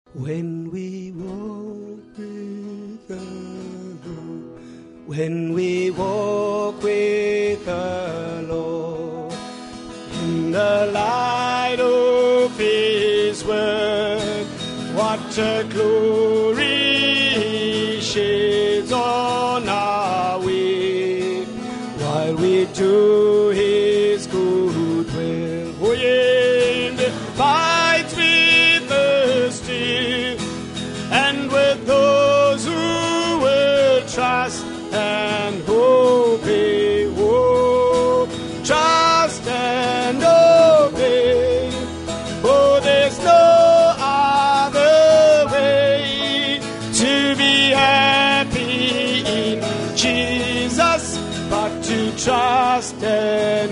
When we walk with the Lord, when we walk with the Lord, in the light of His word, what a glory He sheds on our way, while we do His good will. Oh yeah, in the fights with the still, and with those who will trust and obey. Oh, trust and obey. Oh, there's no other way to be happy in Jesus but to trust and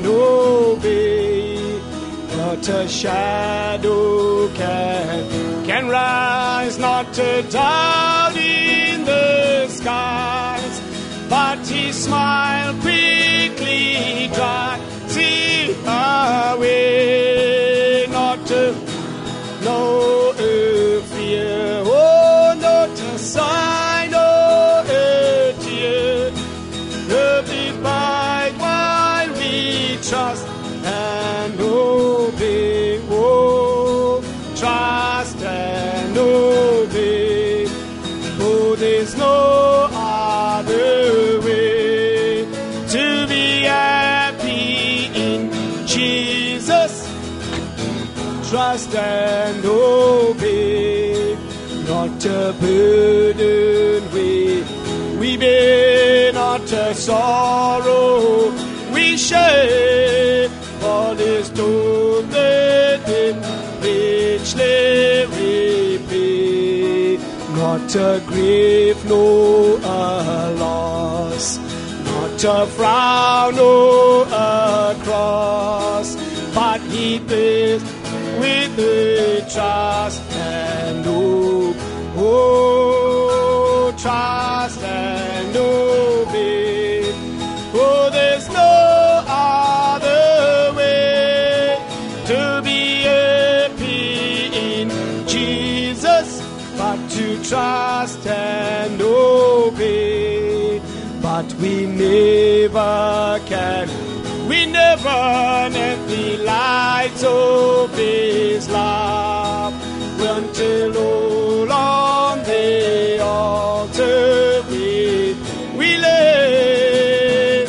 obey. Not a shadow can rise, not a doubt in the skies, but His smile quickly drives it away. Not a no fear, oh, not a sign or a tear. The big bite while we trust and obey. Oh, trust and obey. Oh, there's no other way to be happy in Jesus. Trust and obey. Not a burden we bear, not a sorrow we share. All is told that in richly repay. Not a grief, no a loss, not a frown, no a cross, but He bears with the trust and hope. Oh, trust and obey. Oh, there's no other way to be happy in Jesus but to trust and obey. But we never can, we never net the lights of His love until all on the altar we lay.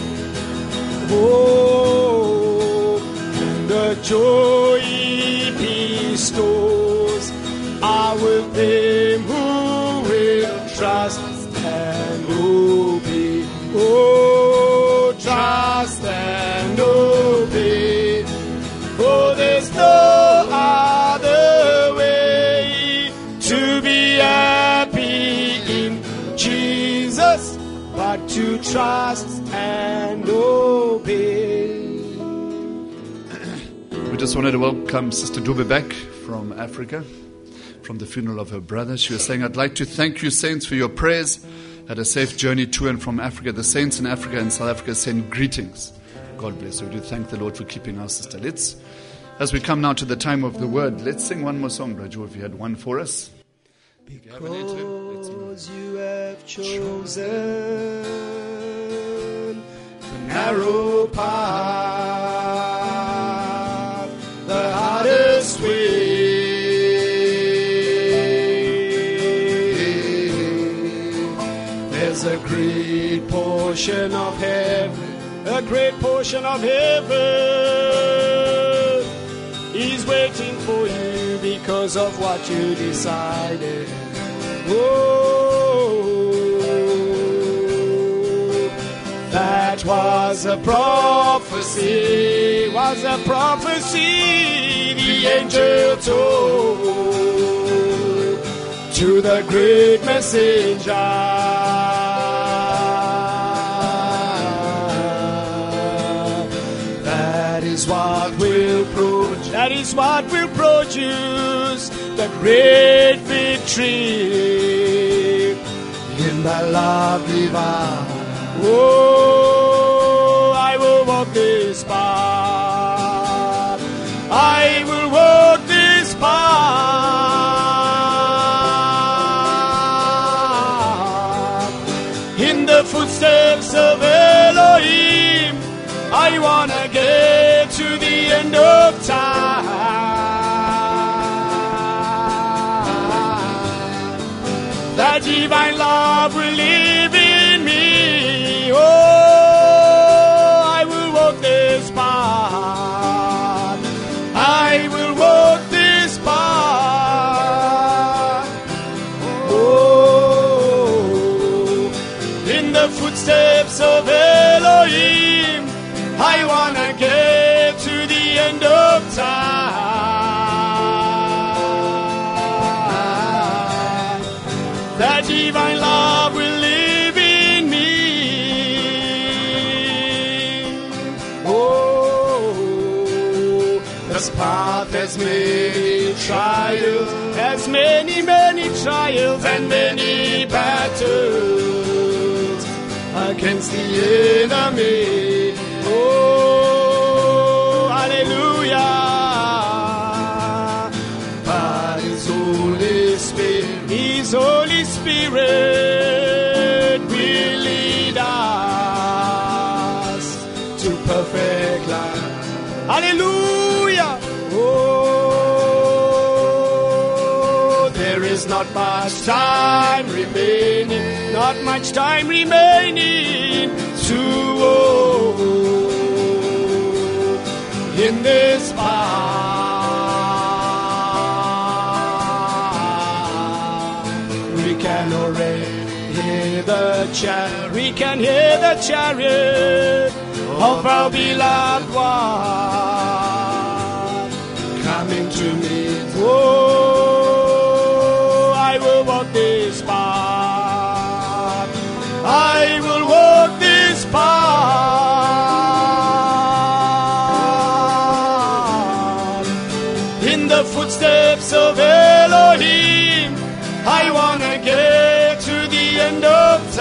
Oh, and the joy He bestows are with them who will trust and obey. Oh, trust and obey. For there's no other way to be happy in Jesus but to trust and obey. We just wanted to welcome Sister Dube back from Africa, from the funeral of her brother. She was saying, I'd like to thank you, saints, for your prayers. Had a safe journey to and from Africa. The saints in Africa and South Africa send greetings. God bless you. We do thank the Lord for keeping our sister. As we come now to the time of the word, let's sing one more song, Brajul, if you had one for us. Because you have chosen the narrow path, the hardest way. There's a great portion of heaven, a great portion of heaven is waiting for you because of what you decided. Oh, that was a prophecy, the angel told to the great messenger. That is what will produce the great victory in the lovely valley. Oh, I will walk this path. I will walk this path. footsteps of Elohim. I wanna get to the end of time. That divine love will live in me. Oh, I will walk this path. I will walk this path. Oh, in the footsteps of Elohim, I wanna get to the end of time. That divine love will live in me. Oh, this path has many trials, has many, many trials and many battles against the enemy. Oh, hallelujah. But His Holy Spirit, His Holy Spirit will lead us to perfect life. Hallelujah. Oh, there is not much time remaining, not much time remaining to in this path. We can already hear the chariot. We can hear the chariot of our beloved one coming to meet. Oh, I will walk this path. I will walk this path. In the footsteps of Elohim, I wanna get to the end of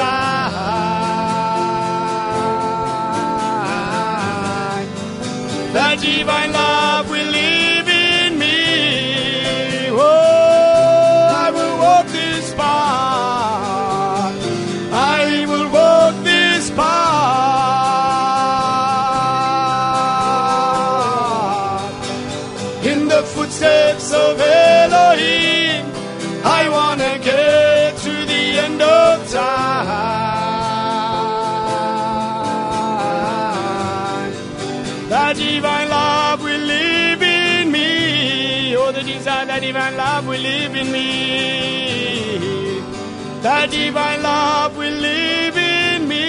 time. That divine love will live in me. Oh, I will walk this path. I will walk this path. In the footsteps of Elohim, I wanna get to the end of time. That divine love will live in me. Oh, the desire, that divine love will live in me. That divine love will live in me.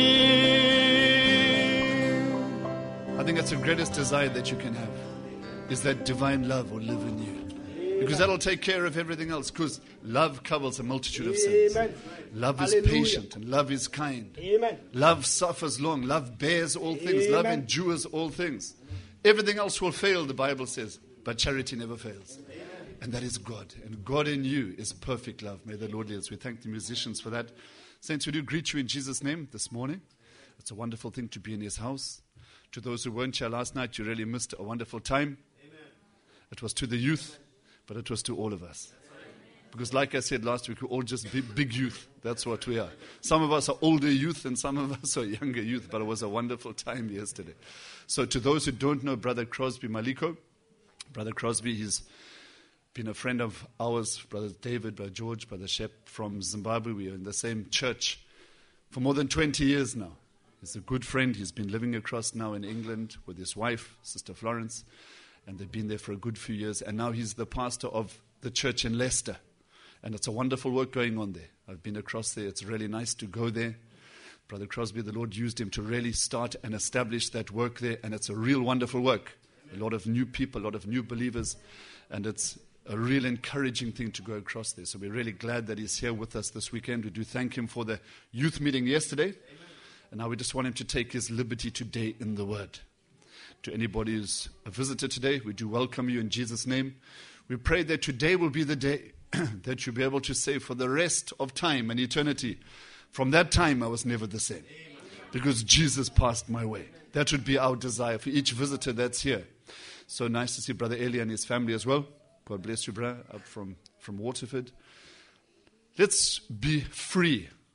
I think that's the greatest desire that you can have, is that divine love will live in you. Because that'll take care of everything else. Because love covers a multitude of sins. Amen. Love is Hallelujah. patient and love is kind. Amen. Love suffers long. Love bears all things. Love Amen. endures all things. Everything else will fail, the Bible says. But charity never fails. And that is God. And God in you is perfect love. May the Lord lead us. We thank the musicians for that. Saints, we do greet you in Jesus' name this morning. It's a wonderful thing to be in His house. To those who weren't here last night, you really missed a wonderful time. Amen. It was to the youth, but it was to all of us. Because like I said last week, we're all just big youth. That's what we are. Some of us are older youth and some of us are younger youth, but it was a wonderful time yesterday. So to those who don't know Brother Crosby Maliko, Brother Crosby, he's been a friend of ours, Brother David, Brother George, Brother Shep from Zimbabwe. We are in the same church for more than 20 years now. He's a good friend. He's been living across now in England with his wife, Sister Florence, and they've been there for a good few years. And now he's the pastor of the church in Leicester. And it's a wonderful work going on there. I've been across there. It's really nice to go there. Brother Crosby, the Lord used him to really start and establish that work there. And it's a real wonderful work. A lot of new people, a lot of new believers. And it's a real encouraging thing to go across there. So we're really glad that he's here with us this weekend. We do thank him for the youth meeting yesterday. Amen. And now we just want him to take his liberty today in the Word. To anybody who's a visitor today, we do welcome you in Jesus' name. We pray that today will be the day that you'll be able to say for the rest of time and eternity, from that time I was never the same. Because Jesus passed my way. That would be our desire for each visitor that's here. So nice to see Brother Eli and his family as well. God bless you, brother, up from Waterford. Let's be free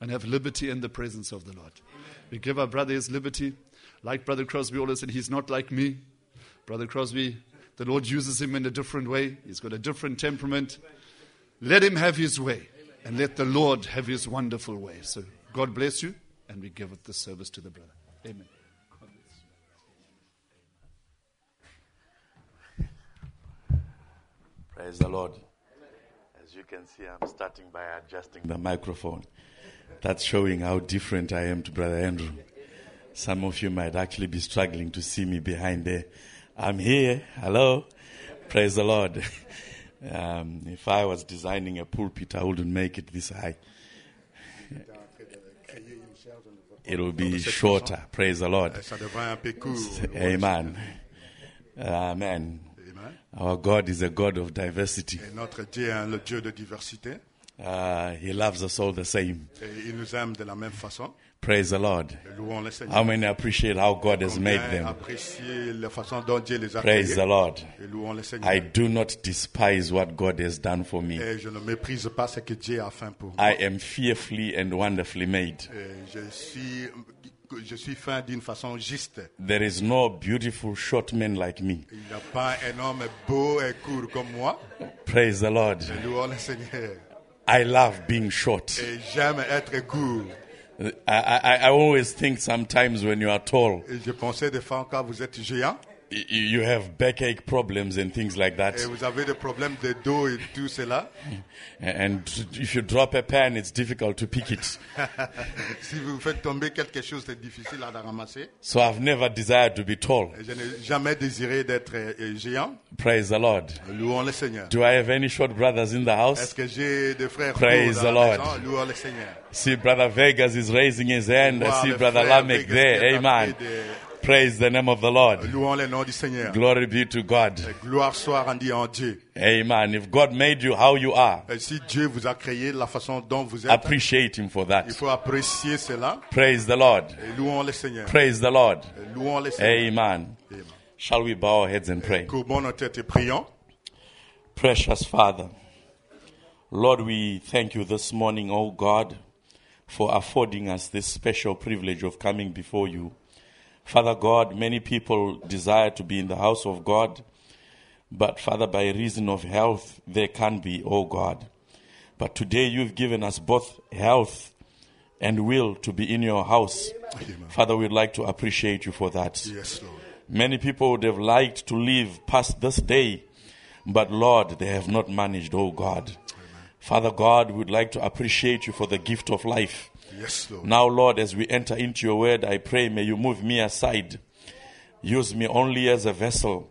and have liberty in the presence of the Lord. We give our brother his liberty. Like Brother Crosby always said, he's not like me. Brother Crosby, the Lord uses him in a different way. He's got a different temperament. Let him have his way, and let the Lord have his wonderful way. So God bless you, and we give the service to the brother. Amen. Praise the Lord. As you can see, I'm starting by adjusting the microphone. That's showing how different I am to Brother Andrew. Some of you might actually be struggling to see me behind there. I'm here. Hello. Praise the Lord. If I was designing a pulpit, I wouldn't make it this high. It will be shorter. Praise the Lord. Amen. Amen. Our God is a God of diversity. Et notre Dieu est le Dieu de diversité. He loves us all the same. Et il nous aime de la même façon. Praise the Lord. Louons le Seigneur. How many appreciate how God has made them? Apprécier la façon dont Dieu les a Praise the Lord. Et louons le Seigneur. I do not despise what God has done for me. Et je ne méprise pas ce que Dieu a fait pour moi. I am fearfully and wonderfully made. Je suis fait d'une façon juste. There is no beautiful short man like me. Il n'y a pas un homme beau et court comme moi. Praise the Lord. Et louons le Seigneur. I love being short. Et j'aime être court. I always think sometimes when you are tall, Et je pensais des fois quand vous êtes géant, you have backache problems and things like that. et vous avez des problèmes de dos et tout cela. And if you drop a pen, it's difficult to pick it. Si vous faites tomber quelque chose, c'est difficile à la ramasser. So I've never desired to be tall. Et je n'ai jamais désiré d'être géant. Praise the Lord. Louons le Seigneur. Do I have any short brothers in the Est-ce house? que j'ai des frères Praise dans the la Lord. maison? Louons le Seigneur. See, Brother Vegas is raising his hand. I Wow, see le Brother frère Lamech Vegas qui there. est Amen. appelé Praise the name of the Lord. Louons le nom du Seigneur. Glory be to God. Et gloire soit rendue en Dieu. Amen. If God made you how you are, Et si Dieu vous a créé de la façon dont vous êtes, appreciate Him for that. il faut apprécier cela. Praise the Lord. Et louons le Seigneur. Praise the Lord. Et louons le Seigneur. Amen. Amen. Shall we bow our heads and pray? Courbons nos têtes et prions. Precious Father, Lord, we thank you this morning, oh God, for affording us this special privilege of coming before you. Father God, many people desire to be in the house of God, but Father, by reason of health, they can't be, oh God. But today you've given us both health and will to be in your house. Amen. Father, we'd like to appreciate you for that. Yes, Lord. Many people would have liked to live past this day, but Lord, they have not managed, oh God. Amen. Father God, we'd like to appreciate you for the gift of life. Yes, Lord. Now, Lord, as we enter into your word, I pray, may you move me aside. Use me only as a vessel.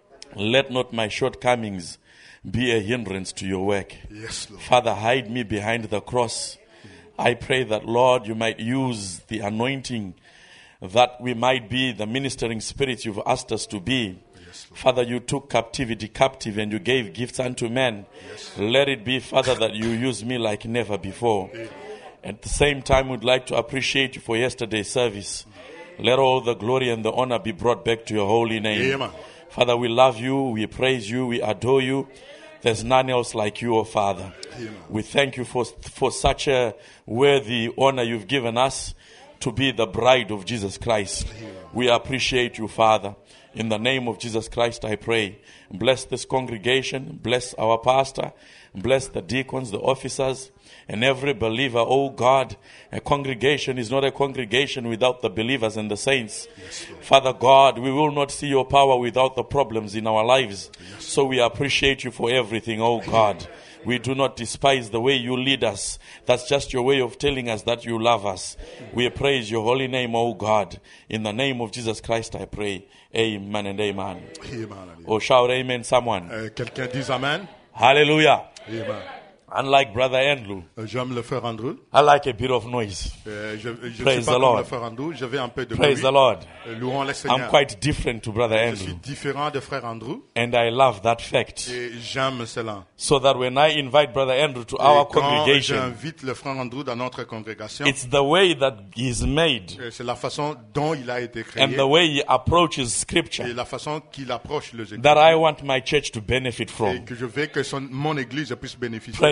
Let not my shortcomings be a hindrance to your work. Yes, Lord. Father, hide me behind the cross. I pray that, Lord, you might use the anointing, that we might be the ministering spirits you've asked us to be. Yes, Lord. Father, you took captivity captive and you gave gifts unto men. Yes. Let it be, Father, that you use me like never before. At the same time, we'd like to appreciate you for yesterday's service. Let all the glory and the honor be brought back to your holy name. Amen. Father, we love you, we praise you, we adore you. There's none else like you, O Father. Amen. We thank you for such a worthy honor you've given us to be the bride of Jesus Christ. We appreciate you, Father. In the name of Jesus Christ, I pray. Bless this congregation. Bless our pastor. Bless the deacons, the officers, and every believer. Oh God, a congregation is not a congregation without the believers and the saints. Yes, Lord. Father God, we will not see your power without the problems in our lives. Yes. So we appreciate you for everything, oh God. We do not despise the way you lead us. That's just your way of telling us that you love us. We praise your holy name, oh God. In the name of Jesus Christ, I pray. Amen and amen. Amen. Oh, shout amen, someone. Quelqu'un dit Amen. Hallelujah. Amen. Unlike Brother Andrew, J'aime le frère Andrew. I like a bit of noise. Je suis Praise pas the comme Lord. le frère Andrew. Je vais un peu de Praise bruit. the Lord. Louons le I'm Seigneur. quite different to Brother Je suis Andrew. différent de frère Andrew. And I love that fact. Et j'aime cela. So that when I invite Brother Andrew to our Et quand congregation, j'invite le frère Andrew dans notre congrégation, it's the way that he's made c'est la façon dont il a été créé and the way he approaches et scripture la façon qu'il approche les églises. that I want my church to benefit Et from. que je veux que mon église puisse bénéficier Praise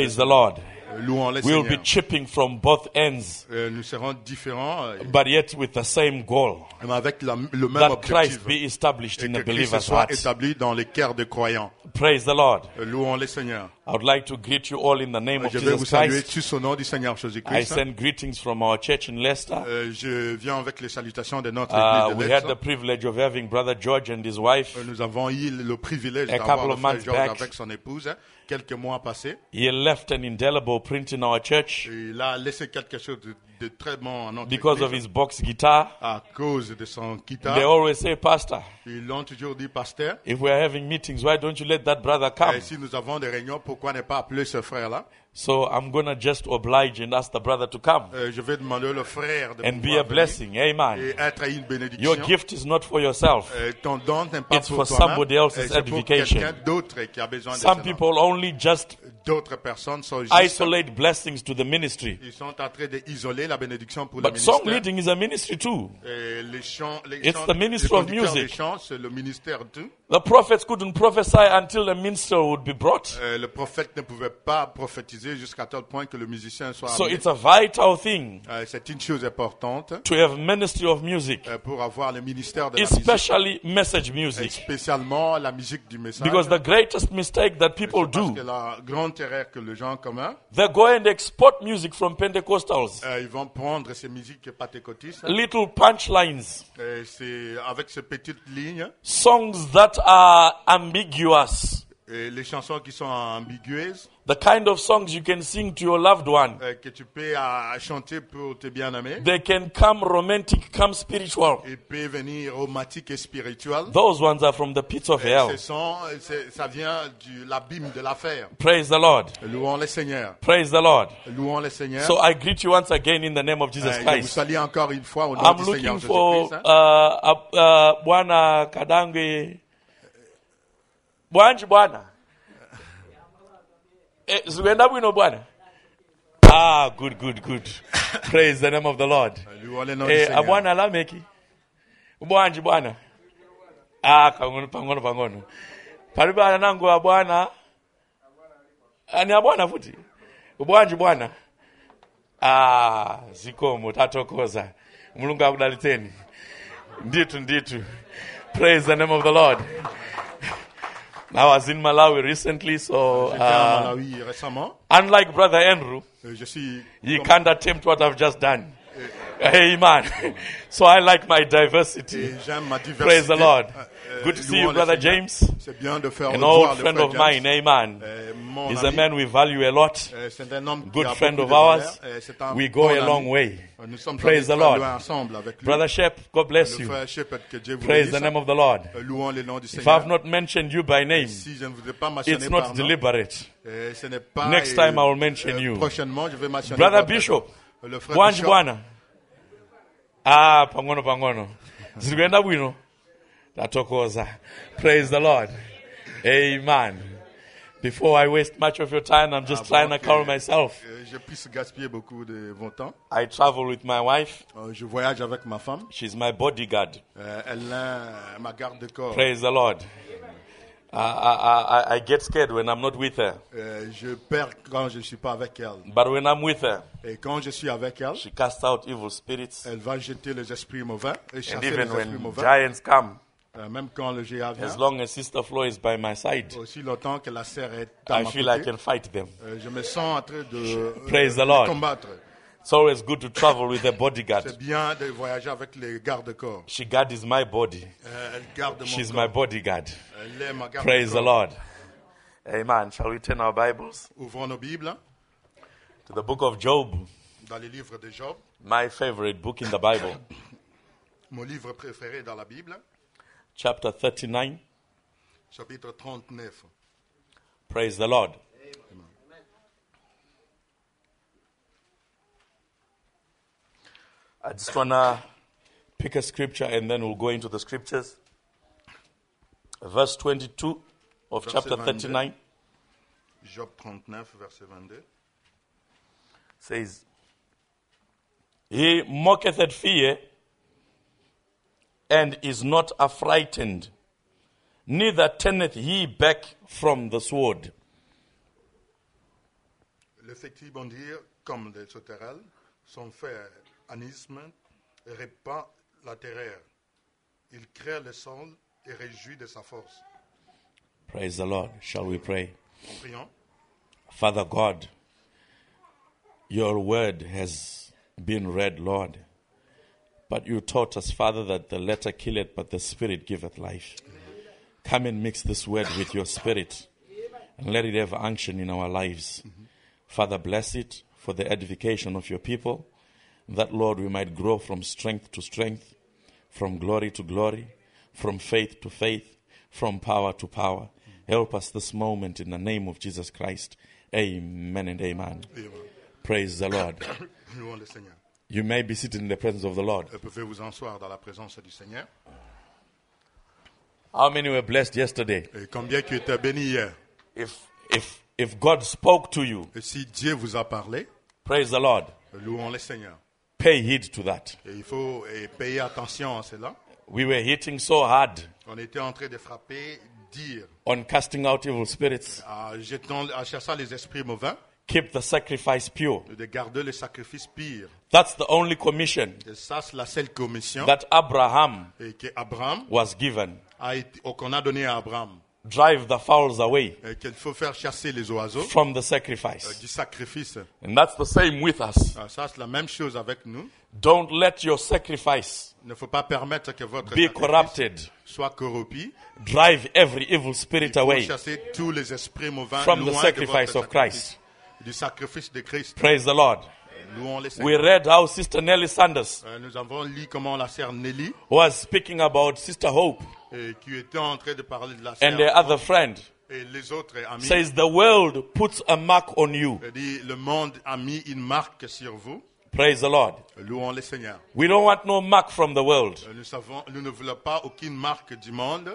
Praise the Lord. Louons le We'll be Seigneur. chipping from both ends, Nous serons différents, but yet with the same goal. mais avec le même That Christ objectif. be established in Et the que Christ believer's soit heart. établi dans les cœurs des croyants. Praise the Lord. Louons le Seigneur. I would like to greet you all in the name of Je vais vous Jesus saluer Christ. tous au nom du Seigneur I Jésus-Christ. send greetings from our church in Leicester. Je viens avec les salutations de notre église de We had the Leicester. privilege of having Brother George and his wife. Nous avons eu le privilège A d'avoir couple le of frère months George back. avec son épouse quelques mois passés. He left an indelible print in our church Et il a laissé quelque chose de très bon en notre because of église his box guitar. à cause de son guitare. They always say, Pastor, Ils l'ont toujours dit, pasteur. if we are having meetings, why don't you let that brother come? Et si nous avons des réunions, pourquoi ne pas appeler ce frère-là? So I'm going to just oblige and ask the brother to come Je vais demander au frère de and be pouvoir a blessing. venir Amen. et être une bénédiction. Your gift is not for yourself. Ton don n'est pas It's pour for toi-même, somebody else's c'est pour edification. quelqu'un d'autre qui a besoin de Some cela. people only just D'autres personnes sont juste, isolate blessings to the ministry. ils sont en train d'isoler la bénédiction pour le But song ministère. leading is a ministry too. Et les chants, It's the ministry les of conducteurs music. des chants, c'est le ministère tout. The prophets couldn't prophesy until the minister would be brought. Le prophète ne pouvait pas prophétiser jusqu'à tel point que le musicien soit So amené. it's a vital thing C'est une chose importante to have ministry of music, pour avoir le ministère de la musique, especially message et music. spécialement la musique du message. Because the greatest mistake that people Parce do, que la grande erreur que les gens commettent, they go and export music from Pentecostals. ils vont prendre ces musiques pentecôtistes, Little punchlines, c'est avec ces petites lignes, songs that are ambiguous, et les chansons qui sont ambiguës, the kind of songs you can sing to your loved one. que tu peux chanter pour tes bien-aimés. They can come romantic, come spiritual. Il peut venir romantique et spirituel. Those ones are from the pits of hell. Ça vient de l'abîme de l'affaire. Praise the Lord. Louons le Seigneur. Praise the Lord. Louons le Seigneur. So I greet you once again in the name of Jesus Je vous Christ. salue encore une fois au nom I'm du Seigneur looking for Jésus-Christ. Bwana Kadangwe. Bwana. Zuenda bwino Bwana. Ah, good. Praise the name of the Lord. Louons le nom du Seigneur. Abwana Lameki. Bwana. Ah, pangono. Palibana nangu abwana. Ani abwana futi. Bwana. Ah, zikomo tatokoza. Mulungu akudaliteni. Nditu. Praise the name of the Lord. I was in Malawi recently, so J'étais à Malawi récemment. unlike Brother Andrew, Je suis he can't attempt what I've just done. Amen. So I like my diversity. et j'aime ma diversité. Praise the Lord. Good to see you, Louons le Brother Seigneur. James, C'est bien de faire an voir old le friend frère of James. mine. Amen. Mon He's a ami. man we value a lot. C'est un homme qui Good a friend beaucoup of de ours. valeur. C'est un We go bon a ami. long way. Nous sommes Praise the allés Lord. loin ensemble avec lui. Brother Shep, God bless Le you. frère Shepherd, que Dieu vous Praise the bénisse. name of the Lord. Louons le nom du If Seigneur. I've not mentioned you by name, Si je ne vous ai pas mentionné it's par not nom, deliberate. ce n'est pas. Next time I will mention you. Prochainement, je vais mentionner. Brother votre Bishop, nom. Le frère Bwanji Bishop. Bwana. Ah, pangono. Zikuenda bwino. Tatokoza. Praise the Lord. Amen. Before I waste much of your time, I'm just trying to calm myself. Je puisse gaspiller beaucoup de mon temps. I travel with my wife. Je voyage avec ma femme. She's my bodyguard. Elle est ma garde de corps. Praise the Lord. I get scared when I'm not with her. Je perds quand je ne suis pas avec elle. But when I'm with her, Et quand je suis avec elle, she casts out evil spirits. elle va jeter les esprits mauvais et And chasser les even esprits when mauvais. giants come, Même quand le géant vient, as long as Sister Flo is by my side, aussi longtemps que la sœur est à I ma feel I côté, can fight them. je me sens en train de Praise the de Lord. combattre. It's always good to travel with a bodyguard. C'est bien de voyager avec les gardes-corps. She guards my body. Elle garde mon She's corps. my bodyguard. Elle est ma garde Praise the corps. Lord. Amen. Shall we turn our Bibles Ouvrons nos Bibles to the book of Job, dans les livres de Job. my favorite book in the Bible, Mon livre préféré dans la Bible, chapter 39. chapitre 39. Praise the Lord. I just want to pick a scripture and then we'll go into the scriptures. Verse 22 of Verset chapter 22. 39 Job 39, verset 22. says, He mocketh at fear and is not affrighted, neither turneth he back from the sword. Les fétiches vont dire, comme les sauterelles, son fait anisme répand la terreur. Il crée le sol et réjouit de sa force. Praise the Lord. Shall we pray? Prions. Father God, your word has been read, Lord. But you taught us, Father, that the letter killeth, but the spirit giveth life. Come and mix this word with your spirit and let it have unction in our lives. Father, bless it for the edification of your people, that, Lord, we might grow from strength to strength, from glory to glory, from faith to faith, from power to power. Help us this moment in the name of Jesus Christ. Amen and amen. Amen. Praise the Lord. Louons le Seigneur. You may be seated in the presence of the Lord. Vous pouvez vous asseoir dans la présence du Seigneur. How many were blessed yesterday? Et combien qui étaient bénis hier? If God spoke to you, Et si Dieu vous a parlé, praise the Lord. louons le Seigneur. Pay heed to that. Et il faut payer attention à cela. We were hitting so hard On était en train de frapper, dire, on casting out evil spirits. à cherchant les esprits mauvais, Keep the sacrifice pure. de garder le sacrifice pire. That's the only commission Et ça, c'est la seule commission that Abraham et que Abraham was given. qu'on a donné à Abraham. Drive the fowls away Et qu'il faut faire chasser les oiseaux from the sacrifice. du sacrifice. And that's the same with us. Ça, c'est la même chose avec nous. Don't let your sacrifice Il ne faut pas permettre que votre be sacrifice corrupted. soit corrompu. Drive every evil spirit Il faut away chasser tous les esprits mauvais from the loin sacrifice de of votre Christ. du sacrifice de Christ. Praise the Lord. Louons les We Seigneurs. read how Sister Nellie Sanders Nous avons lu comment la sœur Nelly, was speaking about Sister Hope qui était en train de parler de la and their sœur other friend. et les autres amis, Says the world puts a mark on you. elle dit, le monde a mis une marque sur vous. Praise the Lord. Louons les Seigneurs. We don't want no mark from the world. Nous ne voulons pas aucune marque du monde.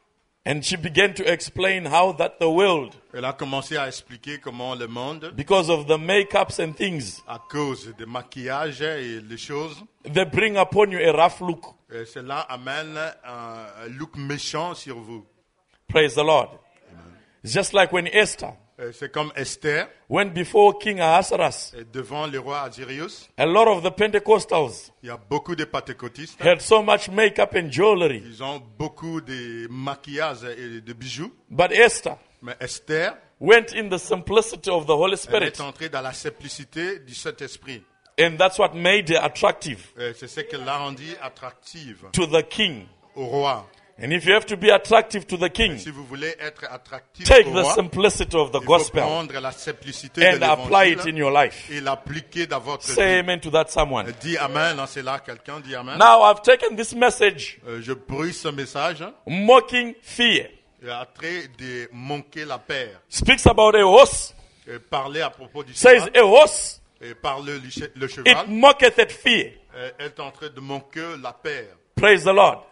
And she began to explain how that the world, Elle a commencé à expliquer comment le monde, because of the makeups and things, à cause des maquillages et les choses, they bring upon you a rough look. cela amène un look méchant sur vous. Praise the Lord. It's just like when Esther C'est comme Esther, went before King Ahasuerus. devant le roi Azirius. A lot of the Pentecostals Il y a beaucoup de pentecôtistes. had so much makeup and jewelry. Ils ont beaucoup de maquillages et de bijoux. But Esther Mais Esther, went in the simplicity of the Holy elle Spirit. est entrée dans la simplicité du Saint-Esprit. And that's what made her attractive C'est ce qui l'a rendue attractive to the king. au roi. And if you have to be attractive to the king, Si vous voulez être attractif take au the roi, simplicity of the il faut gospel prendre la simplicité de and apply it in l'évangile your life. et l'appliquer dans votre Say vie. amen to that someone. Dis Amen, lancez-la à quelqu'un, dis Amen. Now I've taken this message, Je bruit ce message mocking fear. et en train de manquer la paix. Speaks about a horse. Et parler à propos du Says cheval a horse, et par le it cheval. mocketh at fear. Elle est en train de manquer la paix. Praise the Lord.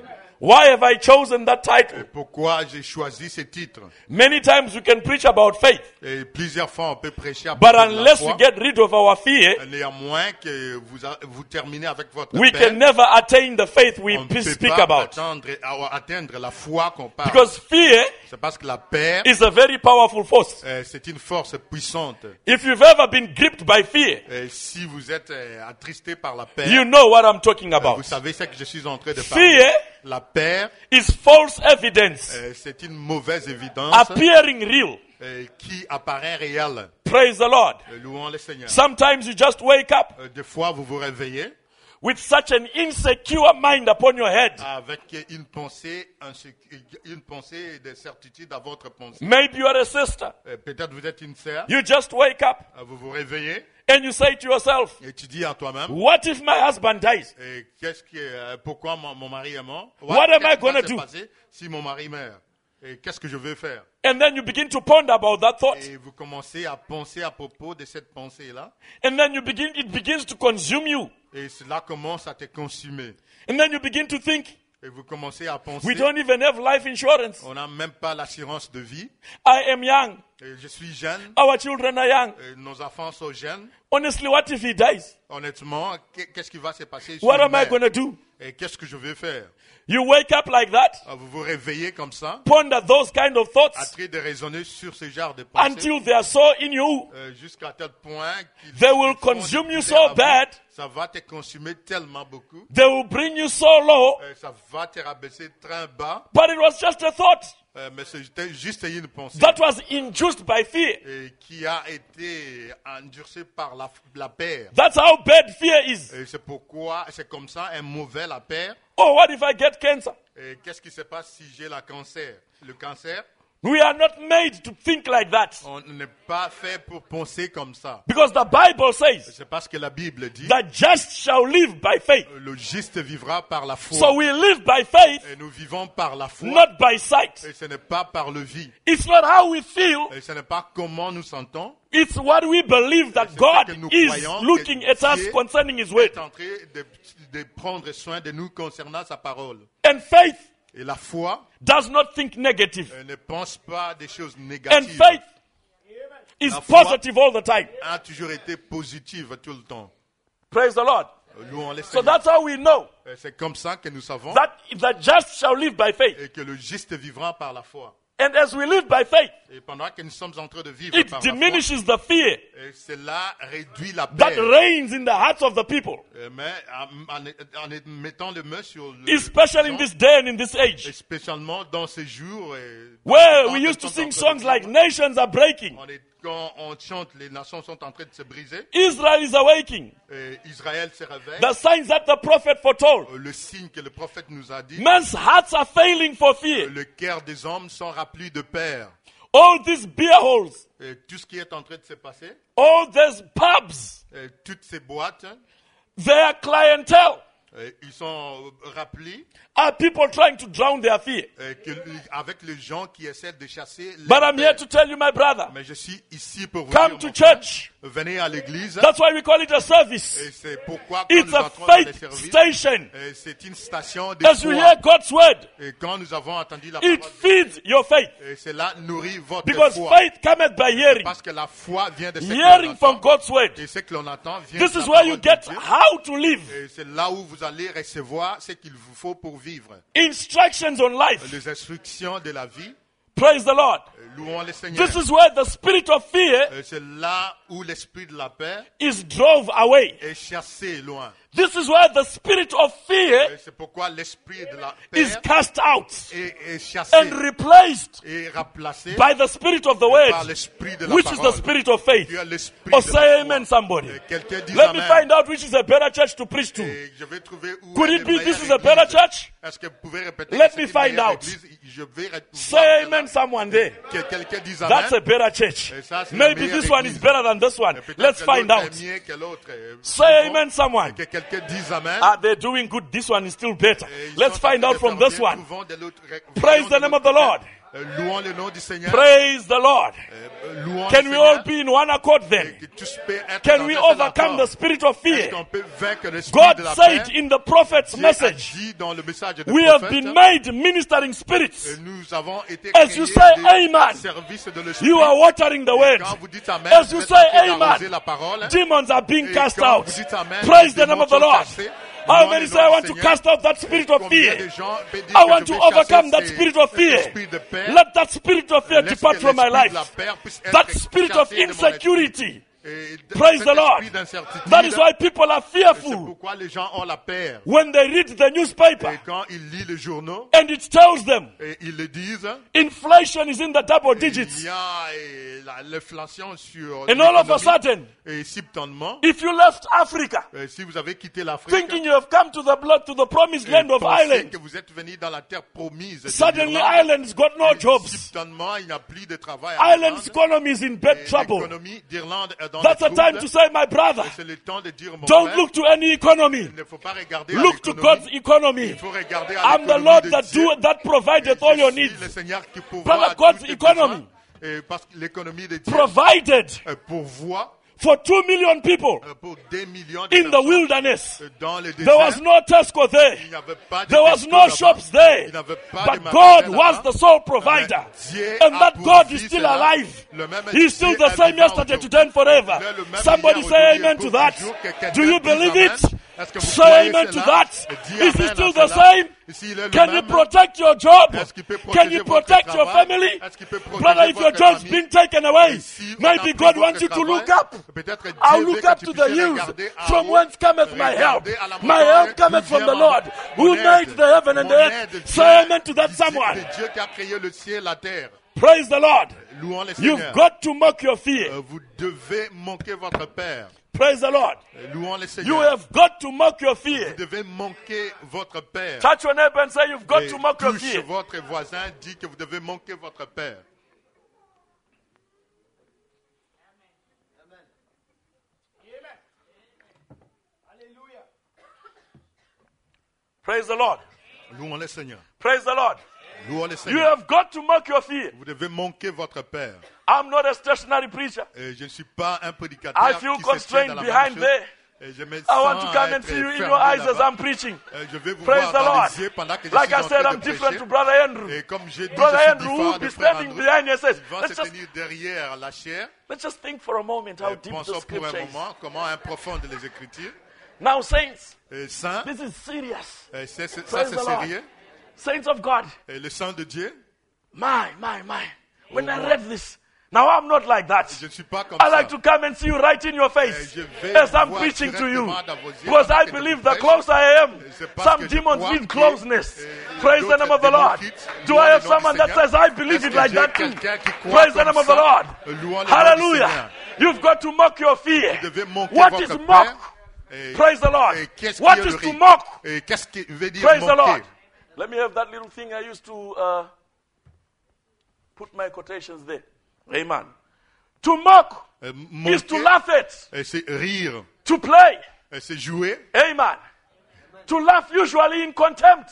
Why have I chosen that title? Et pourquoi j'ai choisi ce titre? Many times we can preach about faith, Et plusieurs fois on peut prêcher à but propos de la unless we foi. get rid of our fear, Néanmoins que vous terminez avec votre we paix, can never attain the faith we on ne peut speak pas about. atteindre la foi qu'on parle. Because fear C'est parce que la paix, is a very powerful force. c'est une force puissante. If you've ever been gripped by fear, Et si vous êtes attristé par la paix, you know what I'm talking about. vous savez ce que je suis en train de parler. Fear La paix, is false evidence c'est une mauvaise évidence appearing real. qui apparaît réelle. Praise the Lord. Louons le Seigneur. Sometimes you just wake up Des fois, vous vous réveillez with such an insecure mind upon your head. avec une pensée de certitude à votre pensée. Maybe you are a sister. Peut-être vous êtes une sœur, You just wake up vous vous réveillez and you say to yourself, et tu dis à toi-même, what if my husband dies? pourquoi mon mari est mort? What am I Qu'est-ce qui va gonna se do? passer si mon mari meurt? Et qu'est-ce que je vais faire? And then you begin to ponder about that thought. Et vous commencez à penser à propos de cette pensée-là. And then it begins to consume you. Et cela commence à te consumer. And then you begin to think, Et vous commencez à penser, we don't even have life insurance. on n'a même pas l'assurance de vie. I am young. Et je suis jeune, Our children are young. et nos enfants sont jeunes. Honestly, what if he dies? Honnêtement, qu'est-ce qui va se passer? What am I sur going mer? to do? Et qu'est-ce que je vais faire? You wake up like that, Vous vous réveillez comme ça, ponder those kind of à thoughts train de raisonner sur ce genre de pensées, until they are so in you, jusqu'à tel point qu'ils they will font consume du you plaisir so à vous. bad, Ça va te consumer tellement beaucoup. they will bring you so low, Ça va te rabaisser très bas. but it was just a thought Mais c'était juste une pensée that was induced by fear. qui a été endurcie par la peur. That's how bad fear is. Et c'est pourquoi, c'est comme ça, un mauvais la peur. Oh, what if I get cancer? Et qu'est-ce qui se passe si j'ai le cancer? Le cancer, We are not made to think like that. on n'est pas fait pour penser comme ça. Because the Bible says, C'est parce que la Bible dit, the just shall live by faith. le juste vivra par la foi. So we live by faith, Et nous vivons par la foi. not by sight. Et ce n'est pas par le vie. It's not how we feel. Et ce n'est pas comment nous sentons. It's what we believe that C'est God ce que nous is croyons looking que at us Dieu concerning His word. est en train de prendre soin de nous concernant sa parole. And faith Et la foi, does not think negative. elle ne pense pas des choses And négatives. faith is La foi positive all the time. a toujours été positive tout le temps. Praise the Lord. Louons les So Seigneur. that's how we know Et c'est comme ça que nous savons that the just shall live by faith. et que le juste vivra par la foi. And as we live by faith, Et pendant que nous sommes en train de vivre it par la foi, diminishes the fear et cela réduit la that peur. reigns in the hearts of the people, Mais en mettant le main sur le especially in this day and in this age, et spécialement dans ces jours where dans we le used to temps sing de songs vivre, like nations are breaking, quand on chante, les nations sont en train de se briser. Israel is awaking, Et Israël se réveille. the signs that the prophet foretold. Le signe que le prophète nous a dit, Men's hearts are failing for fear. le cœur des hommes sont remplis de peur. All these beer halls, Et tout ce qui est en train de se passer, all these pubs, toutes ces boîtes, their clientele ils sont remplis are people trying to drown their fear. avec les gens qui essaient de chasser les But I'm here peurs. to tell you, my brother, Mais je suis ici pour vous come dire, to mon frère, church. venez à l'église. That's why we call it a service. Et c'est pourquoi quand It's nous a entrons dans les faith services, station. c'est une station de As you foi. hear God's word, Et quand nous avons entendu la it parole, feeds your faith. et cela nourrit votre Because foi. faith cometh by hearing. Parce que la foi vient de ce que Hearing l'on from entend. God's word. Et ce que l'on entend vient This de is la where you parole de get Dieu. how to live. Et c'est là où vous allez recevoir ce qu'il vous faut pour vivre. Instructions on life. Les instructions de la vie. Praise the Lord. Louons le Seigneur. This is where the spirit of fear C'est là où l'esprit de la paix is drove away. est chassé loin. This is where the spirit of fear Et c'est pourquoi l'esprit de la paix is cast out est chassé and replaced et remplacé by the spirit of the par word, l'esprit de la which is the parole. spirit of faith. Tu as l'esprit Or de say la foi. amen, somebody. Et quelqu'un dit Let me amen. find out which is a better church to preach to. Et je vais trouver où Could est it le be meilleur this is a better église. church? Est-ce que vous pouvez répéter Let que me c'est une find meilleure out. église? Je vais Say amen, someone there. Que quelqu'un dise amen. That's a better church. Et ça, c'est la Maybe meilleure this one is église. better than this one. Et peut-être Let's que find l'autre out. est mieux que l'autre. Say amen, someone. Que quelqu'un dise amen. Ah, they're doing good. This one is still better. Et ils Let's sont en find train out de from faire this bien. one. Trouvons de l'autre- Praise voyons the de name of l'autre the Lord. côté. Louons le nom du Seigneur. Praise the Lord. Louons Can le we Seigneur. all be in one accord then? Que tous peut être Can dans we un seul overcome accord. the spirit of Est-ce fear? qu'on peut vaincre l'esprit God de la said paix? in the prophet's Dieu a message, dit dans le message du we have prophète, been made ministering spirits. et nous avons été As you créés say des amen, services de l'esprit. You are watering the Et word. quand vous dites amen, As vous you êtes say en train d'arroser amen, la parole. demons are being Et cast quand out. vous dites amen, Praise les the name démons of the sont Lord. chassés. How Louons many le say I nom want du to Seigneur. cast out that spirit of Combien fear? de gens peuvent dire I que want je to vais overcome chasser that spirit of cet fear. esprit de paix. Let that spirit of fear Laisse depart que from my l'esprit de life. la paix puisse être That spirit of chassé de mon esprit. insecurity. Et Praise cet the Lord. esprit d'incertitude, That is why people are c'est fearful pourquoi les gens ont la peur. when they read the newspaper Et quand ils lisent les journaux, and it tells them et ils le disent, inflation is in the double il digits. y a l'inflation sur And all of a l'économie. sudden, Et subtilement, if you left Africa si vous avez quitté l'Afrique, thinking you have come to the promised et land of pensez Ireland, que vous êtes venu dans la terre promise, de suddenly l'Irlande, Ireland's got no et jobs. subtilement, il n'y a plus de travail à Ireland's l'Irlande. economy is in bad Et trouble. l'économie d'Irlande est dans That's le a time to say, my brother, C'est le temps de dire, mon don't frère, look to any economy. il ne faut pas regarder à Look to l'économie. God's economy. Il faut regarder à I'm the l'économie Lord de that Dieu. that provided all your Je suis needs. le Seigneur qui pourvoit Brother, à God's tous tes economy besoins. Et parce que l'économie de Dieu provided pourvoit for 2 million people pour des millions de in the personnes wilderness. dans le There was désert. no Tesco there. Il n'y avait pas de There was Tesco no là-bas. shops there. Il n'y avait pas de But magasins God là-bas. was the sole provider. Dieu And a that God pourvu is still cela. alive. Le même He's still Dieu the est same vivant yesterday, aujourd'hui. today, and forever. Il est le même Somebody hier, say aujourd'hui, amen et to pour that. toujours. Que quelqu'un Do you dise believe amen. it? Est-ce que vous Say croyez amen to cela? that. Dis Is he amen still à the cela. same? S'il est le Can you même, protect your job? est-ce qu'il peut Can protéger you votre protect your travail? family? Est-ce qu'il peut protéger Brother, if your votre job's famille? been taken away, Et si on a maybe pris God votre wants you to travail, look up. peut-être Dieu I'll veut look que up tu to the puisses hills. regarder en From haut, whence cometh my help? regarder à la My montagne, help cometh d'où from the vient Lord, mon who aide. made the heaven and Mon the earth. aide Say vient amen to that de someone. Dieu qui a créé le ciel, la terre. Praise the Lord. Louons le You've Seigneur. got to mock your fear. Vous devez manquer votre Père. Praise the Lord. Louons le You Seigneur. have got to mock your fear. Vous devez manquer votre Père. Touch your neighbor and say, you've got Et to mock your touche fear. votre voisin, dit que vous devez manquer votre Père. Praise the Lord. Louons le Seigneur. Praise the Lord. Louons le You Seigneur. have got to mock your fear. Vous devez manquer votre Père. I'm not a stationary preacher. Et je ne suis pas un prédicateur I feel qui se tient constrained dans la behind même chose. there. Et je me I want sens to come and être see you in fermé your eyes as là-bas. I'm preaching. Je vais vous Praise voir the dans Lord. les yeux pendant que je Like suis I en said, train I'm de different prêcher. to Brother Andrew. Et comme j'ai dit, Brother je suis Andrew will différent be de frère standing Andrew. behind you and says, Il va se tenir derrière la chair. let's just think for a moment how Et deep the pensons pour un scripture is. moment comment profonde les Écritures. Now, saints, Et saint, this is serious. ça c'est Praise the Lord. sérieux. Saints of God, Et le sang de Dieu, my. When I read this, now I'm not like that. je ne suis pas comme I ça. like to come and see you right in your face Je vais as I'm voir preaching to you. directement dans vos yeux Because I pendant que je believe vous the prêche. closer I am, C'est parce some que je demons crois need que, closeness. Praise the d'autres name of the démons Lord. quittent. Do Louons I le have nom du someone that Seigneur. says, I believe Est-ce it que like j'ai that too? quelqu'un qui croit Praise the comme name of the ça? Lord. Louons le nom du Hallelujah. Seigneur. You've got to mock your fear. Vous devez manquer What votre is Père. mock? Et- Praise the Lord. et qu'est-ce What qu'il y a is de to rire? mock? Et qu'est-ce qui veut dire Praise the Lord. manquer? Let me have that little thing I used to put my quotations there. Amen. To mock is to Manquer, laugh at, c'est rire, to play. c'est jouer, Amen. To laugh usually in contempt.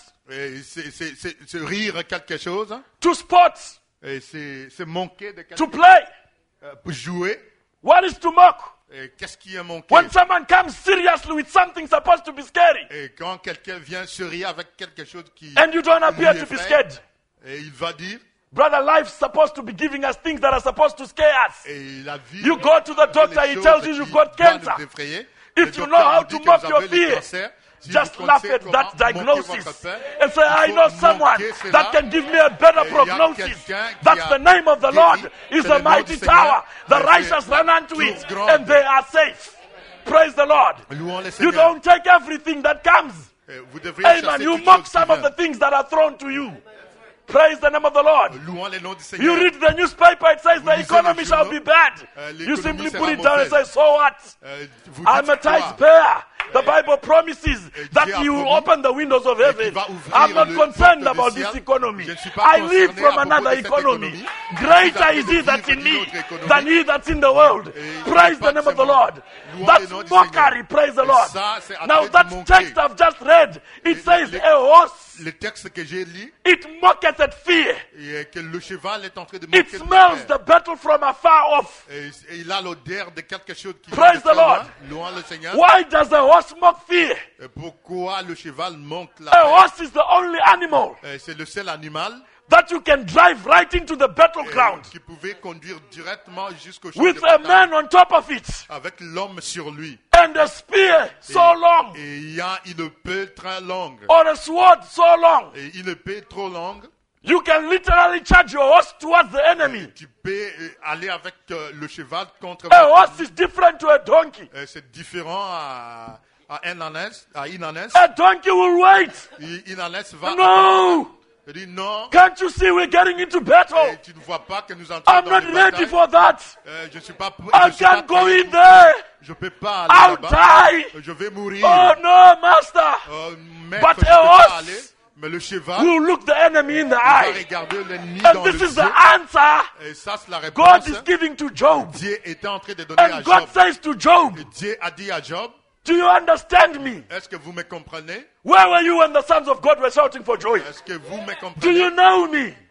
c'est rire quelque chose, To sports. et c'est manquer de quelque To chose. play. Pour jouer, What is to mock? et qu'est-ce qui est manqué? When someone comes seriously with something supposed to be scary, Et quand quelqu'un vient se rire avec quelque chose qui and you don't appear lui to be effraie, scared. et il va dire, Brother, life's supposed to be giving us things that are supposed to scare us. et la vie, You go to the doctor, les he choses tells you qui you've got doivent cancer. nous effrayer. If Le you know docteur how vous to dit que mock vous your avez le fear, cancer. Si just vous laugh connaissez at comment that manquer diagnosis votre peur, and say, il I faut know someone manquer cela. that can give me a better Et il y a prognosis. quelqu'un qui That's a the name of the guéri. Lord. C'est Is le a nom mighty du Seigneur. tower. The C'est righteous la run unto tour it grande. and they are safe. Praise the Lord. Louons le You Seigneur. don't take everything that comes. Vous devriez Amen. chasser You toute mock chose qui some of vient. the things that are thrown to you. Praise the name of the Lord. Louons le nom du You Seigneur. read the newspaper, it says the lisez economy le shall journal. be bad. You L'économie simply sera put it down and mauvaise. say, so what? Vous I'm dites a quoi? taxpayer. The Bible promises Dieu that a He will promis open the windows of heaven. va ouvrir I'm not le concerned porte du about ciel. this economy. Je ne suis pas I live concerné from à propos another de cette economy. économie. Greater Je is suis He that's vivre in d'une me autre économie. than He that's in the world. Et Praise il n'y a the name pas of the de Lord. Louons le That's nom du mockery. Seigneur. Praise the Et Lord. ça, c'est à Now traiter de that manquer. text I've just read, it says les- a horse. Le texte que j'ai lu, It mocketh at fear. et que le cheval est en train de manquer It de smells peur. the battle from afar off. Et il a l'odeur de quelque chose qui Praise vient de the très loin. Lord. Louons le Seigneur. Why does the horse mock fear? Et pourquoi le cheval manque la A peur? horse is the only animal C'est le seul animal that you can drive right into the battleground qui pouvait conduire directement jusqu'au champ with de a bataille man on top of it avec l'homme sur lui. and a spear so long Et il y a une épée très longue. or a sword so long. Et une épée trop longue. You can literally charge your horse towards the enemy. Tu peux aller avec le cheval contre A votre horse ennemi. is different to a donkey. C'est différent à un ânesse. A donkey will wait. Une ânesse va No! attendre. Il dit non. Can't you see we're getting into battle? Et tu ne vois pas que nous entrons I'm dans not une ready bataille. for that. Je ne suis pas I je suis pas can't go prêt. in there. Je peux pas aller I'll là-bas. die. Je vais mourir. Oh no, master. Maître, But je peux a pas horse aller. Mais le cheval will look the enemy in the va eye. regarder l'ennemi And dans this le is the yeux. answer Et ça, c'est la God réponse. is giving to Job. Dieu était en train de donner à And God Job. says to Job, Et Dieu a dit à Job, do you understand me? est-ce que vous me comprenez? Where were you when the sons of God were shouting for joy? Est-ce que vous me Do comprenez? you know me?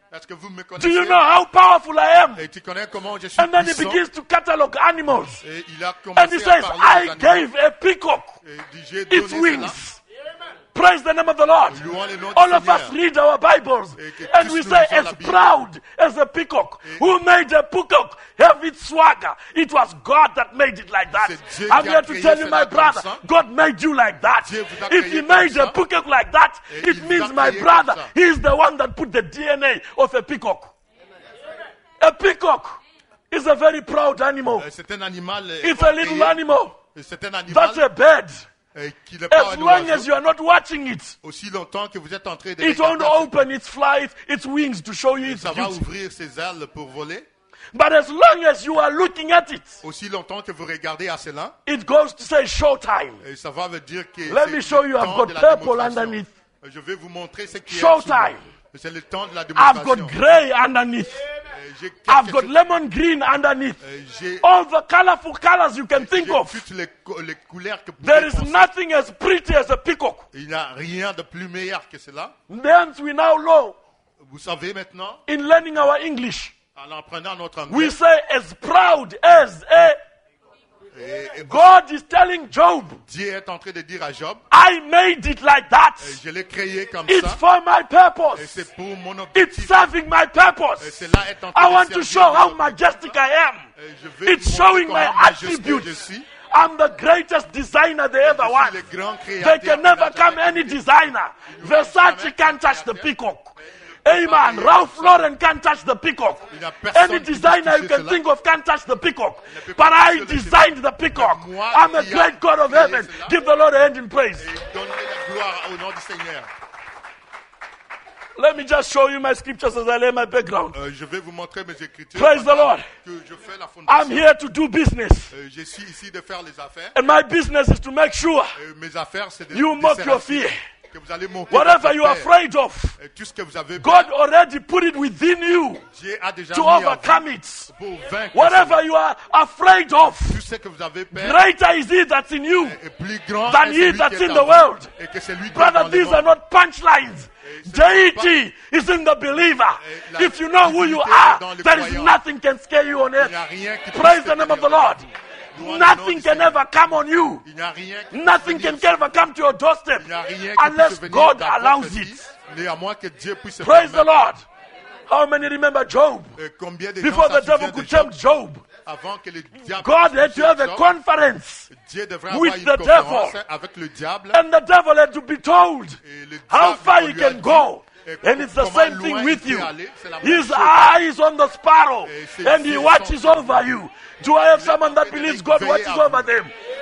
Est-ce que vous me Do connaissez? you know how powerful I am? Et tu connais comment je suis And then he puissant? begins to catalog animals. Et il a And he commencé says, à parler I des animaux. gave a peacock Et il dit, j'ai its donné cela. wings. Praise the name of the Lord. Louons le nom du All of Seigneur. us read our Bibles Et que and tous we nous say, lisons la as Bible. proud as a peacock. Who made a peacock have its swagger? It was God that made it like that. C'est Dieu I'm qui a here to créé tell you, cela my comme brother, ça. God made you like that. Dieu vous a If créé He comme made a ça. peacock like that, Et it il vous a means, my créé brother, comme ça. He is the one that put the DNA of a peacock. A peacock is a very proud animal. C'est un animal. It's a little animal. C'est un animal That's a bird. qui n'est pas As un long oiseau. as you are not watching it, Aussi longtemps que vous êtes en train de it won't regarder, open its flight, its wings to show you its ça va beauty. ouvrir ses ailes pour voler. But as long as you are looking at it, Aussi longtemps que vous regardez à cela, it goes to say showtime. et ça va veut dire que Let c'est me show le you, I've temps got de la purple démonstration. underneath. Je vais vous montrer ce qui est Showtime. sous. C'est le temps de la I've got démonstration. gray underneath. J'ai I've quelque got chose- lemon green underneath. j'ai All the colorful colors you can think j'ai of. toutes les couleurs que vous There pouvez is penser. nothing as pretty as a peacock. Il n'y a rien de plus meilleur que cela. Then we now know, Vous savez maintenant, in learning our English, en apprenant notre we anglais, say as proud as a... et God is telling Job, Dieu est en train de dire à Job, I made it like that. je l'ai créé comme It's ça, for my et purpose. c'est pour mon It's objectif. serving my Et purpose. cela est en train I de want to servir show mon how objectif. majestic I am. Et je vais It's vous montrer showing my comment majestueux je attributes. suis. I'm the greatest designer they ever Je suis was. le grand They créateur. can never come any designer. Versace can't touch the peacock. Amen. Ralph Lauren can't touch the peacock. Any designer you can think of can't touch the peacock. But I designed the peacock. I'm a great God of heaven. Give the Lord a hand in praise. Et donnez la gloire au nom du Seigneur. Let me just show you my scriptures as I lay my background. Je vais vous montrer mes écritures. Praise the Lord. Que je fais la I'm fondation. here to do business. Je suis ici de faire les affaires. And my business is to make sure Mes affaires, c'est de you de mock se your rassurer fear. que vous allez moquer Whatever votre you're peur. afraid of, Et tout ce que vous avez God peur, already put it within you Dieu a déjà to mis en overcome vous it. pour vaincre Whatever you are afraid of, tout ce que vous avez peur. greater is He that's in you Et plus grand than est he celui that's qui est in en the vous. world. Et que celui qui est Brother, dans le these are monde. not punchlines. Deity is in the believer. la If you know who you divinité est dans are, le there is croyant. nothing can scare you on Il n'y a earth. rien qui Praise puisse the name of the tenir Lord. Louons le nom Nothing du can Seigneur. ever come on you. Il n'y a rien qui Nothing puisse can venir ever come to your doorstep Il n'y a rien qui unless puisse venir God dans votre allows vie, it. néanmoins que Dieu puisse se Praise the permettre. Lord. How many remember Job? Combien de Before gens the se devil souviennent could de Job? tempt Job, Avant que le diable God had to have a Job, conference. Dieu devrait with avoir the une conférence devil. avec le diable. And the devil had to be told Et le how diable, far on he lui a can dit, go. et And it's the comment same loin thing il with peut you. aller, c'est la même His chose. eyes on the sparrow, Et ses and he yeux watches sont- over you. Do I have someone that believes God watches over them?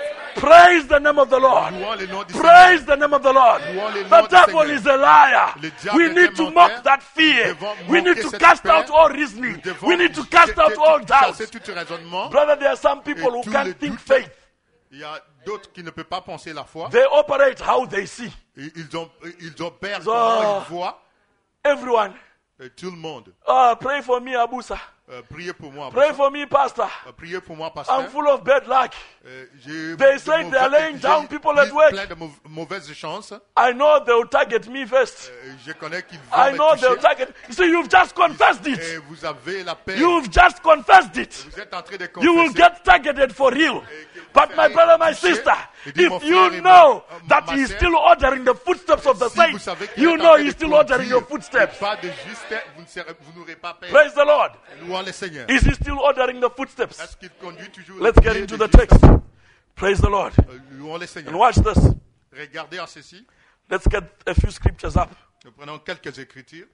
Praise the name of the Lord. Louons le nom du Praise Seigneur. the name of the Lord. Louons le nom The du devil Seigneur. is a liar. Le diable We est need un to menteur. mock that fear. Nous devons We need moquer to cette cast peur. out all reasoning. Nous devons We need to cast out all doubts. chasser tout raisonnement. Brother, there are some people who tous can't les think doutes. faith. Il y a d'autres qui ne peuvent pas penser la foi. They operate how they see. Ils opèrent So- comment ils voient. Everyone, Tout le monde. pray for me, Abusa. Priez pour moi. Pray for me, Pastor. Priez pour moi, pasteur. I'm full of bad luck. J'ai They de say they are mauvais- laying down j'ai people at work. plein de mauvaises chances. I know they will target me first. Je connais qu'ils I vont know me they will toucher. target. You see, you've just confessed Et it. vous avez la paix. You've just confessed it. Vous êtes en train de You will confesser. get targeted for real. But my brother, my sister, if you frère et know ma that he's sœur, still ordering the footsteps of the Si vous saints, savez qu'il you est know en train he's de still ordering your conduire, footsteps. et pas de justesse, vous n'aurez pas peur. Praise the Lord. Louons le Seigneur. Is he still ordering the footsteps? Est-ce qu'il conduit toujours Let's le get pied into de the text. juste? Praise the Lord. Louons le Seigneur. And watch this. Regardez en ceci. Let's get a few scriptures up. Nous prenons quelques écritures.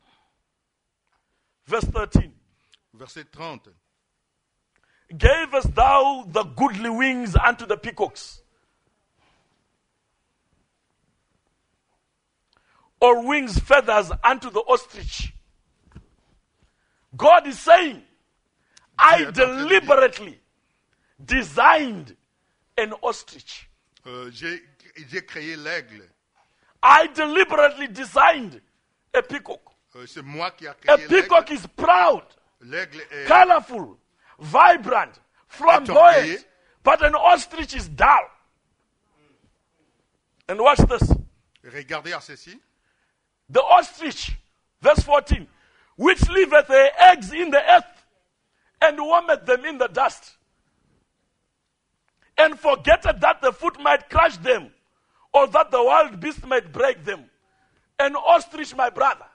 Verse 13. Verset 30. Gavest thou the goodly wings unto the peacocks? Or wings feathers unto the ostrich? God is saying, I deliberately designed an ostrich. J'ai créé l'aigle. I deliberately designed a peacock. C'est moi qui ai A créé peacock l'aigle. is proud, L'aigle est colorful, vibrant, flamboyant, but an ostrich is dull. And watch this. Regardez à ceci. The ostrich, verse 14, which leaveth their eggs in the earth, and warmeth them in the dust, and forgetteth that the foot might crush them, or that the wild beast might break them. An ostrich, my brother,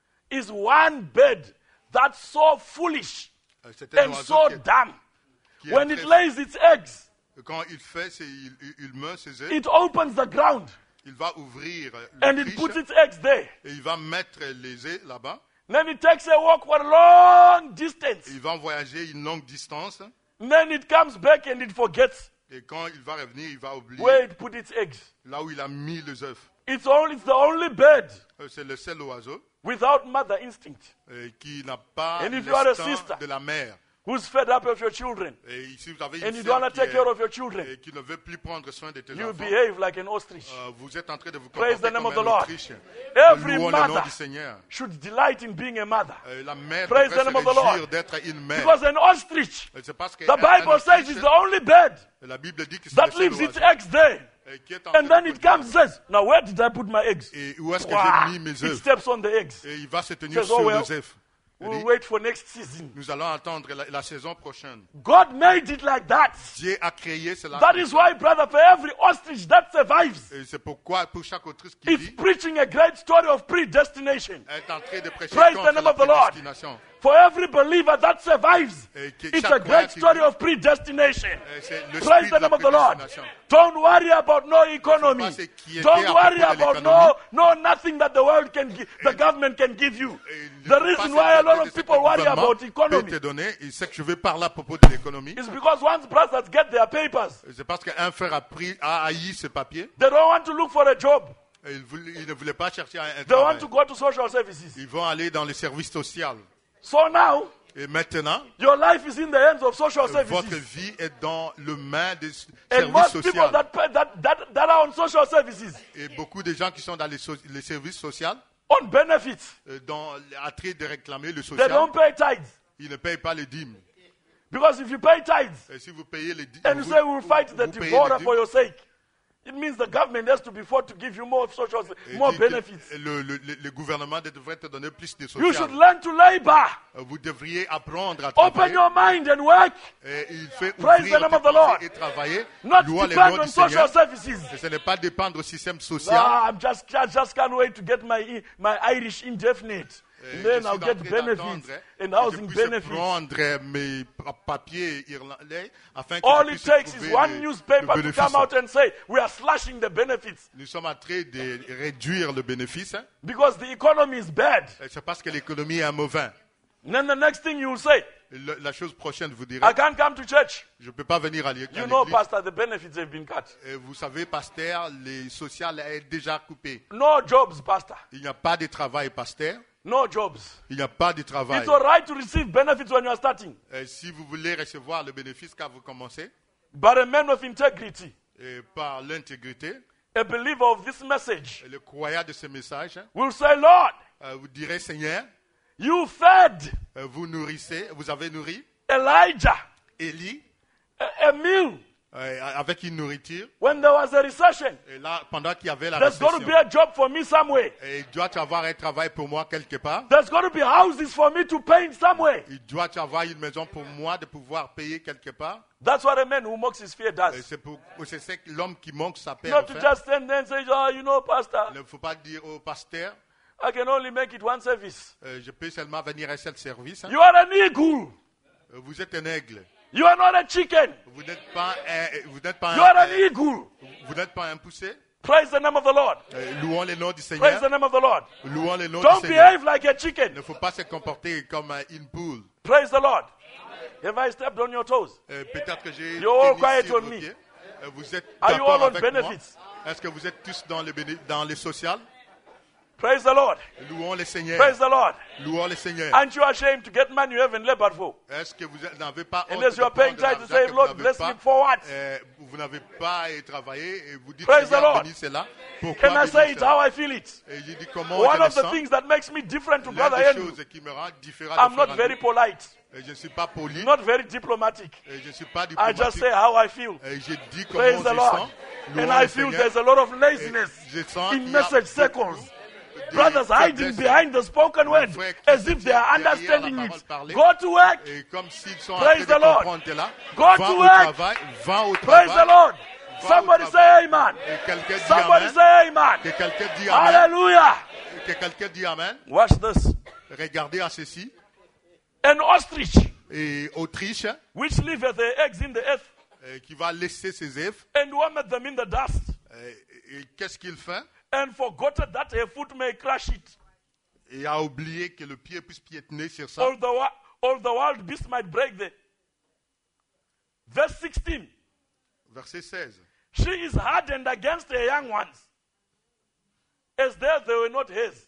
is one bird that's so foolish and so dumb. When it lays its eggs, Quand il fait, il meut ses œufs, it opens the ground il va ouvrir and le it triche puts its eggs there. et il va mettre les œufs là-bas. Then it takes a walk for a long distance. Il va voyager une longue distance And then it comes back and it forgets et quand il va revenir, il va oublier where it put its eggs. là où il a mis les œufs. It's the only bird C'est le seul oiseau without mother instinct qui n'a pas And if you are a l'instinct sister, de la mère. who's fed up of your children Et si vous avez and une you don't sœur want to take care of your children, qui ne veut plus prendre soin de tes you enfants, behave like an ostrich. vous êtes en train de vous Praise comporter the name comme of the un Lord. Autriche. Every Louons le nom mother du Seigneur. should delight in being a mother. La mère Praise devrait the se name of the Lord. réjouir d'être une mère. Because an ostrich, C'est parce que the Bible says, is the only bird la Bible dit que c'est that le seul leaves its oiseau eggs there. qui est en train And then de it comes and produire. says, now where did I put my eggs? Et où est-ce que Wow. j'ai mis mes It œufs? steps on the eggs. Et il va se tenir Says, sur oh well, les œufs. Il we'll dit, wait for next season. nous allons attendre la saison prochaine. God made it like that. Dieu a créé cela. That is why, brother, for every ostrich that survives, Et c'est pourquoi pour chaque autrice qui it's vit, preaching a great story of predestination. est en train de prêcher Praise contre the name la of the Lord. prédestination. For every believer that survives, Qui- it's chaque a great croyant qui story vit, of predestination. C'est le Praise spirit the de la name of the Lord. prédestination. Don't worry about no economy. pas s'inquiéter Don't à worry propos de about l'économie. no nothing that the world can give, the government can give you. Et ne The faut reason pas why a lot s'inquiéter of de ce people que le worry gouvernement about economy peut te donner. Et ce que je veux parler à propos de l'économie, is because once brothers get their papers, c'est parce qu'un frère a haï ce papier. they don't want to look for a job. Et il ne voulait pas chercher un They want travail. to go to social services. Ils vont aller dans les services sociaux. So now, Et maintenant, your life is in the hands of social votre services. vie est dans le main des And services most people sociaux. that are on social services, Et beaucoup de gens qui sont dans les services sociaux, on benefits, dans l'attrait de réclamer le they social, don't pay tithes. ils ne payent pas les dîmes. Because if you pay tithes, Et si vous payez les dîmes, and you say we'll fight the vous payez devourer les for dîmes, your sake, it means the government has to be forced to give you more social, et more dit que benefits. le gouvernement devrait te donner plus de You should social. learn to labor. Vous devriez apprendre à Open travailler. your mind and work, Et il fait Praise ouvrir the name tes of the Lord. pensées et travailler. not Louons le depend nom on du social Seigneur. services. Et ce n'est pas dépendre au système social. Ah, I just can't wait to get my Irish indefinite. And Je then suis I'll en get train benefits d'attendre, and que housing je puisse benefits. prendre mes papiers irlandais afin que All je it puisse takes is trouver one le newspaper to bénéfice. come out and say, we are slashing the benefits Nous sommes en train de réduire le bénéfice. because the economy is bad. Et c'est parce que l'économie est mauvaise. And then the next thing you will say, La chose prochaine, vous direz, I can't come to church. je ne peux pas venir à l'église. You know, Pastor, the benefits have been cut. Et vous savez, pasteur, les sociales est déjà coupé. No jobs, Pastor. Il n'y a pas de travail, pasteur. No jobs. Il n'y a pas de travail. It's all right to receive benefits when you are starting. Et si vous voulez recevoir le bénéfice quand vous commencez, But a man of integrity, et par l'intégrité, a believer of this message, et le croyant de ce message, will say, Lord, vous direz, Seigneur, you fed vous nourrissez, vous avez nourri Elijah Élie a meal avec une nourriture. when there was a recession. Et là, pendant qu'il y avait la There's got to récession, be a job for me somewhere. et il doit y avoir un travail pour moi quelque part. There's got to be houses for me to paint somewhere. Il doit y avoir une maison pour moi de pouvoir payer quelque part. That's what a man who mocks his fear Et does. c'est ce que l'homme qui manque sa paix. Not to just stand there and say, oh, you know, Pastor, Il ne faut pas dire au pasteur, I can only make it one service. je peux seulement venir à un seul service. You are an eagle. Vous êtes un aigle. You are not a chicken. Vous n'êtes pas You are an un, eagle. vous n'êtes pas un poussé. Praise the name of the Lord. Louons le nom du Praise Seigneur. the name of the Lord. Louons le nom Don't du Seigneur. behave like a Il chicken. ne faut pas se comporter comme une poule. Praise the Lord. Have I stepped on your toes? Peut-être que j'ai You're all tennis quiet sur on vos me. pieds. Vous êtes Are you d'accord all on avec moi? benefits? Est-ce que vous êtes tous dans les social? Praise the Lord. Louons le Seigneur. Praise the Lord. Louons le Seigneur. Aren't you ashamed to get money you haven't labored for? Est-ce que vous n'avez pas honte Unless de you are paying prendre tithes to l'argent say, que Lord, vous bless n'avez me pas, for what? vous n'avez pas travaillé et vous dites Praise the Seigneur, Lord. bénis cela. Pourquoi Can I bénis say it cela? how I feel it? Et j'ai dit comment One je le of the sens. things that makes me different to L'une Brother des Andrew, choses qui me rend différent I'm de not frère very Andrew, polite, et je ne suis pas poli, not very diplomatic. et je ne suis pas I diplomatique, just say how I feel. et je dis Praise comment the je Lord. sens. And Louons I le feel Seigneur. there's a lot of laziness Je sens in qu'il y a message beaucoup circles. Brothers hiding behind the spoken word as if they are understanding it. Go to work. Et comme s'ils sont Praise en the train de Lord. comprendre, t'es là. Go Va to au work. travail. Va au Praise the travail. Lord. Va au Somebody say travail. amen. Et quelqu'un dit Somebody amen. say amen. Que quelqu'un dit amen. Hallelujah. Que quelqu'un dit amen. Watch this. Regardez à ceci. An ostrich Et Autriche, which leaveth the eggs in the earth qui va laisser ses œufs. and warmeth them in the dust, Et qu'est-ce qu'il fait? and forgotten that her foot may crush it. Et a oublié que le pied puisse piétiner sur ça. All the wild beasts might break the. Verse 16. Verset 16. She is hardened against her young ones, as though they were not hers.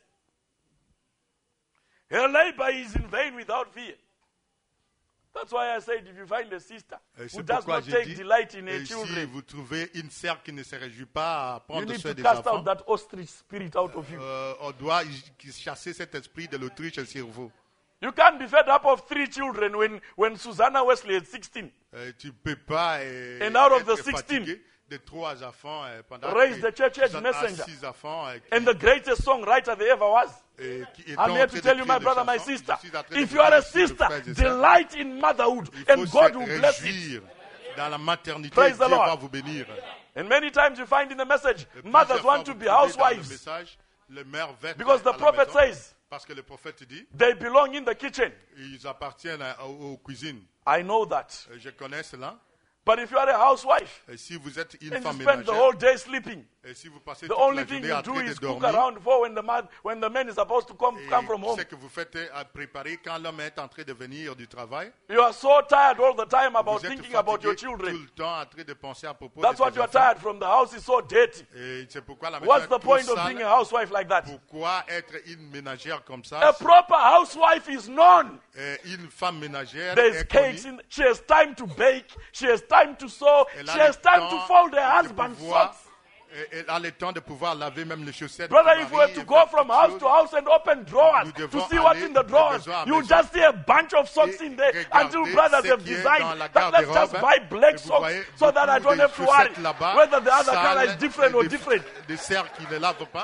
Her labor is in vain without fear. That's why I said, if you find a sister who C'est does pourquoi not j'ai take dit, delight in her si children, vous trouvez une sœur qui ne se réjouit pas à you prendre need soin to des cast enfants, out that ostrich spirit out of you. on doit chasser cet esprit de l'Autriche sur vous. You can't be fed up of 3 children when Susanna Wesley is 16. Tu ne peux pas And out of the être 16, fatigué de 3 enfants pendant raise que the church age vous en messenger. 6 enfants. And the greatest songwriter there ever was. I'm here to tell you, my brother, my sister, if you are a sister, delight in motherhood, and God will bless it. Dans la maternité, Praise the Dieu Lord. va vous bénir. And many times you find in the message, Et mothers plusieurs fois, want to vous be trouvez dans le housewives message, les mères veulent because à the la prophet maison, says parce que le prophète dit, they belong in the kitchen. ils appartiennent aux cuisines. I know that. Je connais cela. But if you are a housewife Et si vous êtes une and you femme spend the ménagère, whole day sleeping, et si vous passez the toute only la thing journée you en do train de is cook dormir, around for when the man is supposed to come from home. ce que vous faites à préparer quand l'homme est en train de venir du travail, You are so tired all the time about vous êtes thinking about your fatigué tout children. le temps en train de penser à propos That's de what tes you are enfants. tired from. The house is so dirty. Et c'est pourquoi la maison What's est the trop point of sale. being a housewife like that? Pourquoi être une ménagère comme ça? A proper housewife is known. Une femme ménagère There's est cakes connue. in. She has time to bake. She has time to sew. Elle a She le has time temps to fold her de husband's pouvoir- socks. Elle a le temps de pouvoir laver même les chaussettes. Brother, du if we mari were to et go faire from toutes house choses. to house and open drawers Nous to devons see what's aller in the de drawers, maison à you maison just see a bunch of socks et in there until regarder brothers ce have qui est designed dans la that let's just garde-robe. buy black Et vous socks voyez so that I beaucoup don't de have to worry chaussettes là-bas, whether the other color sales, is different et or des- different. Des cerfs qui ne lavent pas.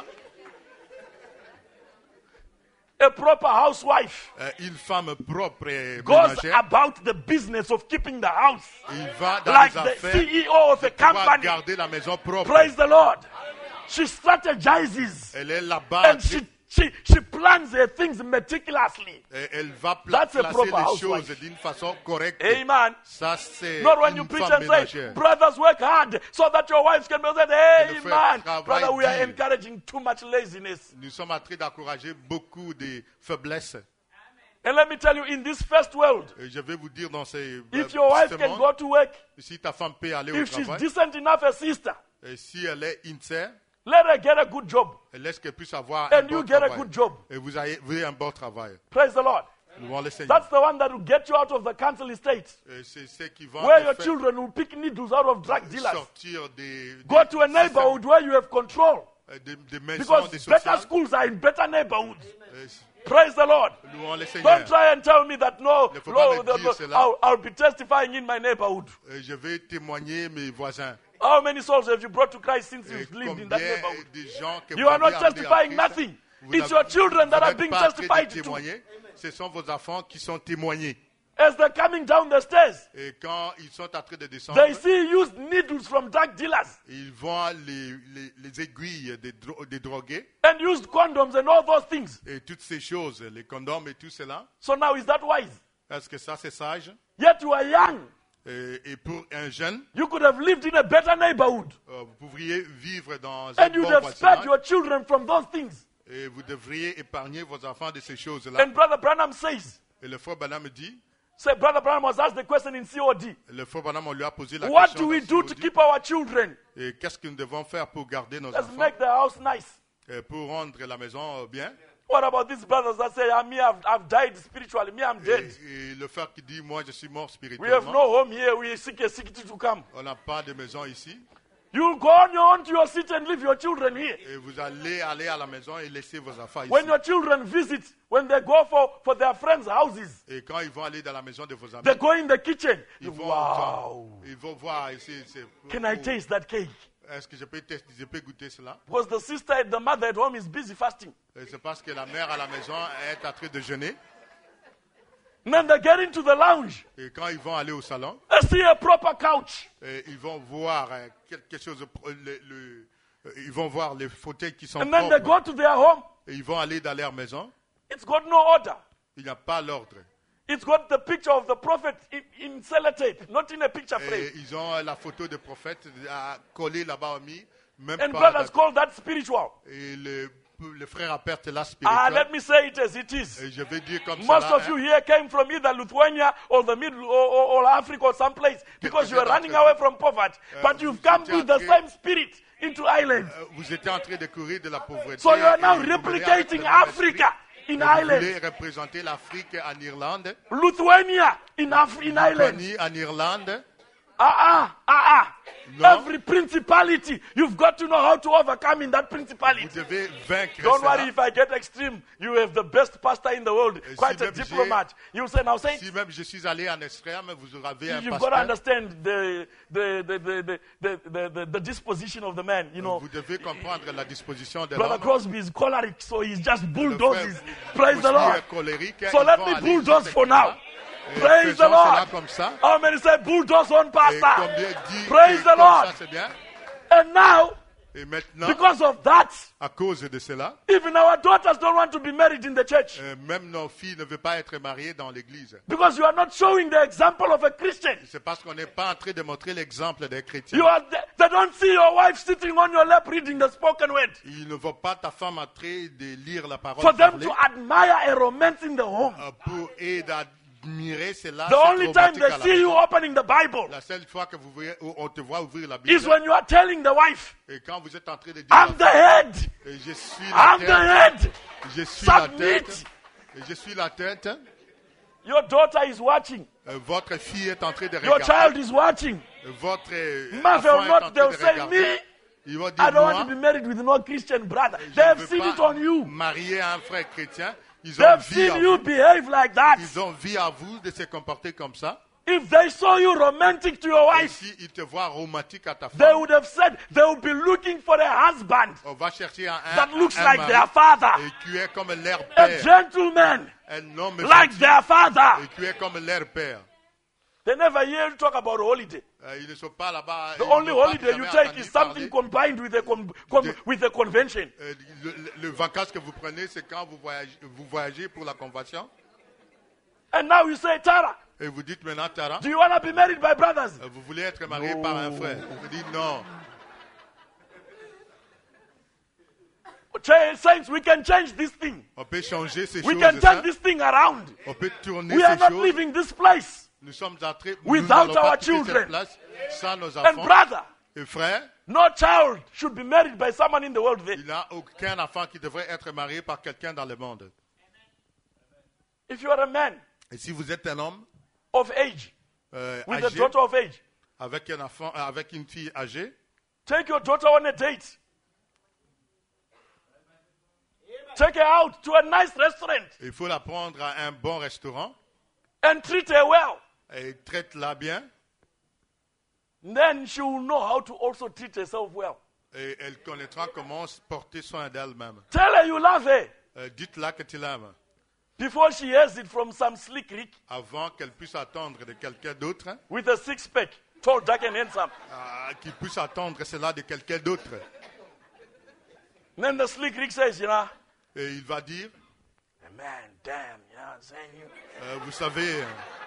A proper housewife Une femme propre et goes ménagère, about the business of keeping the house il va dans like les the affaires CEO of a pour company. garder la maison propre. Praise the Lord. She strategizes Elle est là-bas and she plans her things meticulously. et elle va That's a placer proper les housewife. choses d'une façon correcte. Amen. Ça, c'est Not when you une preach femme and say, ménagère. brothers, work hard so that your wives can be said, Et le hey, frère man. travaille Brother, we are dur. encouraging too much laziness. Nous sommes en train d'encourager beaucoup de faiblesses. And let me tell you, in this first world, Et je vais vous dire dans ces if your wife can go to work, si ta femme peut aller au if she's travail, decent enough a sister, et si elle est une sœur, let her get a good job. laisse qu'elle puisse avoir And un you bon get a travail. good job. Et vous avez un bon travail. Praise the Lord. Louons le Seigneur. That's the one that will get you out of the council estate, Et c'est ce qui va where te your faire children will pick needles out of drug dealers. sortir des Go to a neighborhood where you have control, des maisons, because des better sociales. schools are in better neighborhoods. Et Praise the Lord. Louons le Seigneur. Don't try and tell me that no, Ne faut pas no, me dire cela. I'll be testifying in my neighborhood. Et je vais témoigner mes voisins. How many souls have you brought to Christ since Et you've lived in combien that neighborhood? de gens que You vous are not avez amenés à testifying Christ, nothing. vous It's n'avez- your children that vous are n'êtes being pas en train de testified to. témoigner. Ce sont vos enfants qui sont témoignés. As they're coming down the stairs, Et quand ils sont en train de descendre, they see used needles from drug dealers ils voient les aiguilles des drogués and used condoms and all those things. et toutes ces choses, les condoms et tout cela. So now, is that wise? Est-ce que ça c'est sage? Yet you are young. Et pour un jeune, You could have lived in a better neighborhood, vous pourriez vivre dans un and you'd bon have spared voisinage your children from those things. et vous devriez épargner vos enfants de ces choses-là. And Brother Branham says, Et le frère Branham me dit, Brother Branham was asked the question in COD. le frère Branham on lui a posé la What question do we dans do to COD, keep our children? et qu'est-ce que nous devons faire pour garder nos Let's enfants, make the house nice. pour rendre la maison bien. What about these brothers that say, I've died spiritually, me, I'm dead. Et le frère qui dit, moi je suis mort We have spirituellement, no home here, we seek a city to come. on n'a pas de maison ici, You'll go on your own to your seat and leave your children here. et vous allez aller à la maison et laisser vos enfants ici. When your children visit, when they go for their friends' houses, Et quand ils vont aller dans la maison de vos amis, they go in the kitchen. ils vont, Wow. ils vont voir ici. Can I taste that cake? Est-ce que je peux goûter cela? Because the sister and the mother at home is busy fasting. C'est parce que la mère à la maison est en train de jeûner. And then they get into the lounge. Et quand ils vont aller au salon, They see a proper couch. ils vont voir quelque chose. Ils vont voir les fauteuils qui sont And then they propres. go to their home. Et ils vont aller dans leur maison. It's got no order. Il n'y a pas l'ordre. It's got the picture of the prophet in sellotape, not in a picture Et frame. ils ont la photo du prophète collée là-bas au mis. Même And pas brothers call that spiritual. et le frère appelle là Ah, spirituel. let me say it as it is. Et je vais dire comme Most ça. of you here came from either Lithuania or the Middle or Africa or someplace because you are running away from poverty. But you've come with the same spirit into Ireland. Vous étiez en train de courir de la pauvreté. So you are now et vous venez avec replicating le même esprit. Africa in Et vous Ireland. voulez représenter l'Afrique en Irlande, Lithuania in Ireland. Lituanie en Irlande. No. Every principality, you've got to know how to overcome in that principality. Vous devez vaincre Don't cela. worry if I get extreme. You have the best pastor in the world, quite a même diplomat. You say now, say Si même je suis allé en extrême, vous avez un you've got to pasteur. understand the disposition of the man. You know, Vous devez comprendre la disposition de Brother l'homme. Crosby is choleric, so he's just Le bulldozes. frère Praise the aussi Lord. est colérique, So ils let vont me aller bulldoze juste for comme now. ça. Et Praise the faisons Lord. cela comme ça. How many say bulldoze on Et pastor? combien dit Praise que the comme Lord. ça c'est bien. And now, Et maintenant, because of that, à cause de cela, even our daughters don't want to be married in the church. même nos filles ne veulent pas être mariées dans l'église. Because you are not showing the example of a Christian. C'est parce qu'on n'est pas en train de montrer l'exemple des chrétiens. They don't see your wife sitting on your lap reading the spoken word. Ils ne voient pas ta femme en train de lire la parole For them parlée, to admire a romance in the home. pour et d'admirer cela. The c'est only time romantique they à la see you maison. opening the Bible La seule fois que on te voit ouvrir la is Bible, when you are telling the wife, et quand vous êtes en train de dire I'm the head. et je suis la I'm the tête, head. je suis la tête, Submit. et je suis la tête, Your daughter is watching. votre fille est en train de Your child regarder, is watching. votre Mother enfant will est en not, train they'll de say, regarder. me, Ils vont I dire, don't want to moi, be married with no Christian brother. je They ne have veux seen it pas on you. marier un frère chrétien. Ils They ont have vu à seen you vous. behave like that. Ils ont vu à vous de se comporter comme ça. If they saw you romantic to your Et wife, s'ils te voient romantique à ta they femme, would have said they would be looking for a husband on va chercher un that looks un like mari their father, et qui est comme leur a père, gentleman un homme like gentil their father. et qui est comme leur père. They never hear you talk about holiday. Ils ne sont pas là-bas. The ils only n'ont pas holiday you jamais take entendu is something parler. combined with a convention. Le vacances que vous prenez, c'est quand vous voyagez pour la convention. And now you say, Tara, Et vous dites maintenant, Tara, do you want to be married by brothers? vous voulez être marié par un frère. Vous dites non. Saints, we can change this thing. On peut changer ces We choses. can ça. turn this thing around. On peut tourner We are ces not choses. leaving this place. Nous sommes entrés Without nous n'allons pas our quitter children. cette place sans nos And enfants. brother, Et frère, no child should be married by someone in the world there. il n'y a aucun enfant qui devrait être marié par quelqu'un dans le monde. If you are a man Et si vous êtes un homme of age, with a âgé, daughter of age, avec un enfant, avec une fille âgée, take your daughter on a date. Take her out to a nice restaurant il faut la prendre à un bon restaurant and treat her well. et traite-la bien. Then she will know how to also treat herself well. Et elle connaîtra comment porter soin d'elle-même. Tell her you love her Dites-la que tu l'aimes before she hears it from some slick Rick avant qu'elle puisse attendre de quelqu'un d'autre, with a six-pack, tall, dark, and handsome. qu'il puisse attendre cela de quelqu'un d'autre. Then the slick Rick says, you know, Et il va dire, man, damn, you know what I'm saying? vous savez,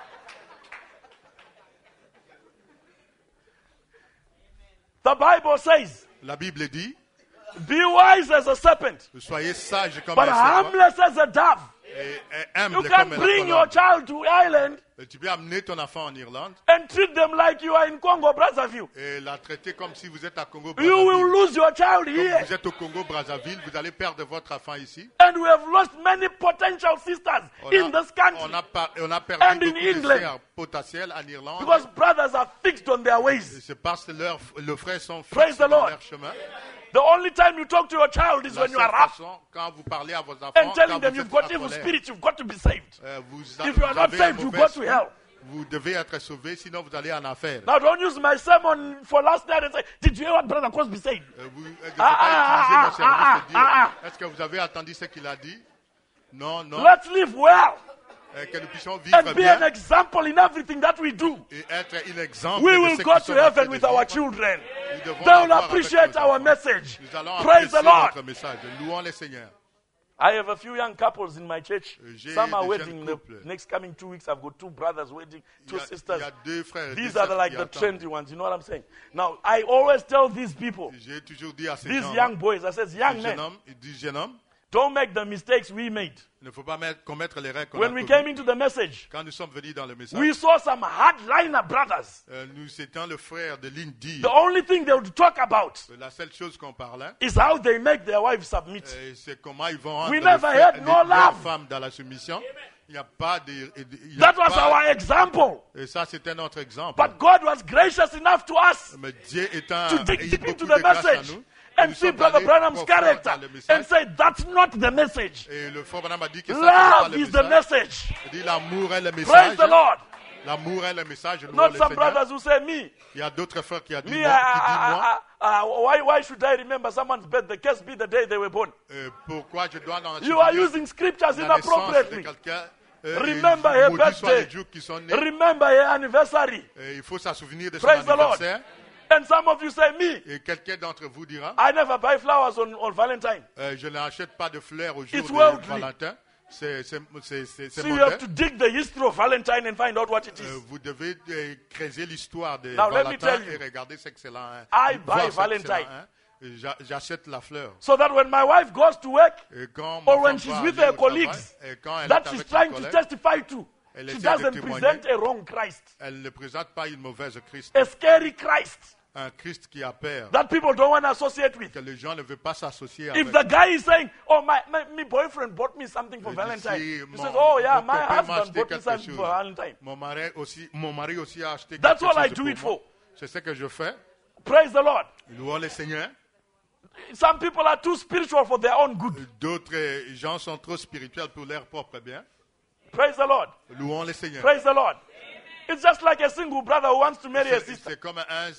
The Bible says, la Bible dit, be wise as a serpent, soyez sages comme but un serpent harmless as a dove. et You humble can comme la bring your colombe. child to Ireland Et tu peux amener ton enfant en Irlande and treat them like you are in Congo, Brazzaville. et la traiter comme si vous êtes à You will Congo-Brazzaville. lose your child Comme here. vous êtes au Congo-Brazzaville, vous allez perdre votre enfant ici. And we have lost many potential sisters in this country on a and perdu in beaucoup de England. sœurs potentielles en Irlande. because brothers are fixed on their Et ways. c'est parce que leurs frères sont Praise fixes the dans Lord. leur chemin. The only time you talk to your child is La when you seule are rough façon, quand vous parlez à vos enfants, and telling quand them vous you've êtes got en evil colère, spirit, you've got to be saved. vous If you are not avez un saved, you mauvais go to esprit. hell. Vous devez être sauvé, sinon vous allez en affaire. Now don't use my sermon for last night and say, did you hear what Brother Crosby said? Vous ne devez pas utiliser mon service et dire, est-ce que vous avez entendu ce qu'il a dit? Non, non. Let's live well Que nous puissions vivre and be bien an example in everything that we do. et être un exemple. We de will ce go qui to sont en train heaven de with vivre. our children. Nous devons They will avoir appreciate avec nos our enfants. message. Nous allons Praise the apprécier Lord. notre message. Louons le Seigneur. I have a few young couples in my church. J'ai Some are des wedding. jeunes In the couples. next coming 2 weeks, I've got 2 brothers wedding, 2 Il y sisters. a deux frères et These deux are sœurs like qui the attendent. trendy ones. You know what I'm saying? Now, I always tell these people, J'ai toujours dit à ces these gens, young boys, I says, young jeune men, homme, il dit jeune homme, don't make the mistakes we made. il ne faut pas commettre les règles qu'on a When we commises. came into the message, Quand nous sommes venus dans le message, we saw some hardliner brothers. nous étions le frère de l'Indie. The only thing they would talk about La seule chose qu'on parlait, is how they make their wives submit. c'est comment ils vont rendre We never had no leurs love. femmes dans la soumission. Il n'y a pas de... il y a That was pas- our example. Et ça, c'était notre exemple. But God was gracious enough to us Mais Dieu étant to dig ayant deep beaucoup into de the grâce à message nous, and nous see sommes Brother allés Branham's profond character dans le message. and say, that's not the message. Et le frère Branham a dit que ça, c'est pas Love le is the message. message. Il dit l'amour est le Praise message. the Lord. L'amour est le message. Louons Not le some Seigneur. brothers who say, me, Il y a d'autres frères qui ont dit me, moi, qui disent moi, why should I remember someone's birthday? Case be the day they were born. pourquoi je dois dans You are using scriptures la naissance de inappropriately. quelqu'un. Remember her maudits soient birthday. les jours qui sont nés. Remember her anniversary. Il faut s'en souvenir de son Praise the Lord. anniversaire. And some of you say, me, Et quelqu'un d'entre vous dira, I never buy flowers on Valentine. je n'achète pas de fleurs au jour It's de worldly. Valentin. C'est So you mondain. have to dig the history of Valentine and find out what it is. Vous devez creuser l'histoire de Now, let me Valentin tell you. et regarder ce que c'est là. Hein. I Voir buy ce que c'est là, Valentine. hein. J'achète la fleur. So that when my wife goes to work, Et quand ma or when femme she's va with aller her au travail, colleagues, et quand elle that est she's avec ses trying to collègues, testify to, Elle she essaie de doesn't témoigner. present a wrong Christ, elle ne présente pas une mauvaise Christ. a scary Christ Un Christ qui a peur, that people don't want to associate with. que les gens ne veulent pas s'associer If avec. the guy is saying, oh, my boyfriend bought me something for Si Valentine, he mon- says, oh yeah, mon my copain m'a husband acheté bought me quelque something chose. for Valentine. Mon mari aussi a acheté That's quelque all I chose do pour it moi. for. C'est ce que je fais. Praise the Lord. Louons le Seigneur. Some people are too spiritual for their own good. D'autres gens sont trop spirituels pour leur propre bien. Praise the Lord. Louons le Seigneur. Praise the Lord. It's just like a single brother who wants to marry a sister. C'est comme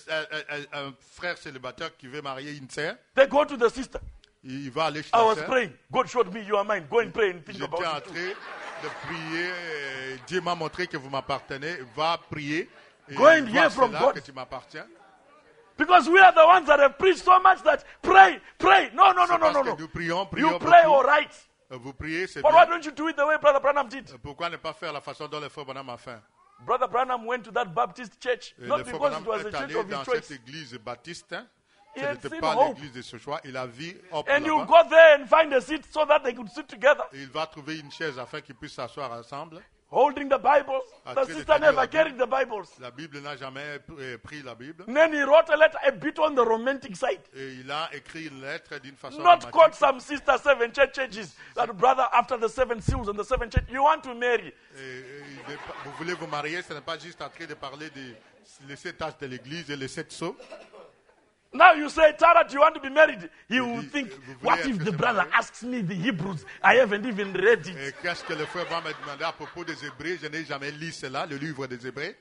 un frère célibataire qui veut marier une sœur. They go to the sister. Il va aller chez I la was sœur. praying. God showed me you are mine. Go and pray and think J'étais about en it too. train de prier. Dieu m'a montré que vous m'appartenez. Va prier. Et Go and vois hear from cela God. que tu m'appartiens. Because we are the ones that have preached so much that pray, pray. No, no, no, C'est no, parce no, que no. nous prions You pray beaucoup. all right. Vous priez, c'est But why bien. don't you do it the way Brother Branham did? Pourquoi ne pas faire la façon dont le frère Branham a fait? Brother Branham went to that Baptist church, Et not le frère because Branham it was est a church allé of his dans choice. cette église baptiste. Hein. He Ce had n'était seen pas hope. l'église de ce choix. Il a vu Hope And you là-bas. go there and find a seat so that they could sit together, Et il va trouver une chaise afin qu'ils puissent s'asseoir ensemble. holding the Bibles. The Après, sister les never Bibles. carried the Bibles. La Bible n'a jamais pris la Bible. And then he wrote a letter a bit on the romantic side. Et il a écrit une lettre d'une façon Not romantique. quote some sister 7 churches. That brother after the 7 seals and the 7 church, you want to marry. Vous voulez vous marier, ce n'est pas juste en train de parler des 7 tâches de l'église et les 7 sceaux. Now you say, Tara, do you want to be married? He will dit, think, vous voulez what être if the séparé? brother asks me the Hebrews? I haven't even read Et it. qu'est-ce que le frère va me demander à propos des Hébreux? Je n'ai jamais lu cela, le livre des Hébreux.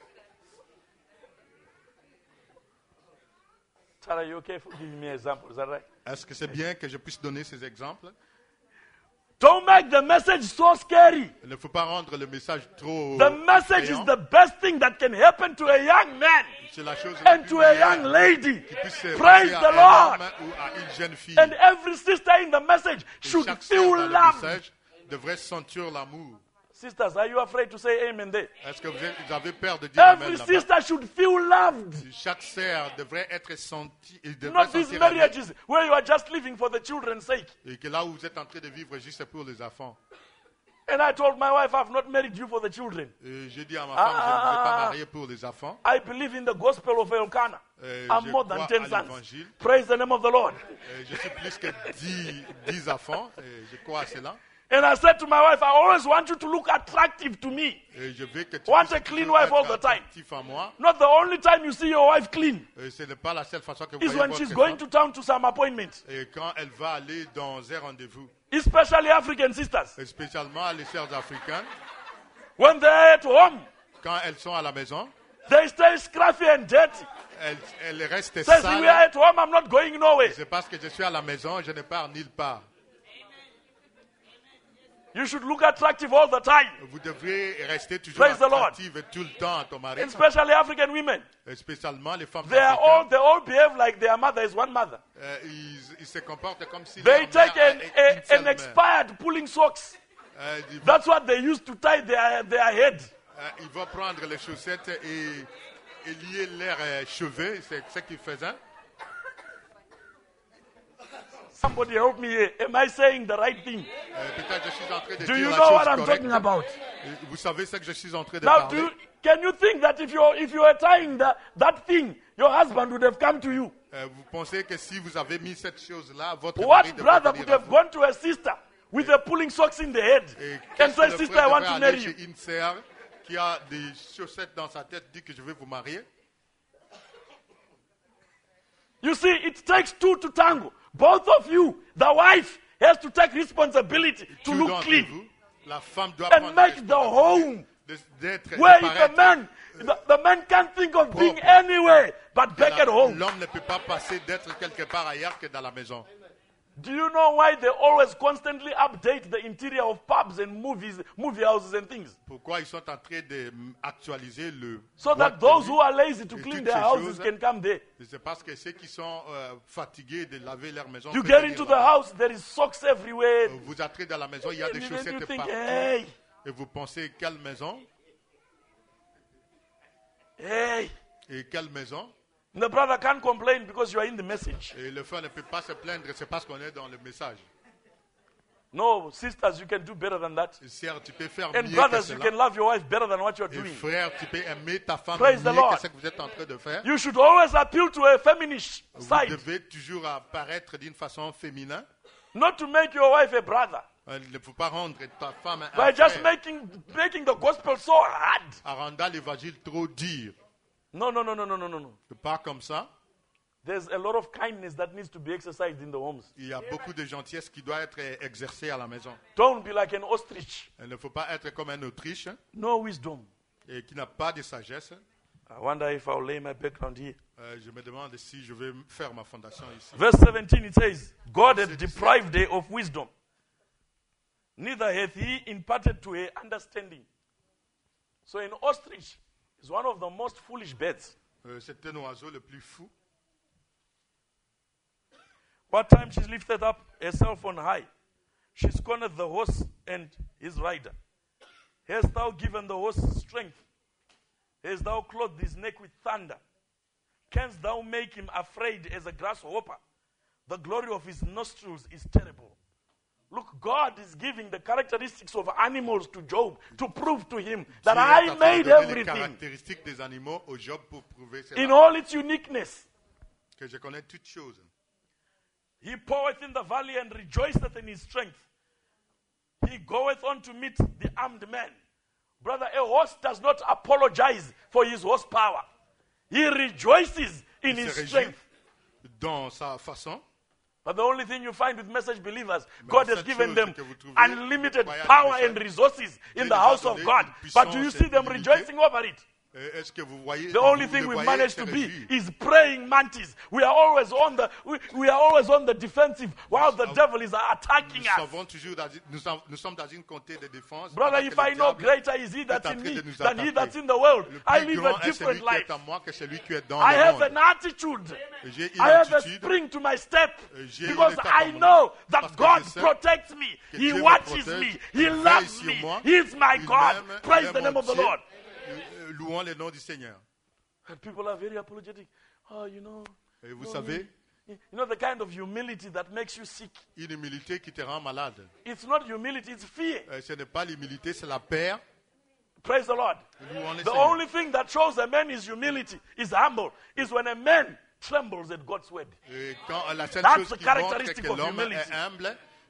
Tara, you okay for giving me an example? Is that right? Est-ce que c'est bien que je puisse donner ces exemples? Don't make the message so scary. Il ne faut pas rendre le message trop The message is effrayant. the best thing that can happen to a young man C'est la chose la and plus to a meilleure young lady. qui puisse se Praise passer à the un Lord. homme ou à une jeune fille. And every sister in the message Et should chaque sœur feel dans le loved. message devrait sentir l'amour. Sisters, are you afraid to say amen there? Est-ce que vous avez peur de dire amen Every là-bas? sister should feel loved. Chaque sœur devrait être sentie, il devrait Not these sentir aimée. marriages where you are just living for the children's sake. Et que là où vous êtes en train de vivre juste pour les enfants. And I told my wife, I've not married you for the children. Et j'ai dit à ma femme, je ne vais pas marier pour les enfants. I believe in the gospel of Elkanah. I'm Je more than crois 10 à sons. l'évangile. Praise the name of the Lord. Je suis plus que 10 enfants. Et je crois à cela. And I said to my wife, I always want you to look attractive to me. Et je veux que tu Want puisses a clean toujours wife être all the time. attentif à moi. Not the only time you see your wife clean Et ce n'est pas la seule façon que vous is voyez when votre she's going femme. to town to some appointment, Et quand elle va aller dans un rendez-vous, especially African sisters. et spécialement les sœurs africaines, When they're at home, Quand elles sont à la maison, they stay scruffy and dirty. elles restent Says, we are sales. at home, I'm not going nowhere. C'est parce que je suis à la maison, je ne pars nulle part. You should look attractive all the time, Vous devrez rester toujours Praise the Lord. attractive tout le temps à ton mari. especially African women. Et spécialement les femmes They africaines. all behave like their mother is one mother. Ils se comportent comme si They leur take mère est une seule an mère. expired pulling socks. Ils vont- That's what they used to tie their head. Ils vont prendre les chaussettes et lier leurs cheveux. C'est ce qu'ils faisaient. Somebody help me here. Am I saying the right thing? Peut-être je suis en train de Do dire you la know chose what I'm correcte. talking about? Vous savez ce que je suis en train de Now, parler. can you think that if you were tying that thing, your husband would have come to you? Vous pensez que si vous avez mis cette chose-là, votre What mari devrait brother venir would à have vous? gone to a sister with a pulling socks in the head Et and qu'est-ce que say, le sister, frère I want devrait to aller marry you? chez une sœur qui a des chaussettes dans sa tête, dit que je vais vous marier? You see, it takes two to tango. Both of you, the wife has to take responsibility to Tous look d'entre clean vous, la femme doit and prendre make la the home d'être where de if the paraître man, the man can't think of being propre. anywhere but back at home. L'homme ne peut pas passer d'être quelque part ailleurs que dans la maison. Do you know why they always constantly update the interior of pubs and movie houses and things? Pourquoi ils sont en train d'actualiser le So that boîte de those nuit? who are lazy to Et clean toutes their ces houses choses, can come there. C'est parce que ceux qui sont fatigués de laver leur maison. You peuvent get venir into the là-bas. house, there is socks everywhere. Vous entrez dans la maison, il y a des And then you chaussettes think, partout. hey, Et vous pensez quelle maison? hey. Et quelle maison? The brother can't complain because you are in the message. Et le frère ne peut pas se plaindre, c'est parce qu'on est dans le message. No, sisters, you can do better than that. Et sœur, tu peux faire And mieux que brothers, you cela. can love your wife better than what you're Et doing. frère, tu peux aimer ta femme Praise the mieux Lord. que ce que vous êtes en train de faire. You should always appeal to a feminist Vous side, devez toujours apparaître d'une façon féminin. not to make your wife a brother. Il ne faut pas rendre ta femme un By just frère making the gospel so hard. en rendant l'évangile trop dur. No, no, no, no, no, no, no, no. C'est pas comme ça. There's a lot of kindness that needs to be exercised in the homes. Il y a beaucoup de gentillesse qui doit être exercée à la maison. Don't be like an ostrich. Il ne faut pas être comme un Autriche No wisdom. et qui n'a pas de sagesse. I wonder if I'll lay my background here. Je me demande si je vais faire ma fondation ici. Verse 17 it says, God hath deprived her of wisdom, neither hath he imparted to her understanding. So an ostrich is one of the most foolish birds. C'est un oiseau le plus fou. What time she lifted up herself on high, she scorneth the horse and his rider. Hast thou given the horse strength? Hast thou clothed his neck with thunder? Canst thou make him afraid as a grasshopper? The glory of his nostrils is terrible. Look, God is giving the characteristics of animals to Job to prove to him that Dieu est I en train de made donner les everything caractéristiques des animaux au Job pour prouver cela, in all its uniqueness. que je connais toutes choses. He poureth in the valley and rejoiceth in his strength. He goeth on to meet the armed man. Brother, a horse does not apologize for his horsepower. He rejoices in Il his se réjouit strength. dans sa façon. But the only thing you find with message believers, Mais God la has seule given chose them que vous trouvez unlimited croyant power message, and resources in Dieu the nous a house of donné God. une But do you puissance see et them une rejoicing over it? Est-ce que vous voyez The only vous thing le we've voyez managed se to be réjouir? is praying mantis. We are always on the defensive while the devil is attacking Nous, us. savons toujours nous sommes dans une comté de défense. Brother, alors if que le I know diable greater is he that's est en in train me de nous than he attaquer. that's in the world. Le I plus live grand a est different celui qui life. est en moi que celui qui est dans I le have monde. an attitude. J'ai une I have a attitude spring to my step j'ai une because étape I à mon know parce that que God je sais protects me. que He Dieu me watches protège, me. il He veille loves sur me. moi, He is my il God. m'aime, Praise il est the name mon of the Dieu. Lord. Louons le nom du Seigneur. And people are very apologetic. Oh, you know. Et vous savez, You know the kind of humility that makes you sick. une humilité qui te rend malade. It's not humility, it's fear. Ce n'est pas l'humilité, c'est la peur. Praise the Lord. Louons le The Seigneur. only thing that shows a man is humility, is humble, is when a man trembles at God's word. Et quand la seule That's chose the qui montre characteristic que of l'homme humility. est humble,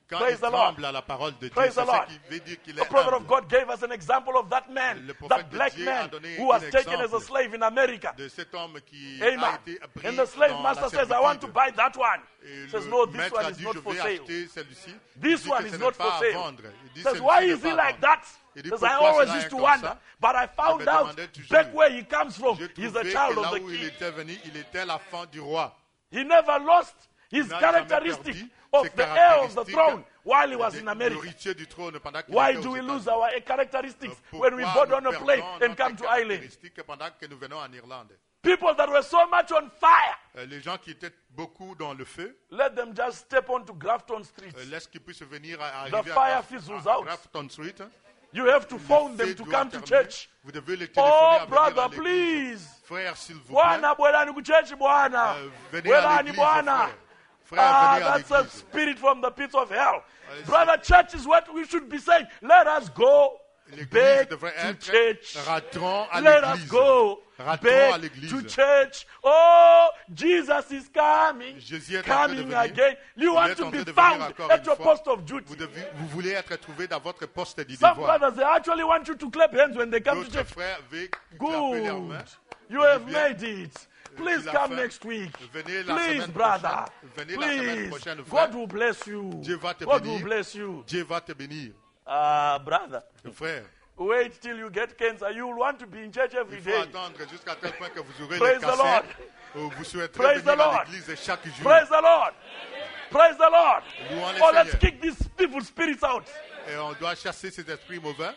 Quand Praise il the Lord. tremble à la parole de Dieu, Praise c'est the Lord. ce qui veut dire qu'il The est prophet of humble. God gave us an example of that man, Le prophète that de black Dieu man a donné who was un taken as a exemple slave in America. De cet homme qui Amen. a été pris And the slave dans master la says, I want to servitude. buy that one. Et He says, le no, this maître one a is dit, not je for vais sale. acheter celui-ci. This Il dit one que is ce not n'est for pas à sale. vendre. Il dit, Says, celui-ci why n'est is pas he à like vendre. that? Il dit, Says, I pourquoi always cela used est to comme wonder, ça? but I found me out demandais toujours. back where he comes from, J'ai he's trouvé a que child là of the où il king. était venu, il était l'enfant du roi. He never lost his Il n'a characteristic jamais perdu of ses the heir of the caractéristiques throne while he was de in America. l'héritier du trône pendant qu'il Why était do aux we lose États-Unis. our characteristics Pourquoi when we board nous on a perdons plane and notre come to Ireland? caractéristique pendant que nous venons en Irlande? People that were so much on fire, Les gens qui étaient beaucoup dans le feu, let them just step onto Grafton Street. laisse qu'ils puissent venir à The arriver fire à fizzles à out. Grafton Street. You have to phone them Le to feu come doit to terminer. church. Vous devez les téléphoner Oh, à venir brother, à l'église. please. Frère, s'il vous plaît, Bwana, bwana, ku church, bwana. venez à Bwana, ni l'église, bwana. frère. Frère, venez à That's a l'église. spirit from the pits of hell. Allez, Brother, church is what we should be saying. Let us go L'église back devrait to être church. rentrons à Let us l'église. go Rentrons à back l'église. to church. Oh, Jesus is coming. Jésus est en train de Coming venir. again. You Il want est to en be train de venir found encore at une your fois. post of duty. Vous voulez être trouvé dans votre poste de Some devoir. brothers, they actually want you to clap hands when they come to D'autres church. frères veulent clapper leurs Good. mains. You have bien. made it. Please Tu l'as come fait. next week. Venez la Please, semaine brother. prochaine. Venez la semaine Please. prochaine, frère. God will bless you. Dieu va te God will bénir. bless you. Dieu va te bénir. Brother, Frère, wait till you get cancer. You will want to be in church every il faut day. attendre jusqu'à tel point que vous aurez Praise le the cancer. Lord. Vous souhaiterez Praise the venir à Lord. l'église chaque jour. Praise the Lord. Praise the Lord. Louons le Oh, let's Seigneur. kick these evil spirits out. Et on doit chasser ces esprits mauvais.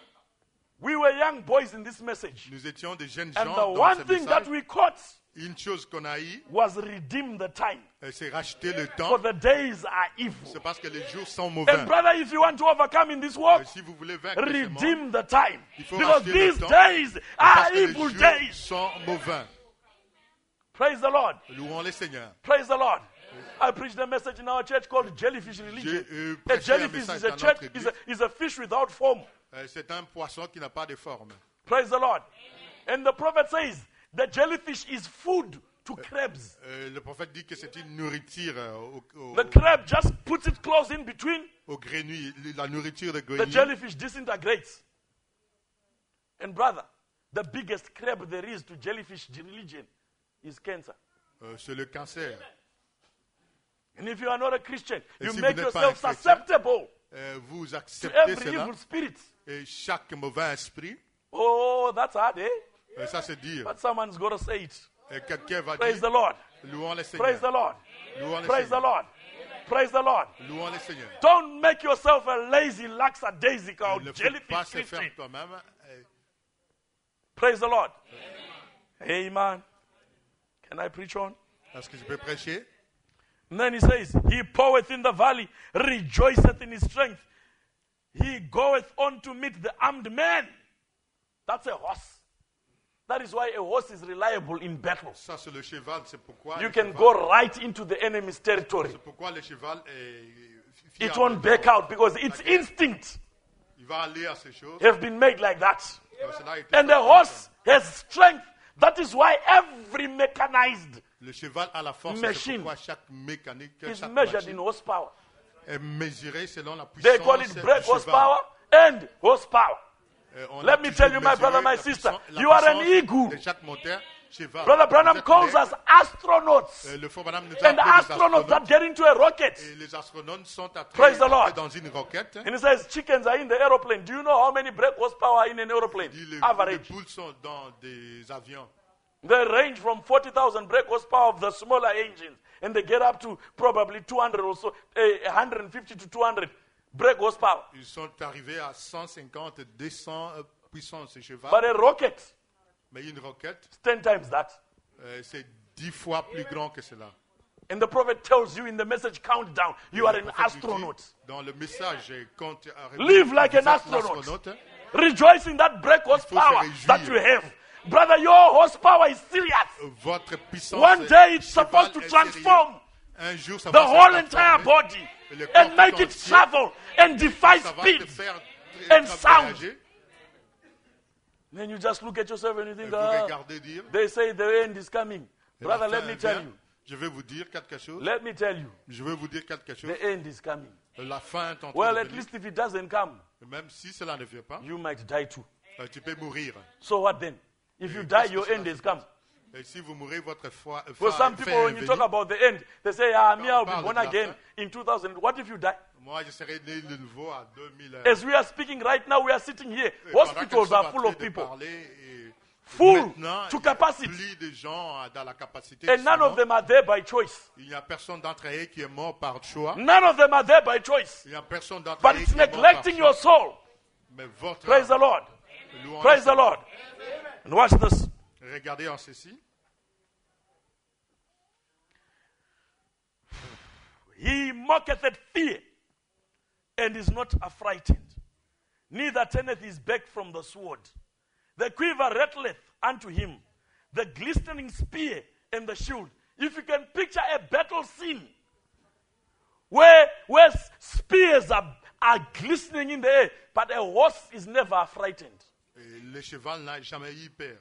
We were young boys in this message. Nous étions des jeunes And gens the dans one ce thing message. that we caught Une chose qu'on a eue, was redeem the time. c'est racheter le For temps. the days are evil. C'est parce que les jours sont mauvais. And brother, if you want to overcome in this world, Si vous voulez vaincre ce monde, redeem the time. Il faut Because racheter le these temps. days parce are que les evil jours days. sont mauvais. Praise the Lord. Louons le Seigneur. Praise the Lord. I preached a message in our church called Jellyfish Religion. J'ai A prêché un jellyfish message is a, dans church, notre is a fish without form. C'est un poisson qui n'a pas de forme. Praise the Lord. And the prophet says the jellyfish is food to crabs. Le prophète dit que c'est une nourriture The crab just puts it close in between. aux grenouilles, la nourriture de The grenouilles. jellyfish disintegrates. And brother, the biggest crab there is to jellyfish religion is cancer. C'est le cancer. And if you are not a Christian, Et you si make vous n'êtes pas yourself un chrétien, susceptible Vous to acceptez every cela. evil spirit. Et chaque mauvais esprit, Oh, that's hard, eh? ça c'est dire. But someone's got to say it. Et quelqu'un va Praise dire, the Lord. louons le Praise the Seigneur. Lord. Louons le Praise the Seigneur. Lord. Praise the Lord. Louons le Seigneur. Don't make yourself a lazy, lackadaisical, Il ne faut jellyfish pas se Christian. faire toi-même. Praise the Lord. Amen. Can I preach on? Est-ce que je peux prêcher? And then he says, He poweth in the valley, rejoiceth in his strength. He goeth on to meet the armed man. That's a horse. That is why a horse is reliable in battle. Ça c'est le cheval. C'est pourquoi You le can cheval- go right into the enemy's territory. C'est pourquoi le cheval est It fiable. won't back out because its instinct Il va aller à ces choses. have been made like that. Cela a été And fait the comme horse ça. has strength. That is why every mechanized Le cheval a la force. machine C'est pourquoi chaque mécanique, is chaque measured machine in horsepower. est mesurée selon la They puissance call it du brake cheval. horsepower and horsepower. On Let a me toujours tell you, my mesuré brother, my la sister, puissance- la you are an puissance eagle. de chaque moteur cheval. Brother Vous Branham êtes calls des- us astronauts. Le faux Branham nous And appelle des astronauts that astronautes. get into a rocket. Et les astronautes sont Praise the Lord. dans une roquette. And he says, chickens are in the aeroplane. Do you know how many brake horsepower in an aeroplane? Il dit, les Average. poules sont dans des avions. They range from 40,000 brake horsepower of the smaller engines. And they get up to probably 200 or so, 150 to 200 brake horsepower. Ils sont arrivés à 150, 200 puissance cheval. But a rocket Mais une roquette, is 10 times that. c'est 10 fois plus grand que cela. And the prophet tells you in the message countdown, you are Le an prophète lui dit, astronaut. Dans le message, quand Live like vous an êtes astronaut. l'astronaute, Rejoice in that brake horsepower réjouir. that you have. Brother, your horsepower is serious. votre puissance One day it's cheval supposed to est transform sérieux. Un jour, ça the va se whole entire transformer. body Le corps and make tout it entier. travel and defy Ça va te speed. faire and sound. voyager. Then you just look at yourself and you Et think, vous ah, regardez dire, they say the end is coming. et la Brother, let fin me vient. tell you. Je vais vous dire quelque chose. Let me tell you. Je vais vous dire quelque chose. The end is coming. La fin est en train Well, de at venir. least if it doesn't come, Même si cela ne vient pas, you might die too. tu peux mourir. So what then? If you Et die, qu'est-ce que your cela end se has come. Et si vous mourrez, votre foi For some people, when you talk about the end, they say, me, I'll be parle born de la again fin. in 2000. What if you die? Moi, je serai né de nouveau à 2000. As we are speaking right now, we are sitting here. Et pendant que nous Hospitals sommes are en full train of de people. parler, et Full maintenant, to il y a capacity. plus de gens dans la capacité. And none of them are there by choice. Il n'y a personne d'entre eux qui est mort par choix. None of them are there by choice. Il n'y a personne d'entre But eux it's qui est mort par neglecting choix. your soul. Mais votre Praise the âme, Lord. louange Praise the Lord. And watch this. Regardez en ceci. He mocketh at fear and is not affrighted, neither turneth his back from the sword. The quiver rattleth unto him, the glistening spear and the shield. If you can picture a battle scene where spears are glistening in the air, but a horse is never frightened. Et le cheval n'a jamais eu peur.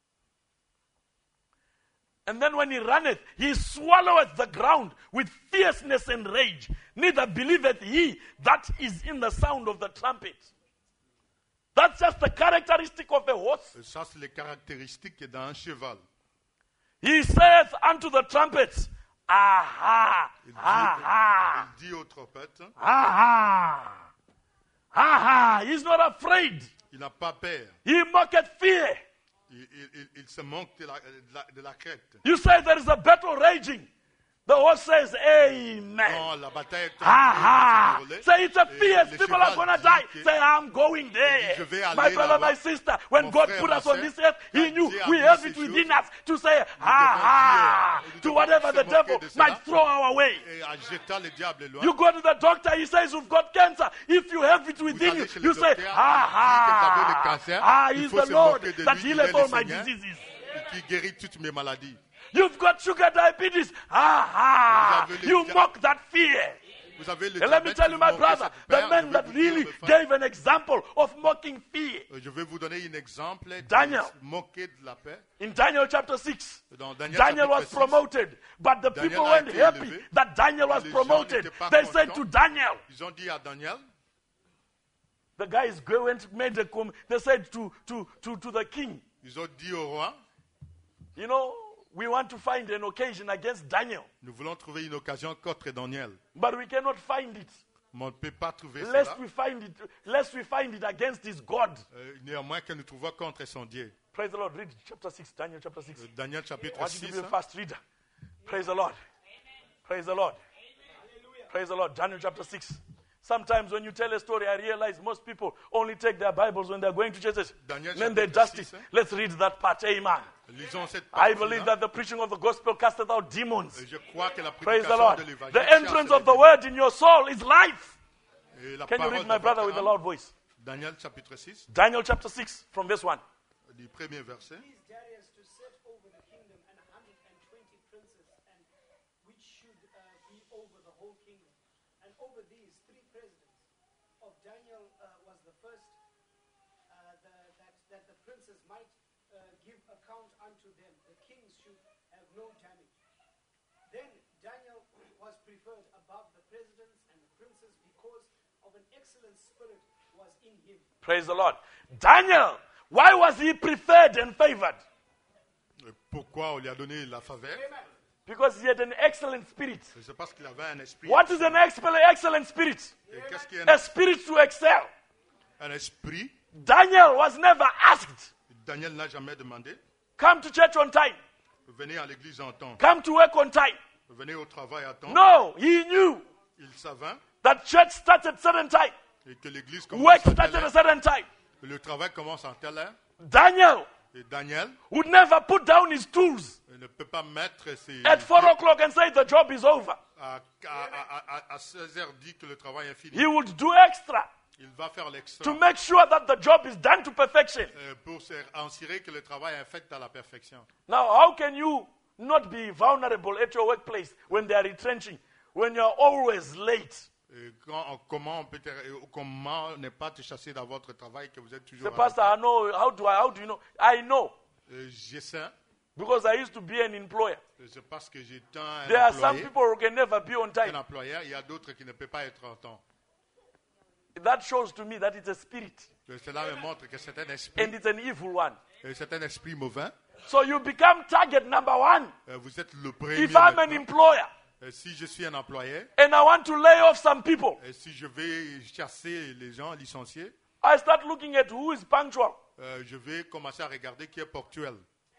And then when he runneth, he swalloweth the ground with fierceness and rage. Neither believeth he that is in the sound of the trumpet. That's just the characteristic of a horse. Et ça, c'est les caractéristiques d'un cheval. He saith unto the trumpets, aha, Il aha, dit aux trompettes, aha, aha. He's not afraid. il n'a pas peur. He mocketh fear. Il se moque de la crête. You say there is a battle raging. The horse says, amen. Quand la bataille est en Aha! train de se dérouler, Say it's a et fierce. le People are cheval gonna dit die. que Say I'm going there. je vais aller My brother, là-bas. my sister. When Mon God frère, put ma us on sœur, this earth, He quand knew Dieu a we mis have ces it choses, within us to say, nous aha, devons to dire, whatever nous the devons se devil moquer de cela. might throw our way. Et en jetant le diable loin, You go to the doctor, he says you've got cancer. If you have it within you, allez chez le you say, docteur, aha, il dit que vous avez le cancer, ah, il he's faut the se Lord moquer de that lui, il healeth est all le my Seigneur. diseases. qui guérit toutes mes maladies. You've got sugar diabetes. Aha! Vous avez le You dia- mock that fear. Vous avez le And let me diabète, tell you, vous my moquez brother, cette the peur, man je vais that vous dire, really mes frères, gave an example of mocking fear. je vais vous donner un exemple de Daniel. moquer de la paix. In Daniel chapter 6, Dans Daniel Daniel was chapitre 6, promoted, but the Daniel people a weren't été happy élevé. that Daniel was Les gens promoted. n'étaient pas They said to contents. Daniel, Ils ont dit à Daniel, the guys went made a they said to the king, ils ont dit au roi, you know, we want to find an occasion against Daniel, nous voulons trouver une occasion contre Daniel. but we cannot find it. Mais on ne peut pas trouver Lest cela. we find it against his God. Néanmoins que nous trouvons contre son Dieu. Praise the Lord. Read chapter 6, Daniel chapter 6. Daniel I chapitre want you to 6. be a fast reader. Praise the Lord. Praise the Lord. Praise the Lord. Daniel chapter 6. Sometimes when you tell a story, I realize most people only take their Bibles when they're going to churches. Daniel Then they chapitre dust it. 6. Let's read that part. Amen. Lisons cette I partie-là. believe that the preaching of the gospel casteth out demons. Je crois que la Praise the prédication Lord. de l'évangile The entrance chasse of the les word in your soul is life. démons. Et la Can you parole read my de brother votre with a âme. loud voice? Daniel chapitre 6, Daniel chapter 6 from verse 1. du premier verset. Please Darius to set over the kingdom 120 princes, and which should be over the whole kingdom. And over these 3 presidents of Daniel was the first, that the princes might give account unto them. The kings should have no damage. Then Daniel was preferred above the presidents and the princes because of an excellent spirit was in him. Praise the Lord. Daniel, why was he preferred and favored? Pourquoi on lui a donné la faveur? Because he had an excellent spirit. C'est parce qu'il avait un esprit. What is an excellent spirit? Et qu'est-ce qui est A spirit to excel. un esprit? Daniel was never asked, Daniel n'a jamais demandé. come to church on time, Venez à l'église en temps. come to work on time. Venez au travail à temps. No, he knew Il savait that church started at certain time, et que l'église work commence à started telle at a heure. certain time. Le travail commence en telle heure. Daniel Et Daniel would never put down his tools ne peut pas mettre ses at 4 o'clock and say the job is over. à 16h dit que le travail est fini. He would do extra Il va faire l'extra to make sure that the job is done to perfection. pour assurer que le travail est fait à la perfection. Now, how can you not be vulnerable at your workplace when they are retrenching, when you're always late? Comment ne pas te chasser dans votre travail que vous êtes toujours The pastor, I know. How do you know? I know. Je sais. Because I used to be an employer. C'est parce que j'étais un There are some employé, people who can never be on un time. employeur. Il y a d'autres qui ne peuvent pas être en temps. That shows to me that it's a spirit. Cela me montre que c'est un esprit. And it's an evil one. Et c'est un esprit mauvais. So you become target number one. Vous êtes le premier. If I'm an maintenant. employer Si je suis un employé, and I want to lay off some people, et si je vais chasser les gens, licencier, I start looking at who is punctual. je vais commencer à regarder qui est ponctuel.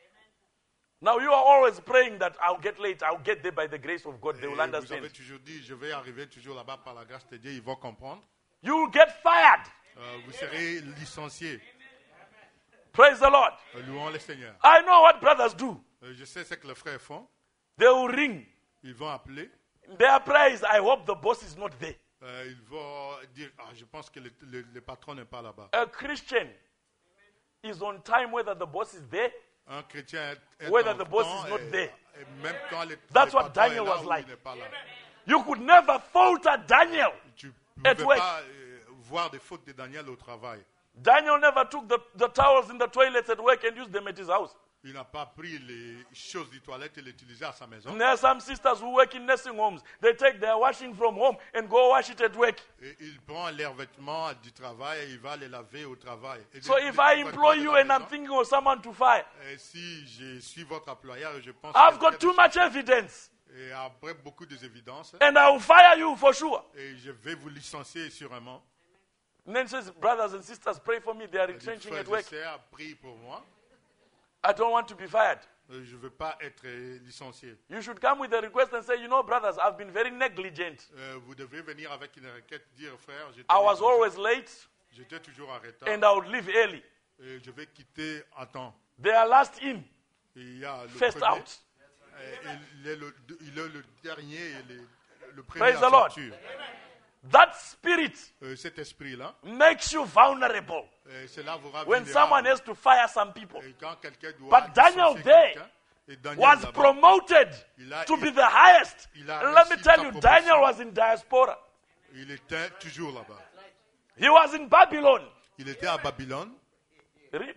Now you are always praying that I'll get late, I'll get there by the grace of God. They Et will vous understand. avez toujours dit, je vais arriver toujours là-bas par la grâce de Dieu, ils vont comprendre. You will get fired. Vous serez licencié. Praise the Lord. Louons le Seigneur. I know what brothers do. Je sais ce que les frères font. They will ring. Ils vont appeler. Their prayer is, I hope the boss is not there. Ils vont dire, je pense que le patron n'est pas là-bas. A Christian is on time whether the boss is there. Un chrétien est Whether en the boss temps is not there. Et même quand That's le what patron Daniel est là was ou like. il n'est pas là. You could never falter Daniel. Tu At ne peux work. pas voir des fautes de Daniel au travail. Daniel never took the towels in the toilets at work and used them at his house. Il n'a pas pris les choses du toilette et les utilisé à sa maison. And there are some sisters who work in nursing homes. They take their washing from home and go wash it at work. Et il prend leurs vêtements du travail et il va les laver au travail. Et So if I employ you and I'm thinking of someone to fire, et si je suis votre employeur, je pense I've que got too much evidence. et après beaucoup d'évidence, And I will fire you for sure. et je vais vous licencier sûrement. And then says, brothers and sisters, pray for me. They are Il dit, retrenching frère at et work. sœurs, prie pour moi. I don't want to be fired. Je ne veux pas être licencié. You should come with a request and say, you know, brothers, I've been very negligent. Vous devez venir avec une requête, dire frère, I was always late j'étais toujours en retard and I would leave early. et je vais quitter à temps. They are last in, Et il y a le first premier, out. il est le dernier et le premier Praise à the Lord. sortir. That spirit Cet esprit-là, makes you vulnerable cela vous rend when vulnérable. someone has to fire some people. Et quand quelqu'un doit But Daniel licencier there quelqu'un, et Daniel Was là-bas, promoted il a- to be the highest. il a And let me reçu tell sa you, promotion. Daniel was in diaspora. il était toujours là-bas. He was in Babylon. Il était à Babylone. Read.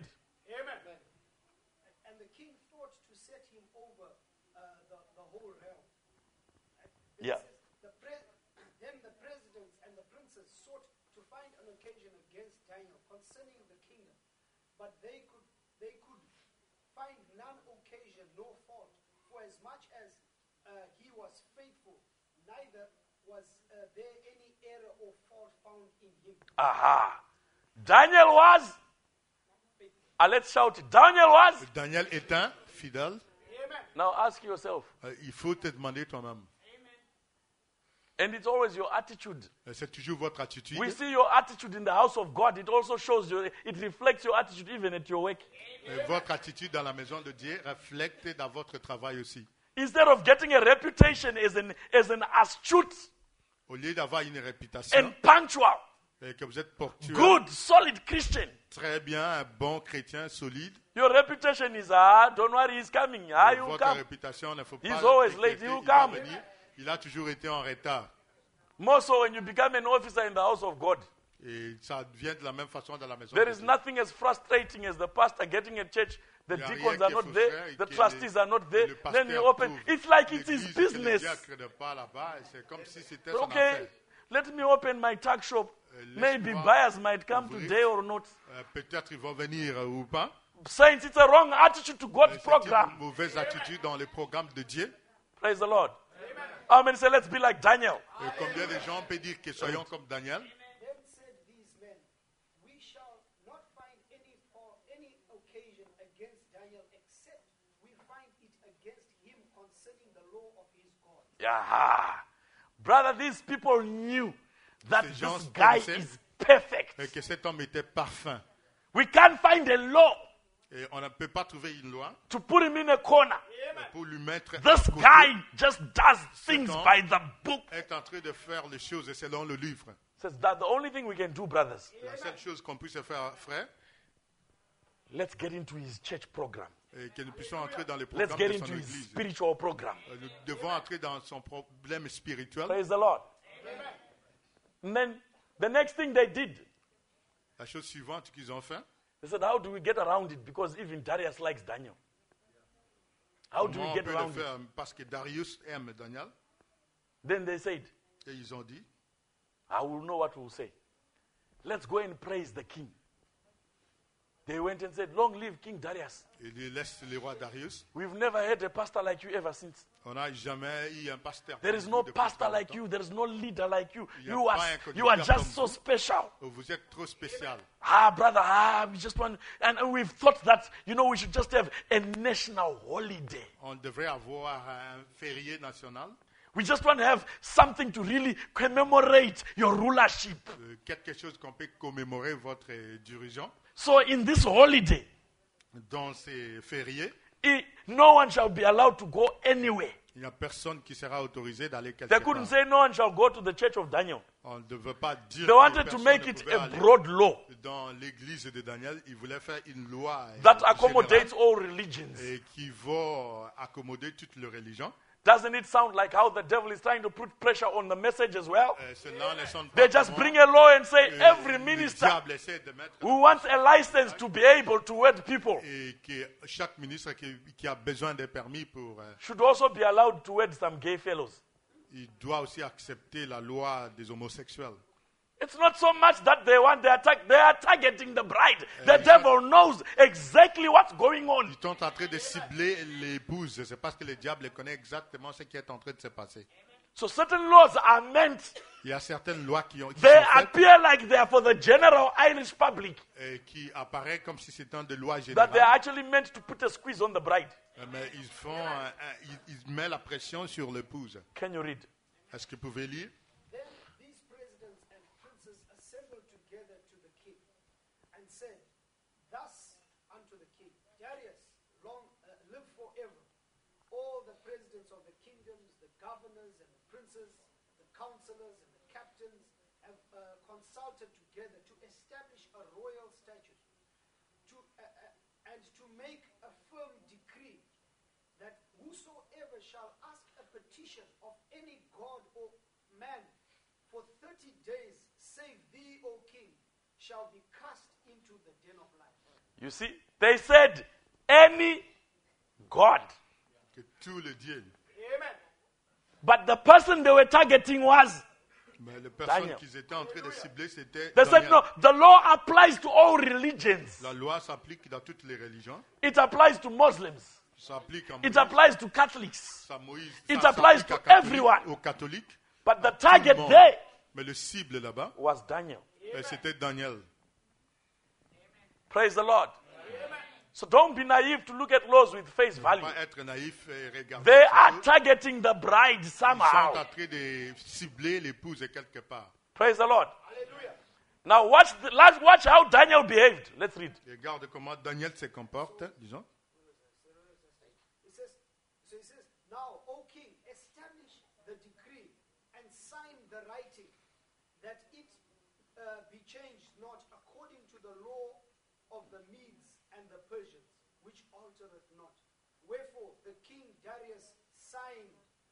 And the king thought to set him over the whole realm. Yeah. Then the presidents and the princes sought to find an occasion against Daniel concerning the kingdom, but they could find none occasion nor fault, for as much as he was faithful, neither was there any error or fault found in him. Aha. Daniel was. Let's shout it. Daniel was. Daniel est un fidèle. Now ask yourself. Il faut te demander toi-même. And it's always your attitude. C'est toujours votre attitude. We see your attitude in the house of God. It also shows you, it reflects your attitude even at your work. Votre attitude dans la maison de Dieu reflète dans votre travail aussi. Instead of getting a reputation as an astute Au lieu d'avoir une réputation and punctual, et que vous êtes ponctuel, good, solid Christian, très bien, un bon chrétien solide, your reputation is, don't worry, he's coming. You votre come. réputation ne faut pas He's always l'inquiéter, late, he will il va come. venir. Il a toujours été en retard. More so when you become an officer in the house of God. Et ça vient de la même façon dans la maison There de is Dieu. nothing as frustrating as the pastor getting at church. The Il y a deacons rien are qui not est there. frustrant et The que trustees are not there. le Then you pasteur open. trouve It's like it's his l'église que le business. diacre n'est pas là-bas, et c'est comme si c'était son Okay, affaire. let me open my tuck shop. Maybe laisse-moi buyers might come ouvrir. today or not. Peut-être ils vont venir ou pas. Saints, it's a wrong attitude to God's C'est program. une mauvaise attitude dans les programmes de Dieu. Praise the Lord. How many say, let's be like Daniel? Et combien de gens peuvent dire que soyons comme Daniel? Then said these men, we shall not find any occasion against Daniel, except we find it against him concerning the law of his God. Yeah. Brother, these people knew that Ces gens this guy connaissaient is perfect. Et que cet homme était parfait. We can't find a law Et on ne peut pas trouver une loi to put him in a corner. pour lui mettre à This côté. guy just does things homme by the book. Est en train de faire les choses selon le livre. Says that the only thing we can do, brothers, La seule chose qu'on puisse faire, frère, let's get into his church program. et que nous puissions entrer dans les Let's programmes get de son into his église. spiritual program. Nous devons entrer dans son problème spirituel. Praise the Lord. And then the next thing they did, La chose suivante qu'ils ont fait, they said, how do we get around it? Because even Darius likes Daniel. How do Comment we on get peut le around it? faire? Parce que Darius aime Daniel. Then they said, Et ils ont dit, I will know what we'll say. Let's go and praise the king. They went and said, long live King Darius. il laisse le roi Darius. We've never had a pastor like you ever since. On n'a jamais eu un pasteur. There is comme no vous depuis pastor très like longtemps. you. There is no leader like you. Il y a You pas are, un you are conducteur just so comme vous. special. Vous êtes trop spécial. Ah, brother, we just want, and we've thought that, we should just have a national holiday. On devrait avoir un férié national, We just want to have something to really commemorate your rulership. quelque chose qu'on peut commémorer votre dirigeant. So in this holiday, Dans ces fériés, no one shall be allowed to go anywhere. il n'y a personne qui sera autorisé d'aller quelque They couldn't part. say no one shall go to the church of Daniel. On ne veut pas dire They que wanted to personne make ne it pouvait a aller. broad law Dans l'église de Daniel, ils voulaient faire une loi that générale accommodates all religions. et qui va accommoder toutes les religions. Doesn't it sound like how the devil is trying to put pressure on the message as well? Cela ne sonne pas They just comment, bring a law and say every le minister diable essaie de mettre who wants a license to be able to wed people et que chaque ministre qui a besoin de permis pour, should also be allowed to wed some gay fellows. il doit aussi accepter la loi des homosexuels. It's not so much that they want the attack, they are targeting the bride. The devil knows exactly what's going on. Ils sont en train de cibler l'épouse. C'est parce que le diable connaît exactement ce qui est en train de se passer. So certain laws are meant, Il y a certaines lois qui they sont faites appear like they are for the general Irish public, et qui apparaissent comme si c'était des lois that they are générales. actually meant to put a squeeze on the bride. Mais ils font, ils mettent la pression sur l'épouse. Can you read? Est-ce que vous pouvez lire? Then these presidents and princes assembled together to the king and said, thus unto the king, Darius, live forever. All the presidents of the kingdoms, the governors and the princes, the counselors and the captains have consulted together to establish a royal statute and to make a firm decree that whosoever shall ask a petition of any god or man for 30 days, save thee, O king, shall be cast into the den of life. You see, they said any God. Que tous les dieux. Amen. But the person they were targeting was, Mais les personnes Daniel. qu'ils étaient en train de cibler, c'était they said, Daniel. no, the law applies to all religions. La loi s'applique dans toutes les religions. It applies to Muslims. Ça applique à It Moïse. applies to Catholics. Ça, Moïse, It ça applies s'applique to à catholique, everyone. aux catholiques. But the Tout le target monde. there Mais le cible là-bas, was Daniel. c'était Daniel. Praise the Lord. So don't be naive to look at laws with face value. Pas être naïf et regarder. They ces are choses. targeting the bride Ils sont en somehow. train de cibler l'épouse quelque part. Praise the Lord. Now watch how Daniel behaved. Let's read. Regarde comment Daniel se comporte, disons. He says, now, O king, establish the decree and sign the writing that it be changed not according to the law of the Medes and the Persians, which altereth not. Wherefore the king Darius signed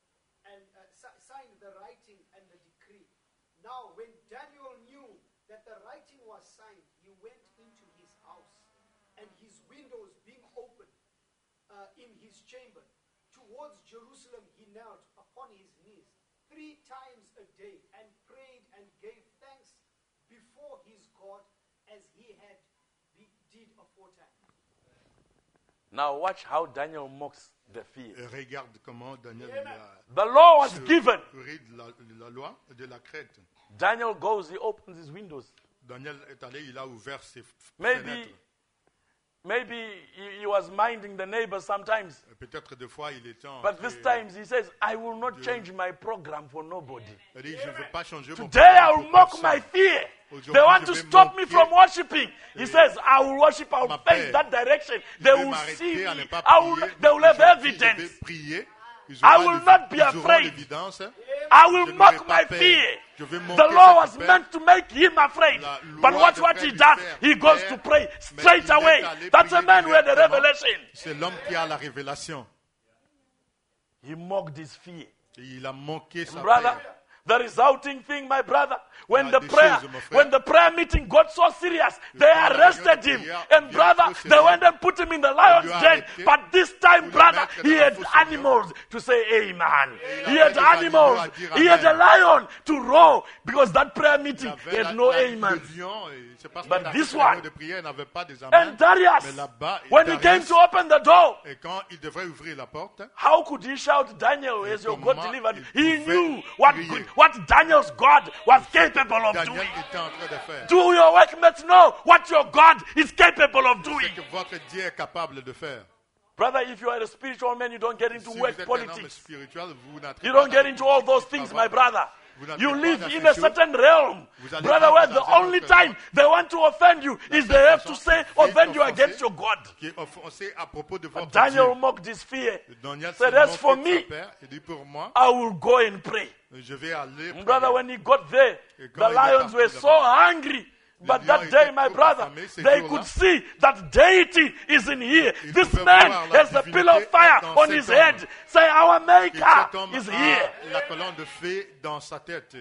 the writing and the decree. Now, when Daniel knew that the writing was signed, he went into his house, and his windows being open in his chamber, towards Jerusalem he knelt upon his knees 3 times a day and prayed and gave thanks before his God as he had did aforetime. Now watch how Daniel mocks the fear. Et regarde comment Daniel The law was given. read la loi de la Crète. Daniel goes, he opens his windows. Daniel est allé, il a ouvert ses Maybe fenêtres. he was minding the neighbors sometimes. Peut-être des fois il était en But this train- time he says, I will not change my program for nobody. Il dit, je ne veux pas changer mon Today I programme will pour mock personne. my fear. Aujourd'hui, They want je to vais stop me moquer from worshiping. He says, I will worship, I will ma face paix. that direction. Je They vais will m'arrêter see à me. ne pas I will, prier. they will have Aujourd'hui, je vais evidence. prier. Ils I auront will not be ils auront afraid. l'évidence. I Je will ne vais mock pas my peur. fear. Je vais The moquer law was cette peur. meant to make him afraid. La But loi watch what devrait he lui does. faire He goes peur, to pray mais straight il est away. allé That's a prier man who had a directement. revelation. C'est l'homme qui a la révélation. He mocked his fear. Et il a moqué sa Brother, peur. The resulting thing, my brother, when La the des prayer, choses, mon frère. when the prayer meeting got so serious, they temps de la arrested réunion de him. prière And devient brother, trop they sérieux. went and put him in the lion's lui a den. arrêté But this time, pour le brother, mettre he dans la had fosse au lion. animals to say amen. il He avait had des animaux animals. à dire He had a amen. lion to roar because that prayer meeting Il avait had no le amen. lion, et c'est parce But que la this réunion one- de prière n'avait pas des And amens. Darius, Mais là-bas, when he came Darius, to open the door, et quand il devrait ouvrir la porte, how could he shout, Daniel, is your God comment delivered? il He pouvait knew what, crier. what Daniel's God was capable of Daniel doing. était en train de faire. Do your workmates know what your God is capable of doing? Ce que votre Dieu est capable de faire. Brother, if you are a spiritual man, you don't get into Si work vous êtes un homme politics. spirituel, vous n'entrez You pas don't get dans into all those things, my brother. Vous n'entrez You pas live dans in ces a choses. certain realm. Vous allez Brother, vivre where dans the un only autre time monde. they want to offend you is they have to say, offend you against your God. Qui est offensé à propos de votre Daniel Dieu. mocked his fear. Daniel Said, s'est as for moqué de me, son père. Il dit pour moi, I will go and pray. je vais aller Brother, prier. when he got there, Et the quand il est lions parti were là-bas, so hungry. But lions that étaient day, my trop brother, affamés ce they jour-là. could see that deity is in here. Ils This pouvaient man voir la has a divinité pillar of fire dans on cet his homme. head. Say, our Et maker cet homme is a here. la colonne de fée dans sa tête.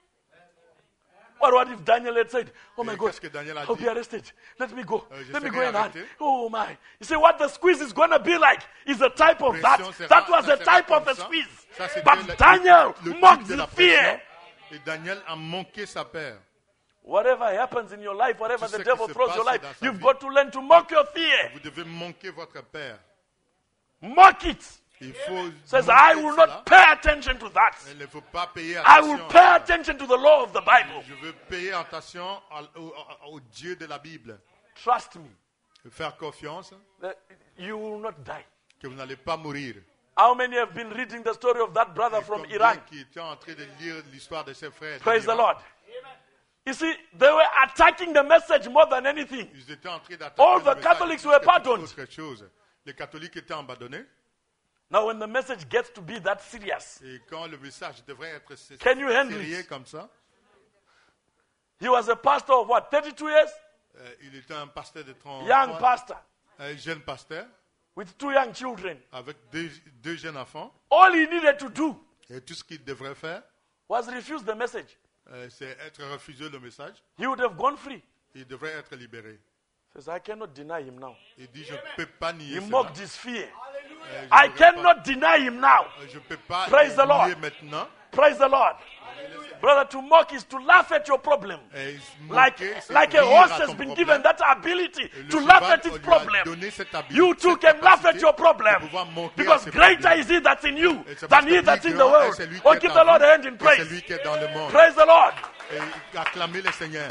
What if Daniel had said, oh my Et God, qu'est-ce que Daniel a I'll dit? be arrested. Let me go. Je Let me serai go and hide. arrêté. Oh my. You see what the squeeze is going to be like is a type of that. Pression sera- That was ça a sera type of comme a ça. squeeze. Ça, c'était But Daniel le type mocked de the la fear. pression. Et Daniel a manqué sa père. Whatever happens in your life, whatever Tout the ce qui devil se throws passe your life, dans sa you've vie. got to learn to mock your fear. Vous devez manquer votre père. Mock it. Il faut Says, manquer I will cela. not pay attention to that. Il ne faut pas payer I will attention. pay attention to the law of the Bible. Je veux payer attention au Dieu de la Bible. Trust me, Faire confiance that you will not die. que vous n'allez pas mourir. How many have been reading the story of that brother from Combien Iran? qui étaient en train de lire l'histoire de ses frères. Praise the d'Iran. Lord. You see, they were attacking the message more than anything. Ils étaient en train d'attaquer All le the message Catholics plus were que toute pardoned. autre chose. Les catholiques étaient abandonnés. Now, when the message gets to be that serious, Et quand le message devrait être Can you handle sérieux it? comme ça, he was a pastor of what, 32 years? il était un pasteur de 30 Young pastor un jeune pasteur with 2 young children. avec deux jeunes enfants. All he needed to do Et tout ce qu'il devrait faire, was refuse the message. c'est être refusé le message. He would have gone free. Il devrait être libéré. Says, I cannot deny him now. Il dit, je ne peux pas nier He cela. mocked his fear. Je I ne peux cannot deny him now. pas- je ne peux pas Praise the Lord. nier maintenant. Praise the Lord. Brother, to mock is to laugh at your problem. Et Like, moquer, c'est like a rire horse à has ton been problème. given that ability Le to laugh cheval, at on its lui a problem. donné cette habilité, You too cette can laugh at capacité your de problem. pouvoir moquer à Because ses greater problèmes. is he that's in you Et c'est than parce he que that's plus in the grand est world. celui qui Oh, est give en the Lord vous a hand in que praise. celui qui est dans le monde. Praise the Lord. Et acclamer le Seigneur.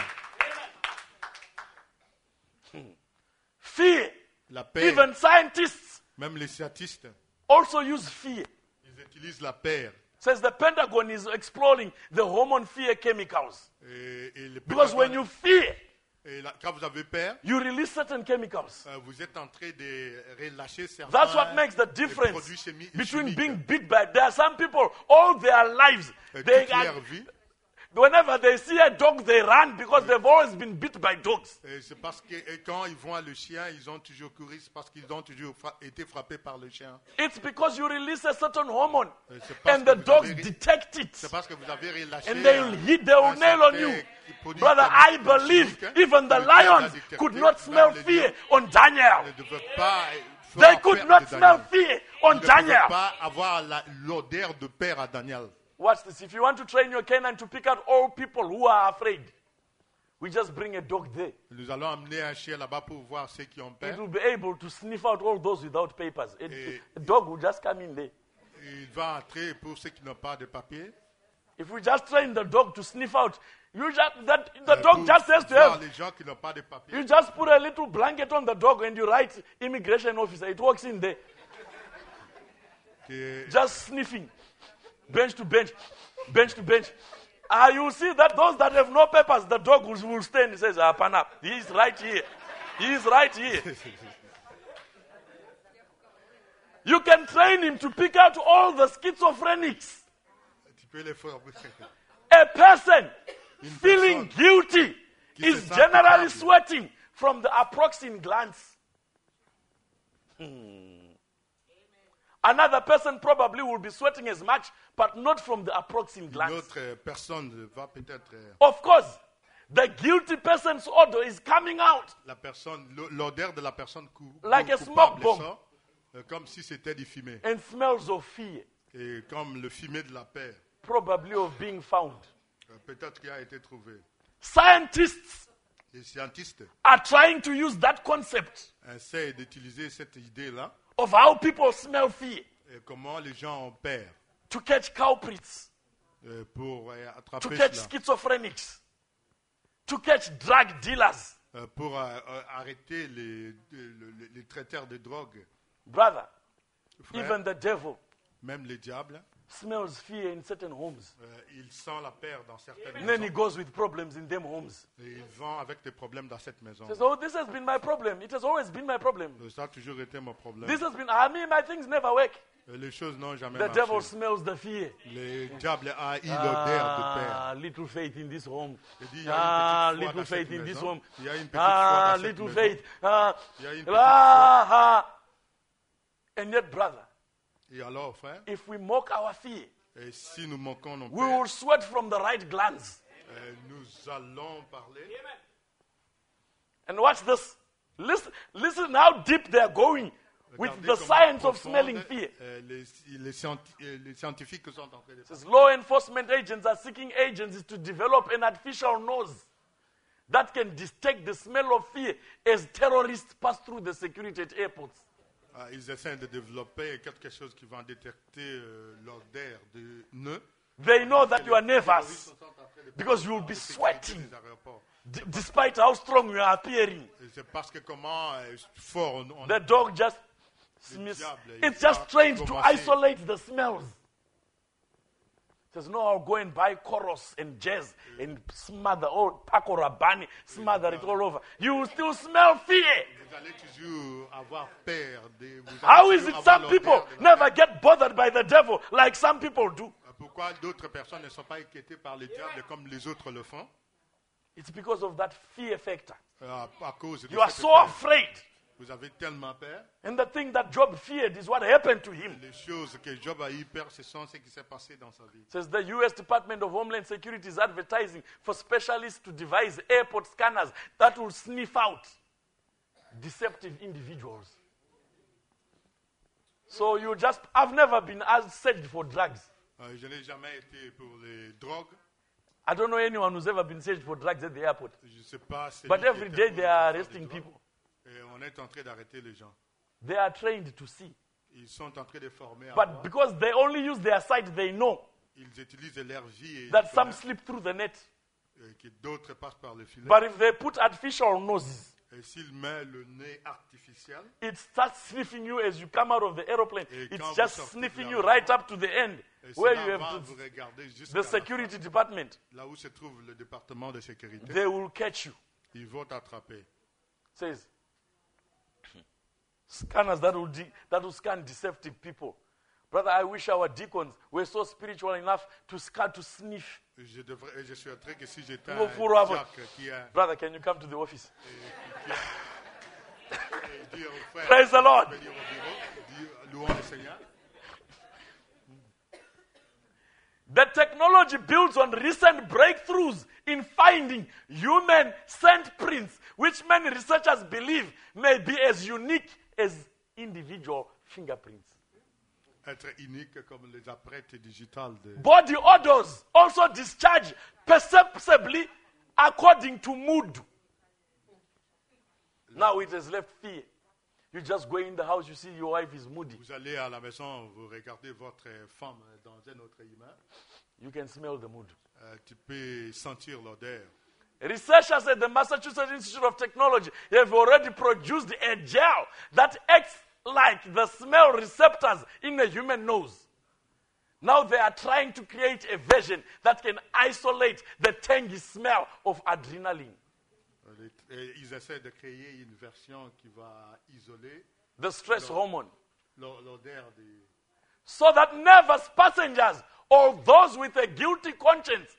Fear. La paix, Even scientists même les scientistes, also use fear. ils utilisent la paix. Says the Pentagon is exploring the hormone fear chemicals. Et le Because when you fear, quand vous avez peur, you release certain chemicals. vous êtes en train de relâcher certains That's what makes the produits difference between chimiques. being beat by. There are some people, all their lives, they Toute are, leur vie. whenever they see a dog, they run because they've always been beat by dogs. Et c'est parce que quand ils voient le chien, ils ont toujours couru, c'est parce qu'ils ont toujours été frappés par le chien. It's because you release a certain hormone, C'est parce and que the vous dogs avez- detect it, C'est parce que vous avez relâché and they will hit, they will nail on you. Brother, I believe even the lions could not smell fear on Daniel. ne devaient pas They could not smell fear on Ils ne pouvaient Daniel. pas avoir l'odeur de peur à Daniel. Watch this. If you want to train your canine to pick out all people who are afraid, we just bring a dog there. Nous allons amener un chien là-bas pour voir ceux qui ont It peur. will be able to sniff out all those without papers. A dog will just come in there. Il va entrer pour ceux qui n'ont pas de papier. If we just train the dog to sniff out, the dog Pour just has to voir have. les gens qui n'ont pas de papier. You just put a little blanket on the dog and you write immigration officer. It walks in there, Que- just sniffing, bench to bench, bench to bench. You see that those that have no papers, the dog will stand and says, Pana, he is right here. He is right here. You can train him to pick out all the schizophrenics. Tu peux les faire. A person feeling personne guilty qui se is sent generally coupable. sweating from the approximate glance. Another person probably will be sweating as much, but not from the approximate Une glance. autre personne va peut-être... Of course, the guilty person's odor is coming out La personne, l'odeur de la personne Like a coupable smoke bomb. sort, comme si c'était du fumé. and smells of fear, Et comme le fumé de la paix, probably of being found. peut-être qu'il a été trouvé. Scientists Les scientistes are trying to use that concept essaient d'utiliser cette idée-là, of how people smell fear et comment les gens ont peur to catch culprits, pour to attraper catch cela, schizophrenics, to catch drug dealers. pour arrêter les traiteurs de drogue. Brother, Frère, even the devil même les diables, smells fear in certain homes. ils sentent la peur dans certaines And then he maisons. goes with problems in them homes. Et ils vont avec des problèmes dans cette maison. Says, oh, this has been my problem. It has always been my problem. Ça a toujours été mon problème. This has been, I mean, my things never work. Les choses n'ont jamais The devil marché. smells the fear. Les diables ont eu l'odeur de peur. Ah, little faith in this home. Il dit, il y a Ah, une petite foi little dans cette faith in this maison. home. Il y a une petite foi Ah, dans cette little maison. faith. Ah, Il y a une petite ah. And yet, brother, Et alors, frère, if we mock our fear, et si nous manquons nos we peurs, will sweat from the right glands. nous allons parler. And watch this. Listen how deep they are going with Regardez the comment science of profonde, smelling fear. les scientifiques sont en train de It faire. says law enforcement agents are seeking agencies to develop an artificial nose that can detect the smell of fear as terrorists pass through the security at airports. Ils essaient de développer quelque chose qui va détecter l'odeur de nœuds. They know that you are nervous because you will be sweating despite how strong you are appearing. C'est parce que comment fort on The dog just smells. It's just trained to isolate the smells. Says, no, I'll go and buy chorus and jazz and smother, Paco Rabanne, smother it all over. You will still smell fear. Vous allez toujours avoir peur. How is it some people never get bothered by the devil like some people do? Pourquoi d'autres personnes ne sont pas inquiétées par les diables comme les autres le font? It's because of that fear factor. À cause de You are cette so peur. afraid. Vous avez tellement peur. And the thing that Job feared is what happened to him. Les choses que Job a eu peur, ce sont ce qui s'est passé dans sa vie. Says the U.S. Department of Homeland Security is advertising for specialists to devise airport scanners that will sniff out deceptive individuals. So I've never been searched for drugs. Je n'ai jamais été pour les drogues. I don't know anyone who's ever been searched for drugs at the airport. Je ne sais pas. celui But qui every était day pour they les are drogues. arresting people. Et on est en train d'arrêter les gens. They are trained to see. Ils sont en train de former à But voir. because they only use their sight, they know Ils utilisent leur vie et that ils some connaissent, slip through the net. que d'autres passent par le filet. But if they put artificial noses, Et s'ils mettent le nez artificiel, it starts sniffing you as you come out of the aeroplane. Et quand It's vous just sortez sniffing de you l'avion, right up to the end, et where cela you va have vous to, regarder jusqu'à the la security fin, department. là où se trouve le département de sécurité. They will catch you. Ils vont t'attraper. Says scanners that will scan deceptive people. Brother, I wish our deacons were so spiritual enough to sniff. Je souhaiterais que si j'étais Vous un fourrez à diacre qui a Brother, can you come to the office? dit au frère, Praise the Lord. venir au bureau, dire, louons le Seigneur. The technology builds on recent breakthroughs in finding human scent prints, which many researchers believe may be as unique as individual fingerprints. Être unique comme les apprêtes digitales de... Body odors also discharge perceptibly according to mood. Now it has left fear. You just go in the house, you see your wife is moody. Vous allez à la maison, vous regardez votre femme dans un autre humain, You can smell the mood. tu peux sentir l'odeur. Researchers at the Massachusetts Institute of Technology have already produced a gel that acts like the smell receptors in a human nose. Now they are trying to create a version that can isolate the tangy smell of adrenaline. Ils essaient de créer une version qui va isoler The stress hormone. l'odeur de... So that nervous passengers or those with a guilty conscience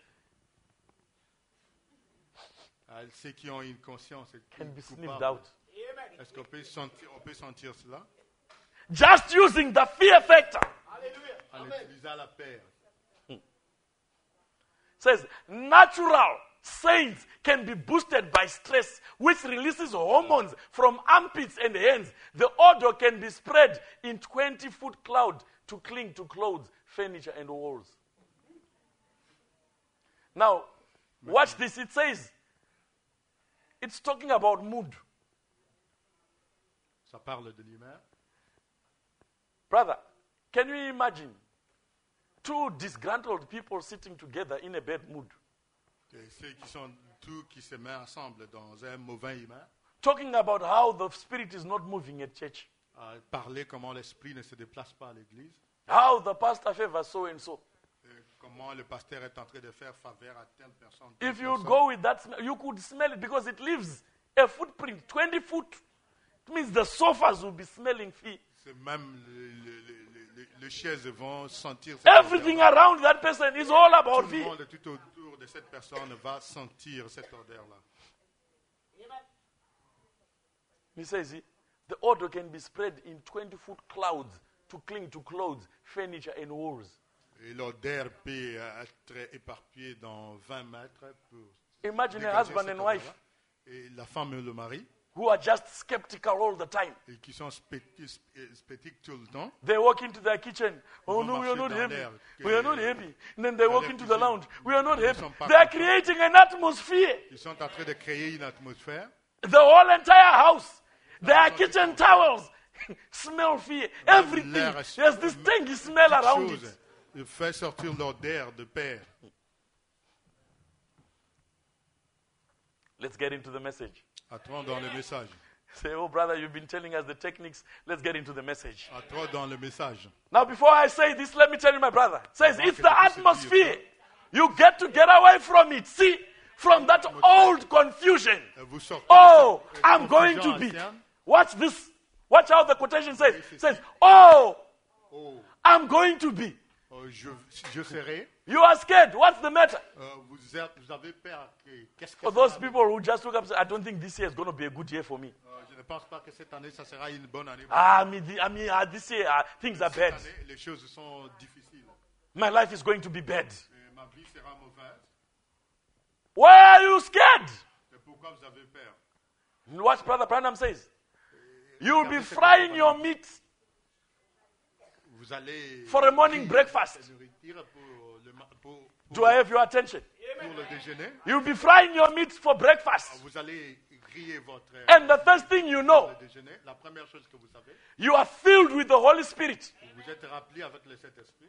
Ceux qui ont une conscience can be sniffed coupable. out. Est-ce qu'on peut sentir cela? Just using the fear factor. En utilisant la peur. Says natural saints can be boosted by stress, which releases hormones from armpits and hands. The odor can be spread in 20-foot cloud to cling to clothes, furniture, and walls. Now, watch this. It says, it's talking about mood. Ça parle de l'humeur. Brother, can you imagine two disgruntled people sitting together in a bad mood? Et ceux qui sont tous qui se mettent ensemble dans un mauvais humeur. Talking about how the spirit is not moving at church. Parler comment l'esprit ne se déplace pas à l'église. How the pastor favors so and so. Comment le pasteur est en train de faire faveur à telle personne. If you go with that smell, you could smell it because it leaves a footprint, 20 foot. It means the sofas will be smelling feet. C'est même les chaises vont sentir. Everything around that person is all about tout le feet. monde tout autour de cette personne va sentir cette odeur-là. He says the odor can be spread in 20-foot clouds to cling to clothes, furniture, and walls. Et l'odeur peut être éparpillée dans 20 mètres. Pour Imagine a dégager husband cette and wife odeur-là. Et la femme et le mari, who are just skeptical all the time. et qui sont spétiques tout le temps. They walk into their kitchen. Oh vont no, we are marcher not dans happy. l'air, We are not happy. And then they walk l'air into the cuisine. lounge. We are not Ils happy. sont pas They are contents. creating an atmosphere. Ils sont en train de créer une atmosphère. The whole entire house. Their kitchen towels smell fear. Everything. L'air There's this stinky smell toute around chose, it. il fait sortir l'odeur de père. Let's get into the message. Entrons dans le message. Say, oh brother, you've been telling us the techniques. Let's get into the message. Entrons dans le message. Now, before I say this, let me tell you, my brother. It says, Avant it's que the je puisse atmosphere. dire You get to get away from it. See, from that old confusion. Vous sortez Oh, de cette I'm going to confusion be. ancienne. Watch this. Watch how the quotation says. It says, oh, Oh, I'm going to be. je serai. You are scared. What's the matter? Vous avez peur. Qu'est-ce que For those people who just look up and say, I don't think this year is going to be a good year for me. Je ne pense pas que cette année, ça sera une bonne année. This year, things are Cette bad. année, les choses sont difficiles. My life is going to be bad. Et ma vie sera mauvaise. Why are you scared? Et pourquoi vous avez peur? What Brother Branham says. You'll be frying your meat Vous allez for a morning breakfast. nourriture pour Do I have your attention? le déjeuner. You'll be frying your meat for breakfast. Vous allez griller votre And the first thing you know, le déjeuner. La première chose que vous savez, you are filled with the Holy Spirit. vous êtes rempli avec le Saint-Esprit.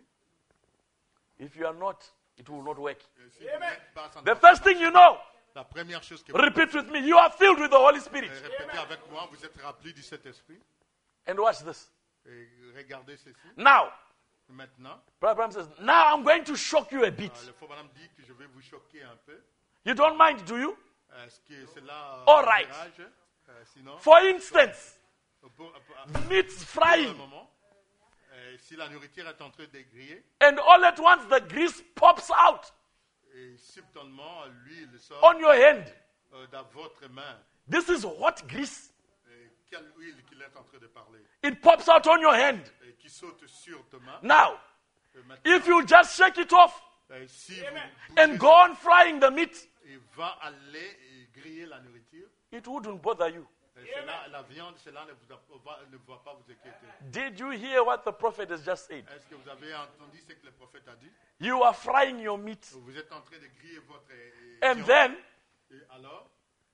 If you are not, it will not work. Et si vous n'êtes pas en The first thing you know, la première chose que vous repeat with me, you are filled with the Holy Spirit. répétez avec moi, vous êtes rempli du Saint-Esprit. And watch this. Et regardez ceci. Now, Maintenant, Brother Branham says, now I'm going to shock you a bit. le faux madame dit que je vais vous choquer un peu. You don't mind, do you? Est-ce que cela All right. dérange? Sinon, For instance, pour meat le frying, moment, si la nourriture est en train de griller, and all at once the grease pops out et subtilement l'huile sort on your hand. dans votre main. This is hot grease. Quelle huile qu'il est en train de parler? It pops out on your hand. Et qui saute sur ta main. Now, Maintenant, if you just shake it off si vous and bougez go on frying the meat, et va aller griller la nourriture, it wouldn't bother you. cela, la viande, cela ne va pas vous inquiéter. Did you hear what the prophet has just said? Est-ce que vous avez entendu ce que le prophète a dit? You are frying your meat. Vous êtes en train de griller votre And viande. then, Et alors,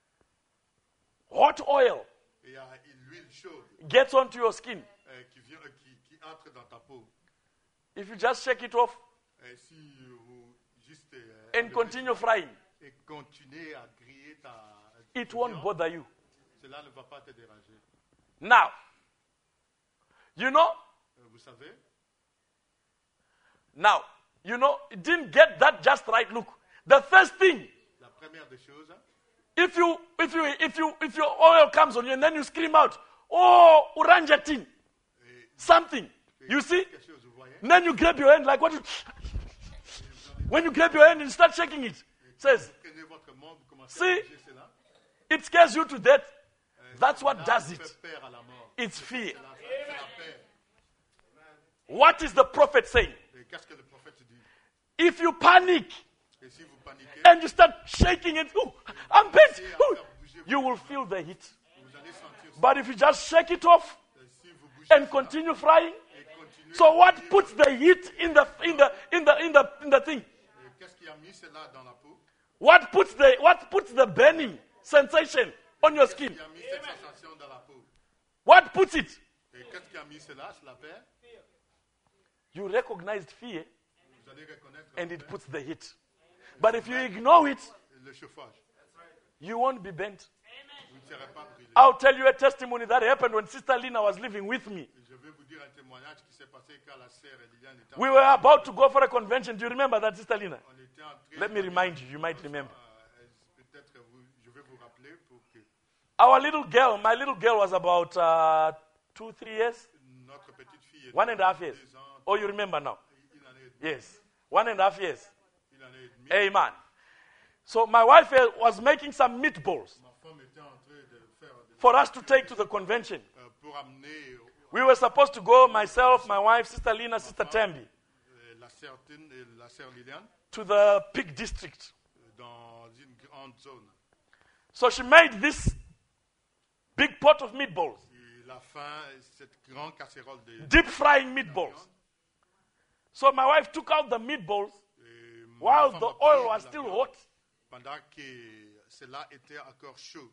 hot oil il y a une huile chaude gets onto your skin. qui entre dans ta peau. If you just shake it off Et si vous juste and continue frying, et continuez à griller ta it won't viande, bother you. cela ne va pas te déranger. Now, you know, Vous savez, it didn't get that just right. Look, the first thing, la première des choses, if your oil comes on you and then you scream out, oh, Uranjatin, something, you see? quelque chose, vous voyez, And then you grab your hand like what? When you grab your hand and start shaking it, says, prenez votre main, vous commencez See? à bouger cela. it scares you to death. That's what Cela does vous it. fait peur à la mort. It's fear. C'est la peur. What is the prophet saying? Et qu'est-ce que le prophète dit? If you panic Et si vous paniquez, and you start shaking it, ooh, I'm bent, ooh, you will feel the heat. vous allez sentir ça. But if you just shake it off Et si vous bougez and continue frying, et continuez, so what puts the heat in the thing? et qu'est-ce qui a mis cela dans la peau? What puts the burning sensation on your skin? Qui a mis cette sensation dans la peau? What puts it? Et qu'est-ce qui a mis cela? C'est la paix. You recognized fear Vous allez reconnaître and it puts the heat. But if you ignore it, le chauffage. you won't be bent. Vous ne serez pas brûlé. I'll tell you a testimony that happened when Sister Lina was living with me. Je vais vous dire un témoignage qui s'est passé quand la sœur Liliane était We were about to go for a convention. Do you remember that, Sister Lina? on était en train Let me remind you. You might remember. peut-être je vais vous rappeler pour que Our little girl, my little girl was about 2-3 years, notre petite fille ait 1.5 years. 2 ans, Oh, you remember now? une année et demie, Yes, 1.5 years. une année et demie. Amen. So my wife was making some meatballs Ma femme était en train de faire for us to take to the convention. pour amener We were supposed to go, myself, my wife, Sister Lina, Sister Tambi, la sœur Tine et la sœur Liliane to the Peak District. dans une grande zone. So she made this big pot of meatballs, Et la fin, cette grande casserole de deep frying meatballs. So my wife took out the meatballs et ma while femme the a pris oil was la still viande hot. pendant que cela était encore chaud.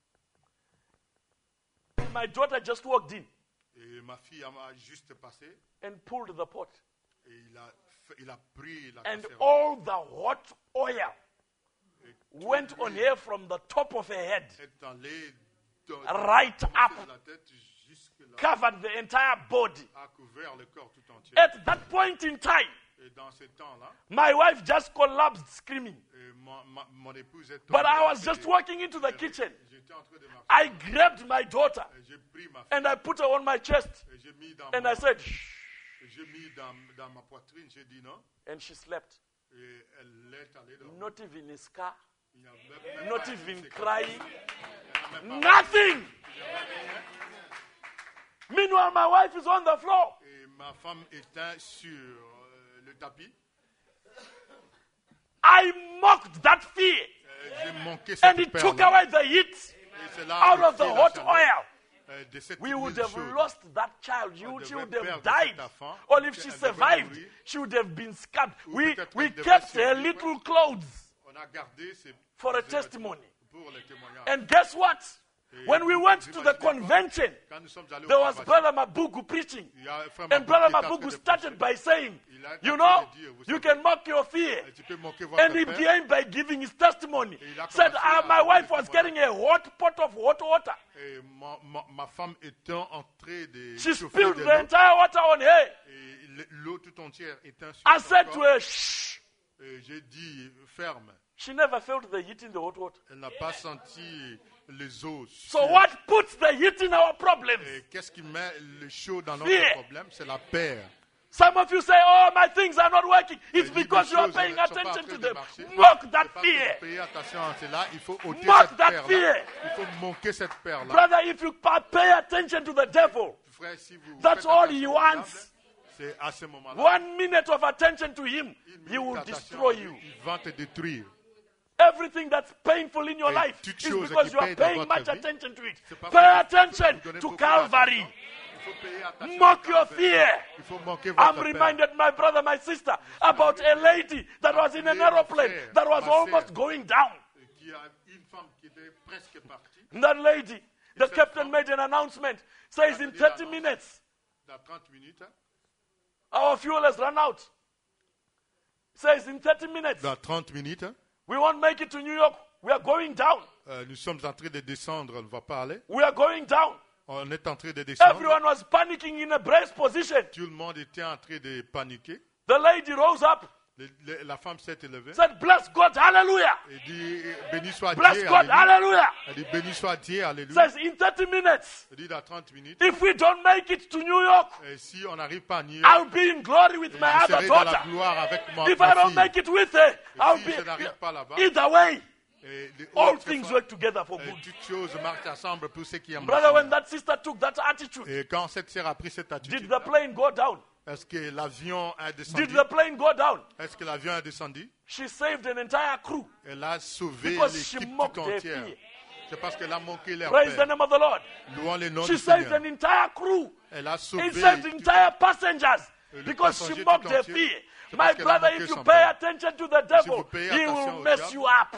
My daughter just walked in Et ma fille a juste passé and pulled the pot. et il a pris la And casserole. all the hot oil went on her from the top of her head, Est allé right up, de la tête jusque là, covered the entire body. a couvert le corps tout entier. At that point in time, Et dans ce temps-là, my wife just collapsed screaming. et mon épouse est But tombée I à was côté. just walking into the kitchen. J'étais en train de marcher. I grabbed my daughter Et j'ai pris ma fille and I put her on my chest et j'ai mis dans and ma, I said, shh. j'ai mis dans ma poitrine. J'ai dit non. And she slept. Et elle est allée dormir. Not even a scar, Il n'y a même not pas even de crying, Il n'y a même pas- nothing. Meanwhile, my wife is on the floor. Et ma femme était sur le tapis. I mocked that fear J'ai manqué and cette it took peur-là. away the heat Et cela out a of the fait la hot chaleur, oil. De cette We huile would have chaude. lost that child. She On would devait have perdre died. cet enfant. Or if she Elle devait survived, mourir. she would have been scared. Ou We peut-être elle devait kept her survivre. little clothes On a gardé ces for a ces testimony. vêtements pour le témoignage. And guess what? When we went to the Imaginez quoi? convention, Quand nous sommes allés au there was convention, Brother Mabugu preaching. il y a un frère And Mabugu Brother qui était en train Mabugu de started prêcher. by saying, Il a you commencé know, à dire, vous you savez, can mock your fear. tu peux moquer votre And he peur. began by giving his testimony. Et il a Said, commencé à my donner wife le was témoignage. getting a hot pot of hot water. Et ma femme étant en train de She chauffer spilled de the l'eau, entire water on her. et l'eau tout entière étant sur I son said to corps, her, shh. et j'ai dit ferme. She never felt the heat in the hot water. Elle n'a pas senti les eaux. So what puts the heat in our problems? Et qu'est-ce qui met le chaud dans Fear. notre problème? C'est la peur. Some of you say, oh, my things are not working. It's Et because des you are choses paying ne sont pas en attention train to de them. marcher. Mock C'est that parce que fear. vous payez attention à cela. Il faut ôter Mock cette that peur-là. fear. Il faut manquer cette peur-là. Brother, if you pay attention to the devil, Frère, si vous that's faites all attention he au wants. diable, c'est à ce moment-là. 1 minute of attention to him, Une he will minute d'attention destroy à lui, you. Il va te détruire. Everything that's painful in your Et life toute is chose because qui you are paye dans paying votre much vie, attention to it. c'est parce Pay que attention vous donnez to beaucoup Calvary. d'attention. Il faut payer attention Mock à your Calvary. fear. Il faut manquer I'm votre peur. reminded, my brother, my sister, about a lady that was in an aeroplane that was almost going down. Qui a une femme qui était presque partie. That lady, the captain made an announcement, says in 30 minutes, Dans 30 minutes. our fuel has run out. Says in 30 minutes, Dans 30 minutes, we won't make it to New York. We are going down. nous sommes en train de descendre. On ne va pas aller. We are going down. On est en train de descendre. Everyone was panicking in a brace position. Tout le monde était en train de paniquer. The lady rose up, La femme s'est élevée said, bless God, hallelujah. et dit béni soit Bless Dieu. God, Alléluia. hallelujah. Elle dit béni soit Dieu. Alléluia. Says in 30 minutes, Elle dit dans 30 minutes. if we don't make it to New York, Et si on n'arrive pas à New I'll York, be in glory with my je other serai dans la daughter. gloire avec ma If I don't fille. make it with her, I'll si be. je n'arrive pas là-bas, Either way, et all autre things fois, work together for good. toutes choses marchent ensemble pour ceux qui aiment. Brother, when that sister took that attitude, Et quand cette sœur a pris cette attitude, did the plane go down? Est-ce que l'avion a Did descendu? the plane go down? Est-ce que l'avion a descendu? She saved an entire crew Elle a sauvé because she l'équipe mocked tout her entière. fear. C'est parce qu'elle a manqué leur Praise the père. name of the Lord. Louons le nom She du saved Seigneur. an entire crew. Elle a It sauvé saved tout- entire passengers le because she passager mocked tout her entier. fear. C'est My parce qu'elle a brother, moqué if you son pay père. attention to the devil, vous payez he attention will au mess diable, you up.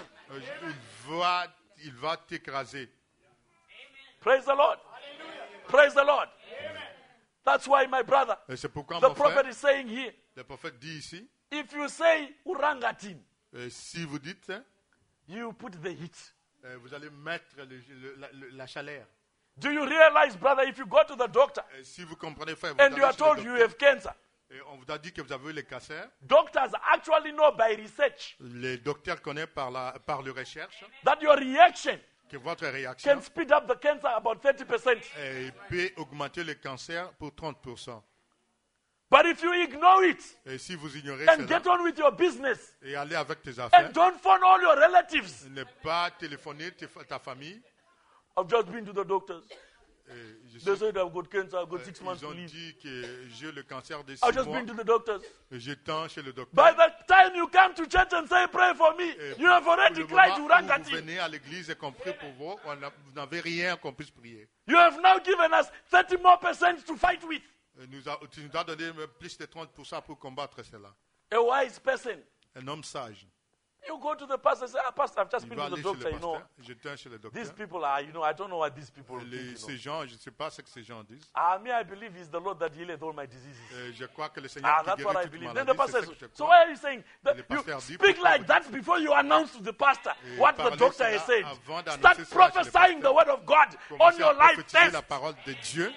Il va t'écraser. Praise the Lord. Praise the Lord. That's why, my brother, Et c'est pourquoi the mon prophet frère, is saying here, le prophète dit ici, if you say urangatin, si vous dites, hein, you put the heat. vous allez mettre la chaleur. Do you realize, brother, if you go to the doctor Si vous comprenez, frère, vous and allez you are chez le told you docteur, have cancer, et on vous a dit que vous avez eu le cancer. doctors actually know by research Les docteurs connaissent par le recherche that your reaction que votre réaction can speed up the cancer about 30%. peut augmenter le cancer pour 30%. But if you ignore it Et si vous ignorez and cela get on with your business et allez avec tes affaires, and don't phone all your relatives, ne pas téléphoner ta famille. I've just been to the doctors. Je They sais, said I've got cancer, I've got 6 months ils to ont live. dit que j'ai le cancer de 6 I've just mois. been to the doctors. J'étends chez le docteur. By the time you come to church and say, pray for me, Et you have pour already le cried moment où vous Urangati. venez à l'église et compris pour vous, vous n'avez rien qu'on puisse prier. You have now given us 30 more percent to fight with. Tu nous as donné plus de 30% pour combattre cela. A wise person. Un homme sage. You go to the pastor and say, Pastor, I've just Il been va to the aller chez doctor, le you know. pasteur. J'éteins chez le docteur. These people are, I don't know what these people think, you know. Ces gens, je ne sais pas ce que ces gens disent. Me, I believe it's the Lord that healeth all my diseases. Je crois que le Seigneur qui That's what I guérit toute believe. Then maladie, the pastor c'est ce says, que je so crois. why are you saying that Le you pasteur dit, speak pourquoi like vous that before you announce to the pastor Et what the parlez doctor cela has said? avant d'annoncer Start cela chez le prophesying the pasteur. word of God on Commencez your à life prophétiser first. la parole de Dieu.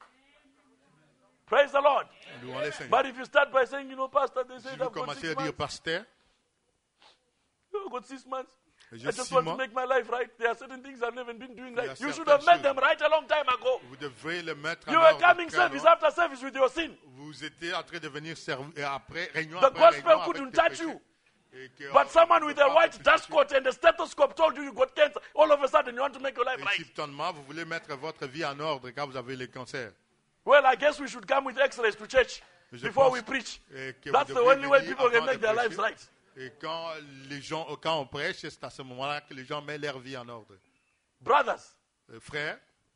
Praise the Lord. Louons le Seigneur. But if you start by saying, pastor, they Si said vous I've got commencez 6 à dire, months. pasteur, I've got 6 months. j'ai I just 6 want to mois, make my life right. There are certain things I've never been doing Il y a right. You should certaines have made choses. them right a long time ago. vous devrez le mettre en You were ordre coming très service loin. after service with your sin. Vous étiez en train de venir après, réunion The après gospel réunion couldn't avec tes touch péchés. you. Et que, But someone on with peut a pas white te dust toucher. coat and a stethoscope told you you got cancer. All of a sudden, you want to make your life Et right. subtilement, vous voulez mettre votre vie en ordre quand vous avez le cancer. Well, I guess we should come with X-rays to church Je before pense we preach. que vous That's the devriez only way venir people can avant make de their prêcher. lives right. Et quand on prêche, c'est à ce moment-là que les gens mettent leur vie en ordre. Brothers, Frères,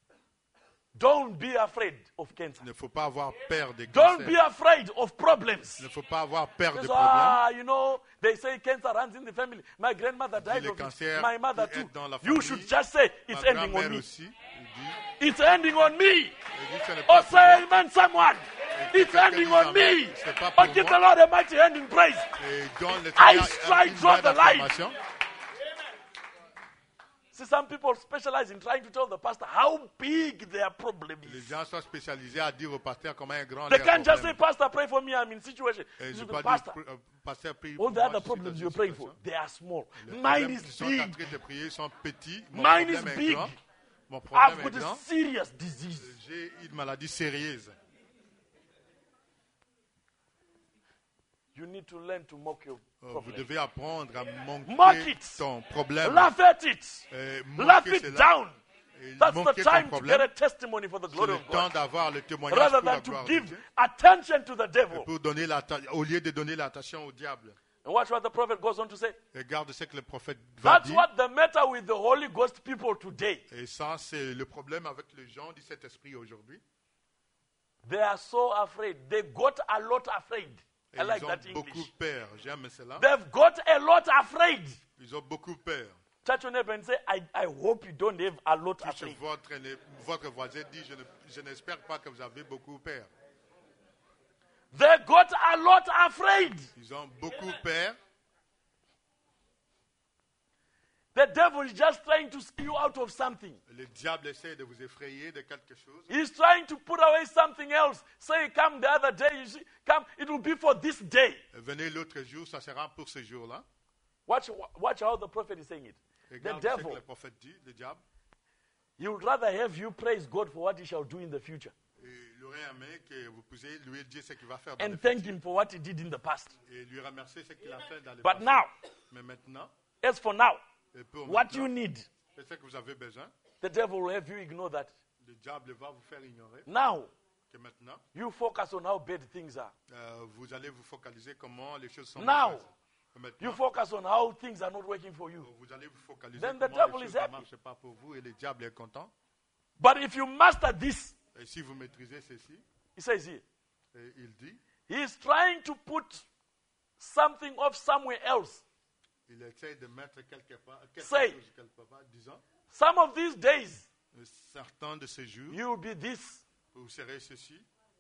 don't be afraid of cancer. il ne faut pas avoir peur des Don't cancers. be afraid of problems. Il ne faut pas avoir peur de Because, problèmes. you know, they say cancer runs in the family. My grandmother died le of it. cancer My mother qui est too. dans la You famille, should just say, it's Ma ending on grand-mère me. aussi, il dit, It's ending on me. il dit, ce n'est pas Or pour say moi. amen, someone. It's quelqu'un ending dise on amen, me. c'est pas Or pour give moi. the Lord a mighty hand in praise. Et donne le I Seigneur strike, une draw main the line. d'acclamation. See, some people specialize in trying to tell the pastor how big their problem Les is. gens sont spécialisés à dire au pasteur comment un grand They leur can't just say, problème. Pastor, pray for me, I'm in situation. Et You je say, ne pas Pastor, dire, pasteur, prie all pour the moi, other je suis dans problems une you're praying situation. for, they are small. Les Mine problèmes is qui sont en big. train de prier sont petits. Mon Mine problème is est big. grand. Mon I've problème est got a grand. serious disease. J'ai une maladie sérieuse. You need to learn to mock your Vous problem. devez apprendre à Mock manquer it. ton problème. Laugh at it. Laugh Moquer it cela. down. Et That's the manquer ton time to get problème. a testimony for the C'est glory le of temps God. d'avoir le témoignage Rather pour la than to gloire de give Dieu. attention to the devil. Pour donner au lieu de donner l'attention au diable. And watch what the prophet goes on to say. Regarde ce que le prophète va That's dire. what the matter with the Holy Ghost people today. Et ça, c'est le problème avec les gens du Saint-Esprit aujourd'hui. They are so afraid. They got a lot afraid. Et I like ils ont that beaucoup English. peur. J'aime cela. They've got a lot afraid. Ils ont beaucoup peur. Touch your neighbor and say, I hope you don't have a lot Touche afraid. votre voisin dit, je n'espère pas que vous avez beaucoup peur. They got a lot afraid. Ils ont beaucoup peur. The devil is just trying to scare you out of something. Le diable essaie de vous effrayer de quelque chose. He's trying to put away something else. Say, come the other day. You see, come, it will be for this day. Venez l'autre jour, ça sera pour ce jour-là. Watch how the prophet is saying it. The Regarde ce que devil, le prophète dit, le diable. he would rather have you praise God for what he shall do in the future Et il aurait aimé que vous puissiez lui dire ce qu'il va faire dans and le thank futur. him for what he did in the past. Et lui remercier ce qu'il a fait dans le But passé. now, Mais maintenant, as for now, et pour what maintenant, you need, c'est ce que vous avez besoin. the devil will have you ignore that. Le diable va vous faire ignorer. Now, que maintenant, you focus on how bad things are. vous allez vous focaliser comment les choses sont Now, mauvaises. you Maintenant, focus on how things are not working for you. vous allez vous focaliser Then the comment devil les is choses ne happy. marchent pas pour vous et le diable est content. But if you master this, Et si vous maîtrisez ceci, he says here, il dit, he is trying to put something off somewhere else. il essaie de mettre quelque Say. chose quelque part, disant, Some of these days, certains de ces jours, you will be this. vous serez ceci.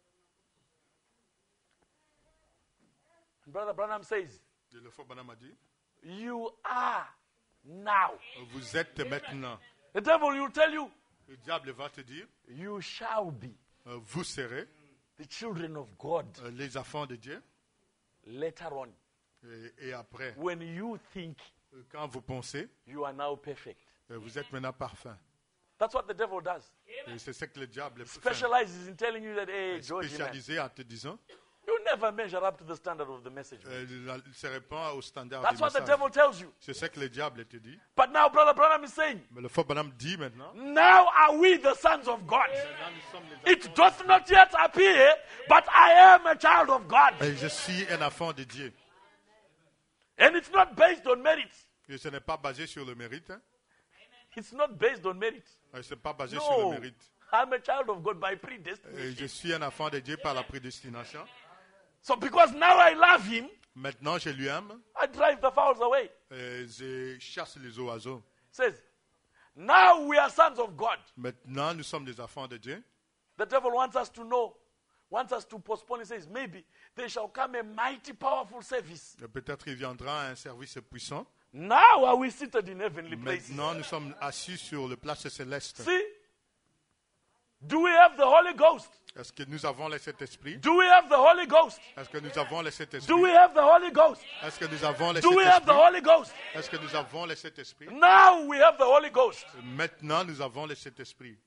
Brother Branham says, Et le faux Branham a dit, you are now. vous êtes maintenant. The devil will tell you, Le diable va te dire, you shall be vous serez the children of God les enfants de Dieu. later on. Et après, When you think quand vous pensez, you are now perfect. vous êtes maintenant parfait. That's what the devil does. Et c'est ce que le diable fait. Specializes in telling you that, hey, George, man, Spécialisé en te disant, you never measure up to the standard of the message. man. il se répand au standard That's du what the message. devil tells you. C'est ce que le diable te dit. But now, Brother Branham is saying, Mais le faux Branham dit maintenant, now are we the sons of God. maintenant nous sommes les It doth not yet appear, but I am a child of God. Et je suis un enfant de Dieu. And it's not based on merit. Et ce n'est pas basé sur le mérite. Hein. It's not based on merit. Et ce n'est pas basé sur le No, mérite. I'm a child of God by Et predestination. je suis un enfant de Dieu par la prédestination. So because now I love him, Maintenant, je lui aime. I drive the fowls away. Et je chasse les oiseaux. Says, now we are sons of God. Maintenant, nous sommes des enfants de Dieu. The devil wants us to know, wants us to postpone. He says, maybe there shall come a mighty, powerful service. Et peut-être il viendra un service puissant. Now are we seated in heavenly places? Maintenant, nous sommes assis sur le place céleste. See? Do we have the Holy Ghost? Est-ce que nous avons le Saint-Esprit? Do we have the Holy Ghost? Est-ce que nous avons le Saint-Esprit? Do we have the Holy Ghost? Est-ce que nous avons le Do we have the Saint-Esprit? Holy Ghost? Est-ce que nous avons le Saint-Esprit? Now we have the Holy Ghost. Maintenant, nous avons le Saint-Esprit.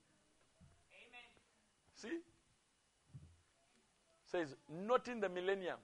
See? Says, not in the millennium.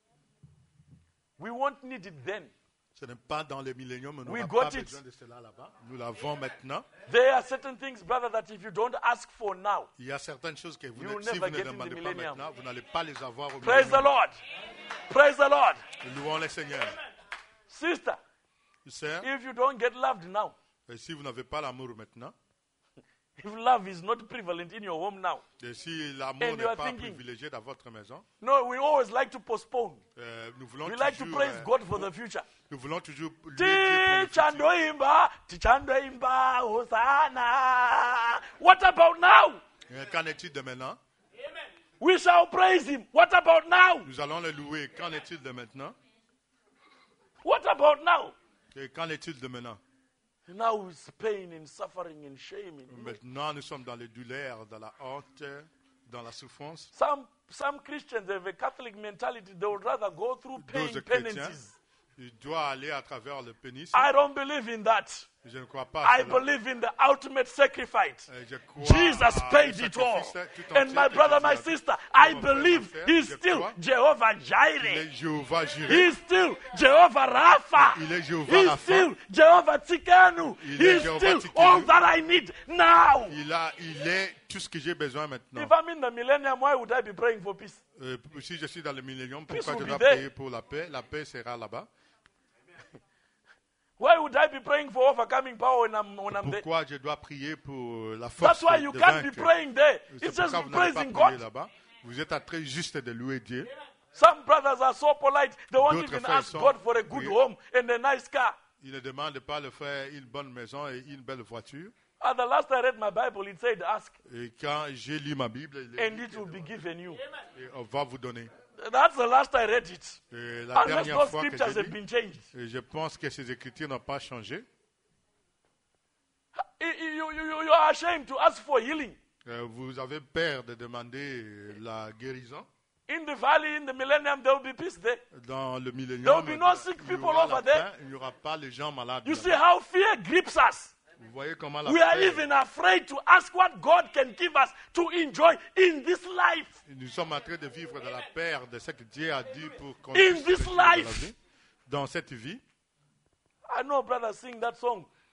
We won't need it then. Ce n'est pas dans le millénium, nous We n'avons got pas it. besoin de cela là-bas. Nous l'avons maintenant. There are certain things, brother, that if you don't ask for now, Il y a certaines choses que vous You will si vous never ne get in the demandez pas millennium. maintenant, vous n'allez pas les avoir au praise the millénium. Lord. Praise the Lord. Nous louons le Seigneur. Sister, Sœur, if you don't get loved now, et si vous n'avez pas l'amour maintenant, if love is not prevalent in your home now, et si l'amour And you are n'est pas thinking- privilégié dans votre maison, no, we always like to postpone. nous voulons We like to toujours, praise God for the future. nous voulons toujours louer Dieu pour le futur. Tichandoimba, Hosanna. What about now? Qu'en est-il de maintenant? We shall praise him. What about now? Nous allons le louer. Qu'en est-il de maintenant? What about now? Et qu'en est-il de maintenant? Now it's pain and suffering and shame. Maintenant, nous sommes dans les douleurs, dans la honte, dans la souffrance. Some Christians have a Catholic mentality. They would rather go through pain D'autres chrétiens, penances. il doit aller à travers le pénis. I don't believe in that. Je ne crois pas à I cela. believe in the ultimate sacrifice. Je crois Jesus à paid le it all. sacrifice tout And entier my que brother, Jésus my a fait. sister, I Mon frère, believe ma sœur, he's je still crois. Jehovah Il est Jireh. Jéhovah Jireh. He's still Jehovah Rapha. Il est Jéhovah He's Rapha. still Jehovah Tikanu. Il est He's Jéhovah still Tikanu. all that I need now. Il est tout ce que j'ai besoin maintenant. If I'm in the millennium, why would I be praying for peace? Si je suis dans le millénium, Peace pourquoi je will dois be there. prier pour la paix? La paix sera là-bas. Why would I be praying for overcoming power when I'm there? Pourquoi je dois prier pour la force That's why you de can't be vaincre? praying there. C'est It's just pourquoi vous n'allez pas praising prier God. là-bas. Vous êtes en train juste de louer Dieu. Some brothers are so polite, they won't D'autres even frères ask sont- God for a good Oui. home and a nice car. Ils ne demandent pas le faire une bonne maison et une belle voiture. At the last I read my Bible, it said, ask Et quand j'ai lu ma Bible, il est and dit it will be given you. et on va vous donner. That's the last I read it. Et la Unless dernière those fois que scriptures j'ai have lu, been changed. et je pense que ces écritures n'ont pas changé. You are ashamed to ask for healing. Vous avez peur de demander la guérison. In the valley, in the millennium, there will be peace there. Dans le millénium, There will be no sick il y people aura over la there. paix, il n'y aura pas les gens malades. You see là-bas. how fear grips us. Vous voyez comment la We are paix- even afraid to ask what God can give us to enjoy in this life. Nous sommes en train de vivre dans la peur de ce que Dieu a dit pour qu'on In puisse this réussir dans la life. vie. Dans cette vie. I know brothers sing that song.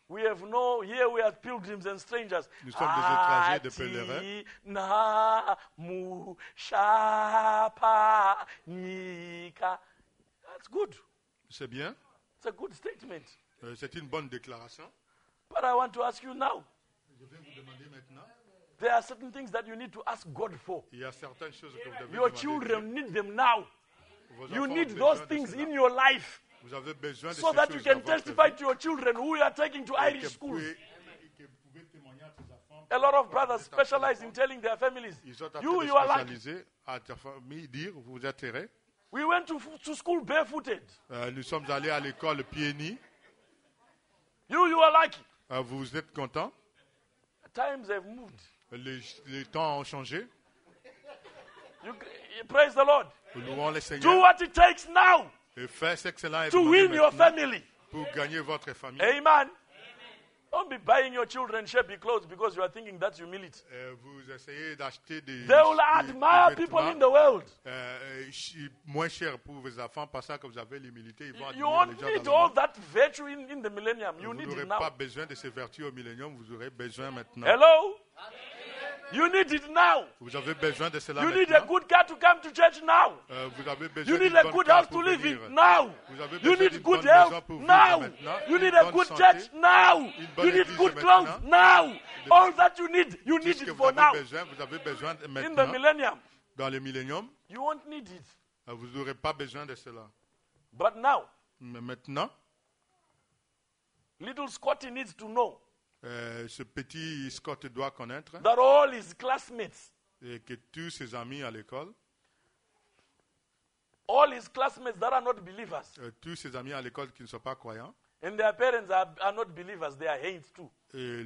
We have no, here we are pilgrims and strangers. Nous sommes des étrangers, des pèlerins. Ati na mu shapa nika. That's good. C'est bien. It's a good statement. C'est une bonne déclaration. But I want to ask you now. Je vais vous demander maintenant. There are certain things that you need to ask God for. Il y a certaines choses que vous devez Your demander. children need them now. Vos You enfants need ont those besoin de things cela. in your life Vous avez besoin de so ces that you choses can dans votre testify vie. to your children who you are taking to Et Irish que schools. vous pouvez témoigner à tes enfants. A lot of brothers specialize in telling their families, Ils sont en train you de are lucky. spécialiser à ta famille, dire vous êtes heureux. We went to school barefooted. Nous sommes allés à l'école pieds nus. You are lucky. Vous êtes contents. Times have moved. Les temps ont changé. You praise the Lord. Nous louons le Do Seigneur. what it takes now Et faites excellent et to demandez win your maintenant family. pour gagner votre famille. Amen. Don't be buying your children shabby clothes because you are thinking that's humility. Vous essayez d'acheter des They will admire people in the world. moins chers pour vos enfants parce que vous avez l'humilité. Ils vont You admirer won't les gens need dans le all monde. that virtue in the millennium. You Vous need n'aurez it pas now. besoin de ces vertus au millénium, vous aurez besoin maintenant. Hello? You need it now. Vous avez besoin de cela You need a maintenant. good car to come to church now. Vous avez besoin You need d'une a bonne good carte house to pour live venir. in now. Vous avez You besoin need d'une good bonne maison health pour vivre now. maintenant, You une need a bonne good santé, church now. une bonne You need église good maintenant. clothes now. All that you need Tout it ce que for vous now. avez besoin In the maintenant. millennium, Dans le millénium, you won't need it. vous n'aurez pas besoin de cela. But now, Mais maintenant, little Scotty needs to know ce petit Scott doit connaître that all his classmates, que tous ses amis à l'école, all his classmates that are not believers, tous ses amis à l'école qui ne sont pas croyants, and their parents are not believers, they are hates too. et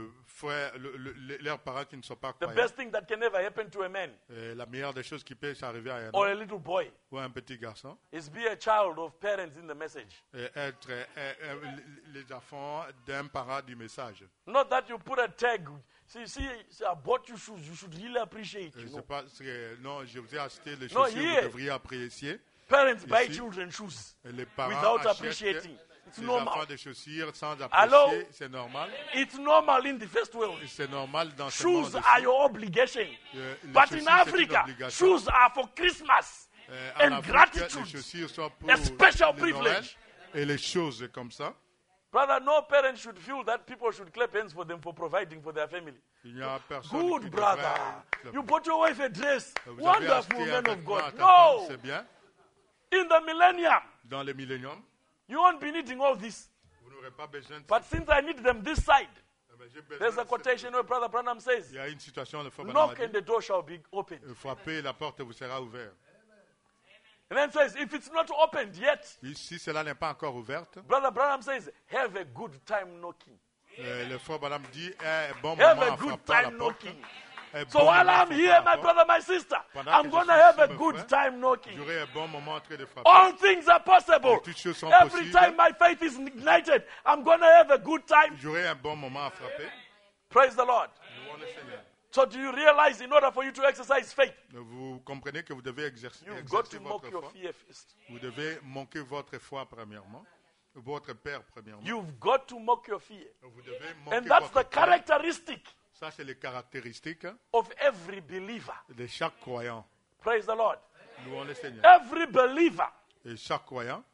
leurs parents qui ne sont pas The croyants, best thing that can ever happen to a man la meilleure des choses qui peut arriver à un or a homme little boy ou à un petit garçon, is be a child of parents in the message. être les enfants d'un parent du message. Not that you put a tag. See, I bought you shoes. You should really appreciate. You C'est know. pas, non, je vous ai acheté les No, chaussures, here. vous devriez apprécier. Parents buy Ici, children shoes Les parents without achètent appreciating. It's les normal. enfants des chaussures sans Hello? apprécier, c'est normal. It's normal in the first world. C'est normal dans ce Shoes monde are aussi. your obligation. Les But chaussures, in c'est une Africa, obligation. shoes are for Christmas En and Afrique, gratitude. les chaussures sont pour A special le privilege. Noël et les choses comme ça. Brother, no parent should feel that people should clap hands for them for providing for their family. Il n'y a personne Good qui brother. devrait- You bought your wife a dress. Vous avez Wonderful acheté un man of vêtement à God. ta femme, No. c'est bien. In the millennium, Dans le millénium, you won't be needing all this. vous n'aurez pas besoin de But since I need them this side, j'ai besoin there's a de- quotation where Brother Branham says, Il y a une situation, le frère Branham knock a and dit, the door shall be opened. frappez, la porte vous sera ouverte. And then says, if it's not opened yet, Et si cela n'est pas encore ouverte, Brother Branham says, have a good time knocking. le frère Branham dit un bon Have moment a en good frappant la time porte. knocking. Un So bon while moment en I'm frappant here, la my porte. brother, my sister, Pendant I'm que going to je have suis a mon good frère, time knocking. J'aurai un bon moment en train de frapper. All things are possible. Toutes choses sont Every possibles. time my faith is ignited, I'm going to have a good time. J'aurai un bon moment à frapper. Praise the Lord. Louons le Seigneur. So do you realize in order for you to exercise faith, Vous comprenez que vous devez exercer, you've got exercer to mock votre your foi. fear first. Vous devez manquer votre foi premièrement. Votre père premièrement. You've got to mock your fear. Vous devez manquer And that's the votre foi. characteristic Ça, c'est les caractéristiques of every believer. de chaque croyant. Praise the Lord. Louons le Seigneur. Every believer. Et chaque croyant,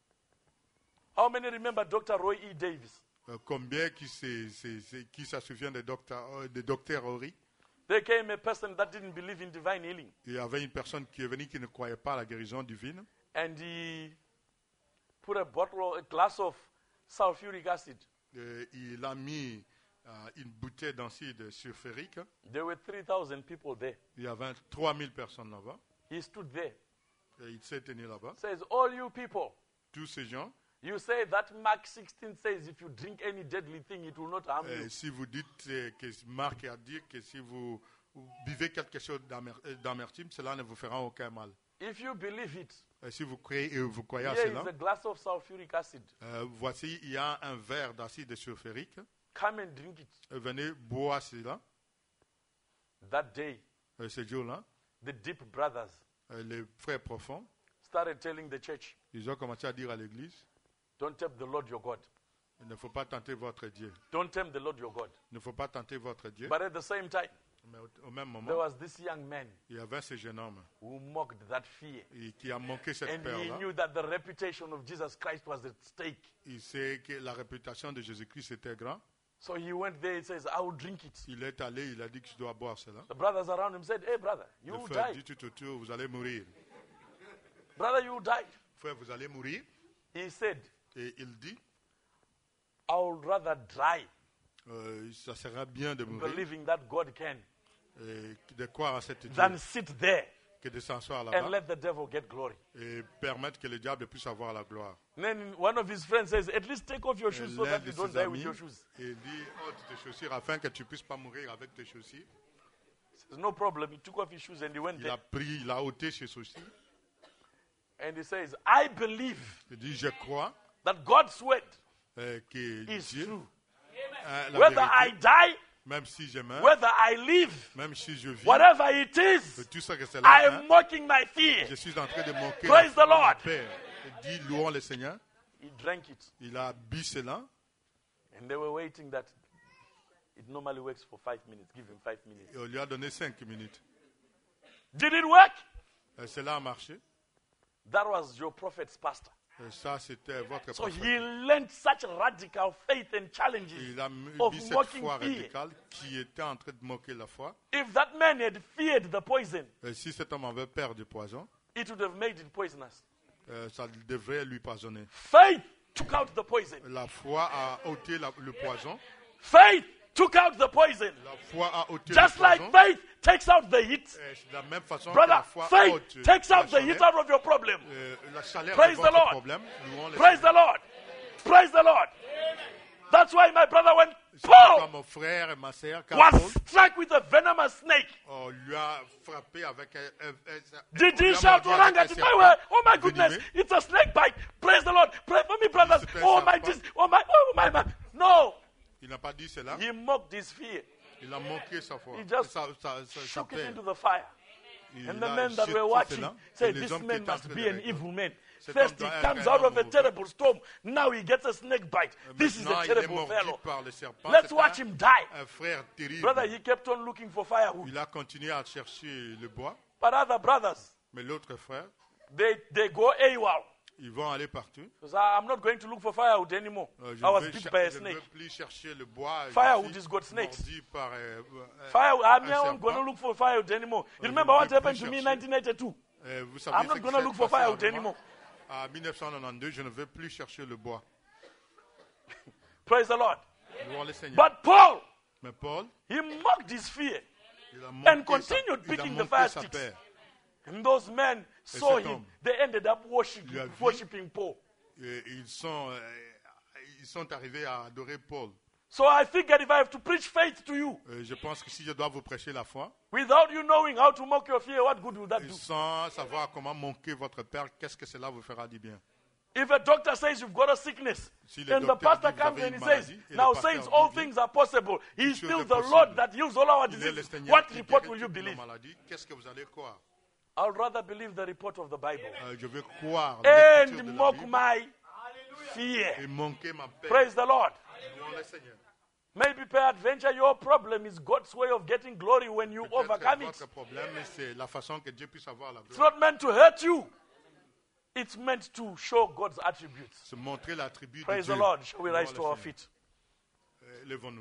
How many remember Dr. Roy E. Davis? combien qui se souvient de Dr. Horry? There came a person that didn't believe in divine healing. Il y avait une personne qui est venue qui ne croyait pas à la guérison divine. And he put a glass of sulfuric acid. Il a mis une bouteille d'acide sulfurique. There were 3,000 people there. Il y avait 3000 personnes là-bas. He stood there. Et il s'est tenu là-bas. Says, all you people, Tous ces gens, you say that Mark 16 says if you drink any deadly thing, it will not harm you. si vous dites que Marc a dit que si vous buvez quelque chose d'amertume, cela ne vous fera aucun mal. If you believe it, Si vous croyez à here cela, is a glass of sulfuric acid. voici, il y a un verre d'acide sulfurique. Come and drink it. Venez boire cela. That day, Ce jour-là, the deep brothers les frères profonds, started telling the church, ils ont commencé à dire à l'église, don't tempt the Lord your God. Il ne faut pas tenter votre Dieu. Don't tempt the Lord your God. Il ne faut pas tenter votre Dieu. But at the same time, Mais au même there moment, was this young man il y avait ce jeune homme who mocked that fear. qui a manqué cette And he peur-là. knew that the reputation of Jesus Christ was at stake. Il sait que la réputation de Jésus-Christ était grande. So he went there and says, I will drink it. Il est allé, il a dit que je dois boire cela. The brothers around him said, hey brother, you Le will frère die. dit tout autour, vous allez mourir. Brother, you will die. Frère, vous allez mourir. He said, Et il dit, I would rather die ça sera bien de mourir believing that God can de croire à cette Dieu than sit there que de s'asseoir and là-bas let the devil get glory. et permettre que le diable puisse avoir la gloire. And then one of his friends says, at least take off your Et shoes so l'un that de you don't ses die with amis, your shoes. il dit, ôte tes chaussures afin que tu puisses pas mourir avec tes chaussures. Says, no problem. He took off his shoes and he went Il there. a pris, il a ôté ses chaussures. And he says, I believe Il dit, je crois that God's word que is Dieu, true. la Whether I vérité, die, même si je meurs, whether I live, même si je vis, whatever it is, tout ça que c'est I là, am mocking my fear. je suis en train de manquer Praise the Lord. Père. Il dit, louons le Seigneur. He drank it. Il a bu cela. And they were waiting that it normally works for 5 minutes. Give him 5 minutes. Et on lui a donné 5 minutes. Did it work? Et cela a marché. That was your prophet's pastor. Et ça, c'était votre So prophète. he learned such radical faith and challenges Il a of mis cette mocking foi fear. radicale qui était en train de moquer la foi. If that man had feared the poison, Et si cet homme avait peur du poison, it would have made it poisonous. ça devrait lui poisonner. Faith took out the poison. La foi a ôté le poison. Faith took out the poison. La foi a ôté Just le like poison. faith takes out the heat. Et c'est de la même façon que Brother, la foi faith ôte takes la out the heat chaleur. out of your problem. La chaleur Praise de the votre Lord. problème. Louons le Praise Seigneur. the Lord. Praise the Lord. That's why my brother went, C'est pourquoi Paul mon frère et ma sœur, car was Paul, struck with a venomous snake. on lui a frappé avec un Did on lui he a shout, mordu avec un Oranga, serpent oh my goodness, venimeux. it's a snake bite. Praise the Lord. Pray for me, brothers. C'est un Oh my, serpent. my. No. Il n'a pas dit cela. He mocked his fear. Il a manqué sa foi. He just sa Shook it peur. into the fire. Il And the a men that jeté were watching cela. said, Et les this hommes qui man étaient en must train be de an regarder. evil man. Cet First, he homme doit comes être out un of a homme terrible storm. Now he gets a snake bite. This is Maintenant, a il est terrible mordu fellow. par le serpent. Let's C'est watch him die. un frère terrible. Brother, he kept on looking for firewood. Il a continué à chercher le bois. But other brothers, Mais l'autre frère, they go AWOL. ils vont aller partout. Because I'm not going to look for firewood anymore. Je I was ne bit by a veux snake. plus chercher le bois. Je Firewood suis has got snakes. mordu par Firewood, I'm un not serpent. going to look for firewood anymore. You je remember ne what veux happened plus to me in chercher. 1982? Vous savez I'm ce not qui going to s'est look for passé firewood avec moi? anymore. En 1992, je ne veux plus chercher le bois. Praise the Lord. Louons le Seigneur. But Paul, Mais Paul, he mocked his fear. il a And manqué continued il a picking the manqué fire sa sticks. peur. And those men saw cet him. homme, They ended up lui a vu. worshiping Paul. Et ils sont arrivés à adorer Paul. So I figured if I have to preach faith to you, Je pense que si je dois vous prêcher la foi, without you knowing how to mock your fear, what good will that et do? sans savoir comment manquer votre peur, qu'est-ce que cela vous fera du bien? If a doctor says you've got a sickness, Si le and the docteur pastor dit, vous comes avez and he une says, maladie, et le now pasteur says dit, all bien, things are possible. He's chose still est the possible. Lord that heals all our Il est le diseases. Seigneur What qui report guérit will you toutes nos believe? maladies. Qu'est-ce que vous allez croire? I'd rather believe the report of the Bible Je veux croire l'écriture and de la mock Bible my fear. et manquer ma peur. Praise the Lord. Louons le Seigneur. Maybe peradventure your problem is God's way of getting glory when you Peut-être overcome votre it. problème, c'est la façon que Dieu puisse avoir la It's gloire. not meant to hurt you. It's meant to show God's attributes. Se montrer l'attribut de Praise Dieu. the Lord. Shall we Louons rise le to our Seigneur. feet? Lèvons-nous.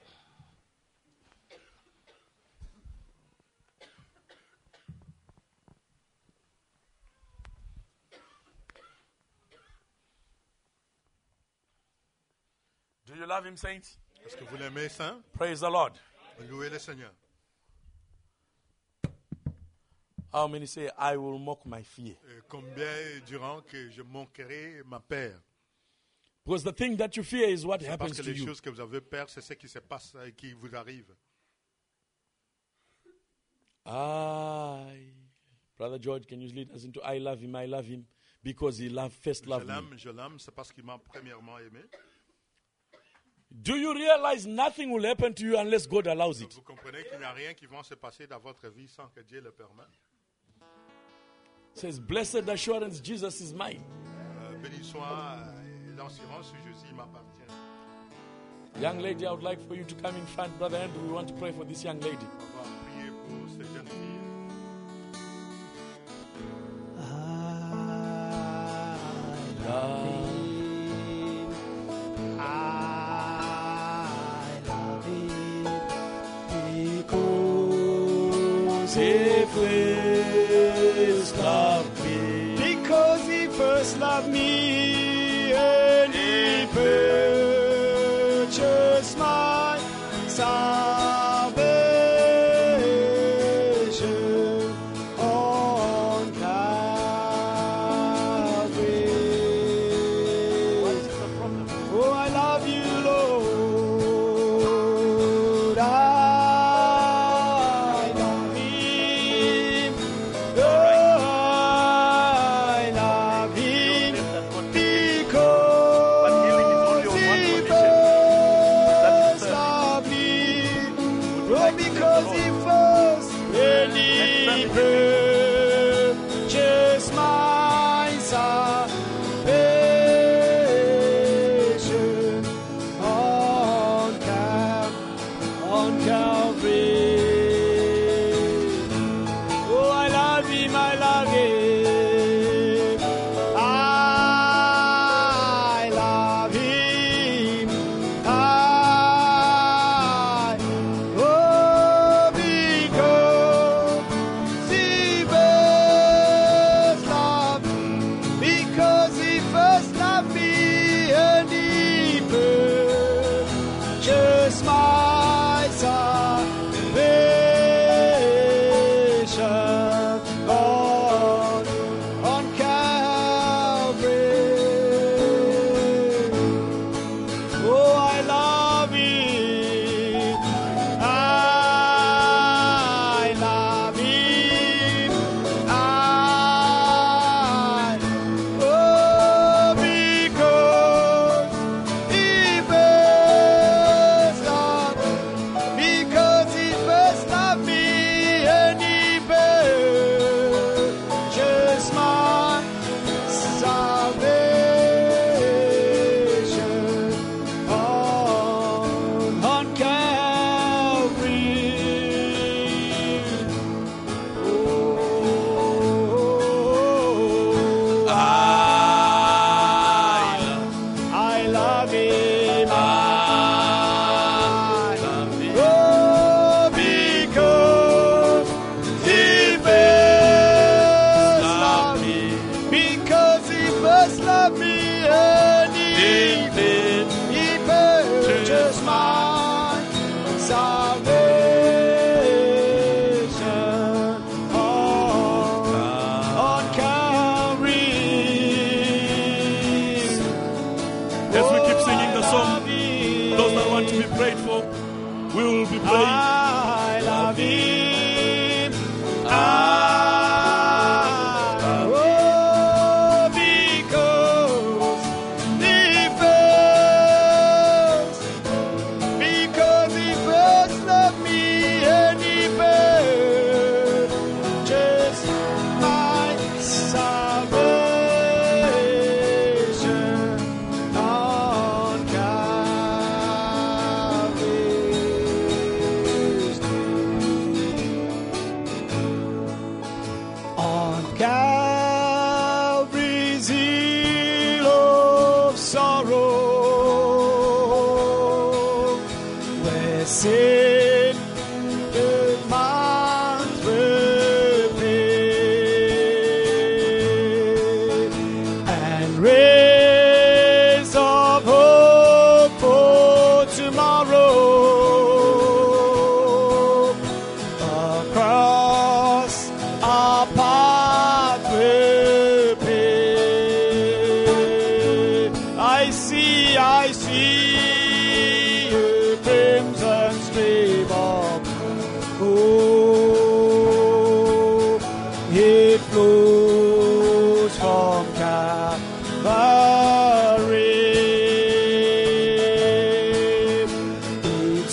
Do you love him, saints? Est-ce que vous l'aimez, Saint? Praise the Lord. Louez le Seigneur. How many say, I will mock my fear? Combien diront que je manquerai ma peur? Because the thing that you fear is what Parce happens que to les you. choses que vous avez peur, c'est ce qui se passe et qui vous arrive. Brother George, can you lead us into I love him because he first loved me. Je l'aime, c'est parce qu'il m'a premièrement aimé. Do you realize nothing will happen to you unless God allows it? Vous comprenez qu'il n'y a rien qui va se passer dans votre vie sans que Dieu le permette. It says, blessed assurance, Jesus is mine. Béni soit l'assurance sur Jésus m'appartient. Young lady, I would like for you to come in front. Brother Andrew, we want to pray for this young lady. On va prier pour cette jeune fille. Because he first loved me and he purchased my salvation on Calvary. What is the problem? Oh, I love you, Lord. I love him. Oh, I love him because he first loved me. Oh, because he first and he purchased my salvation on Calvary. Oh, I love him, I love him. I love him. Oh, because he first loved me. Because he first loved me and he purchased my salvation on Calvary. Oh, I love him. I love him. Oh, because he first loved me. Because he first loved me and he purchased my salvation on Calvary. Oh, I love him. I love him. Oh, because he first loved me. Because he first loved me and he purchased my salvation on Calvary. As we keep singing the song, those that want to be prayed for, we will be praying. I love him. Oh, because he first loved me and he purchased my salvation on Calvary's hill of sorrow, where sin demands paid, and rays of hope for tomorrow. Across our pathway paved, I see a crimson stream of hope. It flows from Calvary. It's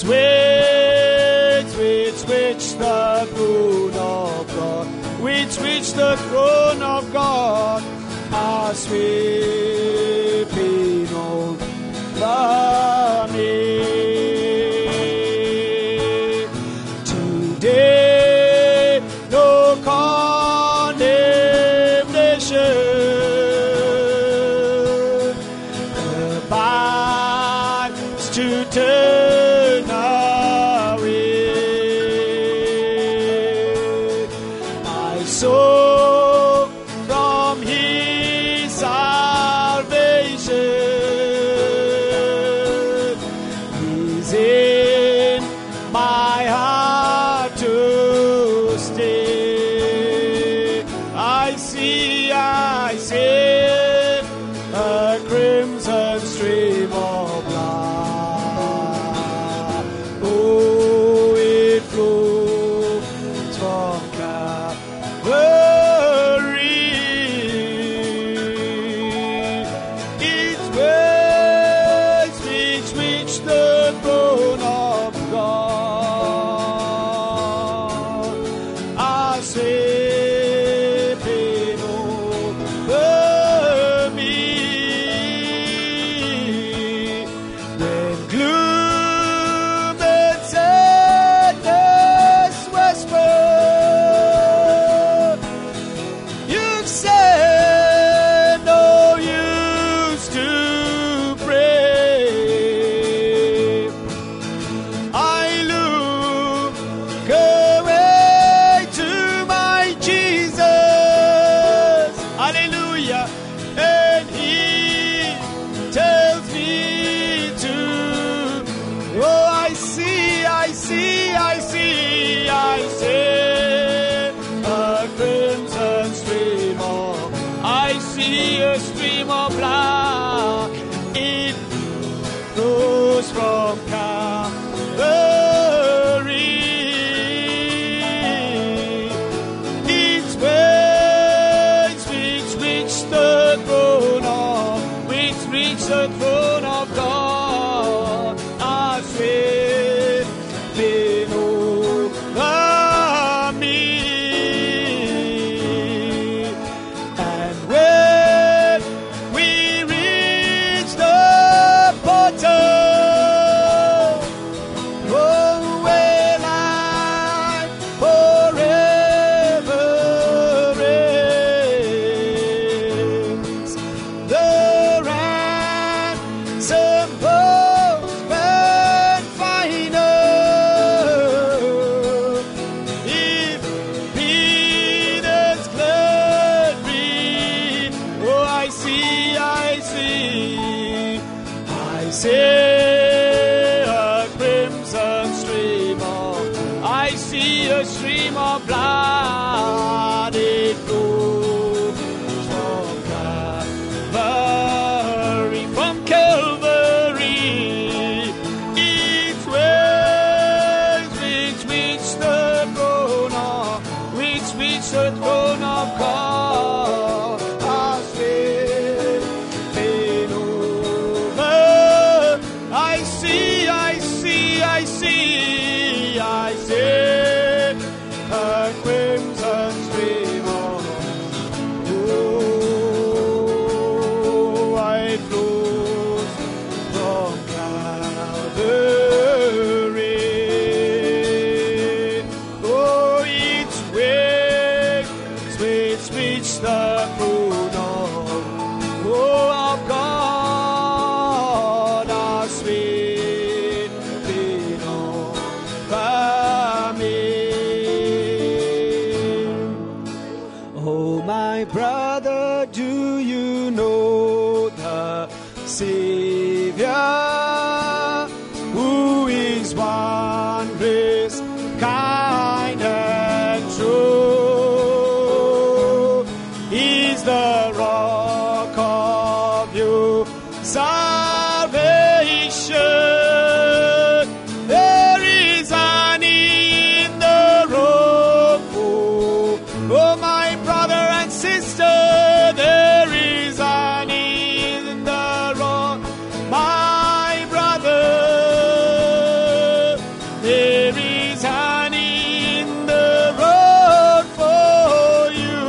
which the throne of God, which the throne of God are sweeping on. to turn away. My soul from His salvation is in my heart to stay. I see a crimson stream of blood. Oh, it flows from Calvary. It's words which reach the throne of God. I say, from Calvary. It's words which reach the throne of God. I swear been over me. And when we reach the portal, blood, it flows from Calvary, from Calvary. It's words which reach the throne of God. I swear, been over. I see. A crimson stream of white flows from Calvary. Oh, each way which reach the throne of God, our sweet been over me. Oh, my brother, do you know the Savior who is wondrous, kind and true? He's the rock of your salvation. There is honey in the rock. Oh, my brother and sister, there is honey in the rock. My brother, there is honey in the road for you.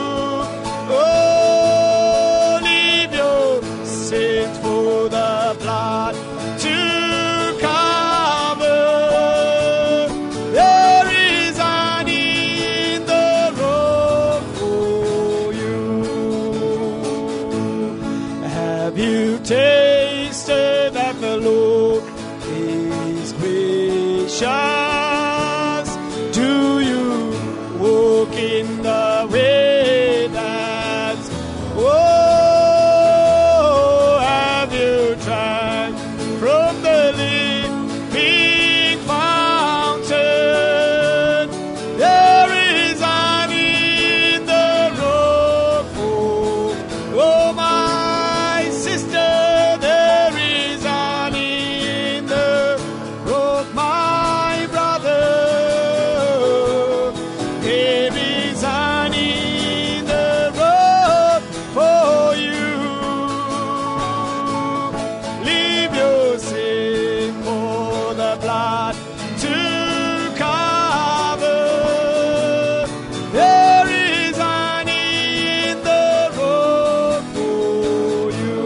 Oh, leave your sins for the blood to cover. There is honey in the road for you. Have you tasted that the Lord Do you walk in the way that's have you tried from the living fountain? There is honey in the rock. Oh, my sister, there is honey in the rock, my brother. There is honey in the rock for you. Leave your sin for the blood to cover. There is honey in the rock for you.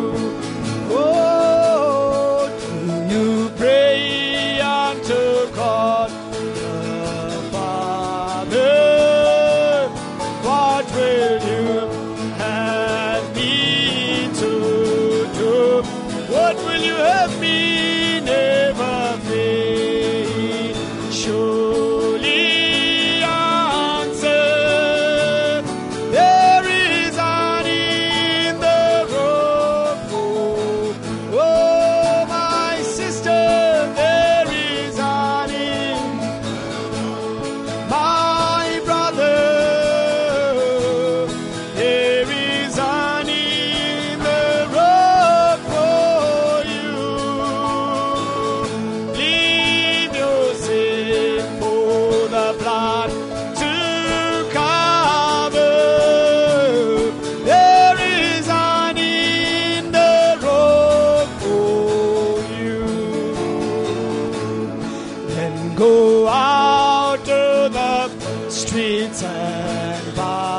Oh, do you pray unto God the Father? What will you have me to do? What will you have me never fail? Surely answer. There is honey in the rock. Oh, my sister, there is honey. My brother, there is honey in the rock for you. Leave your sin for the blood to cover. There is honey in the rock for you. Then go out to the streets and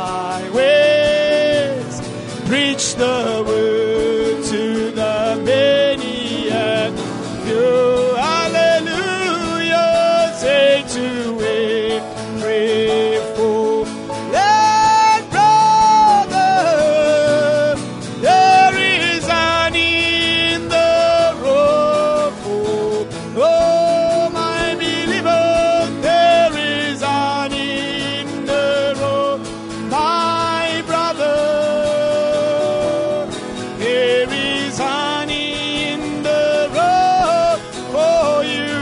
byways, preach the word to the many and few. Hallelujah, say to every fool that brother, there is honey in the rock. Oh, my believer, there is honey in the rock. My brother, there is honey in the rock for you.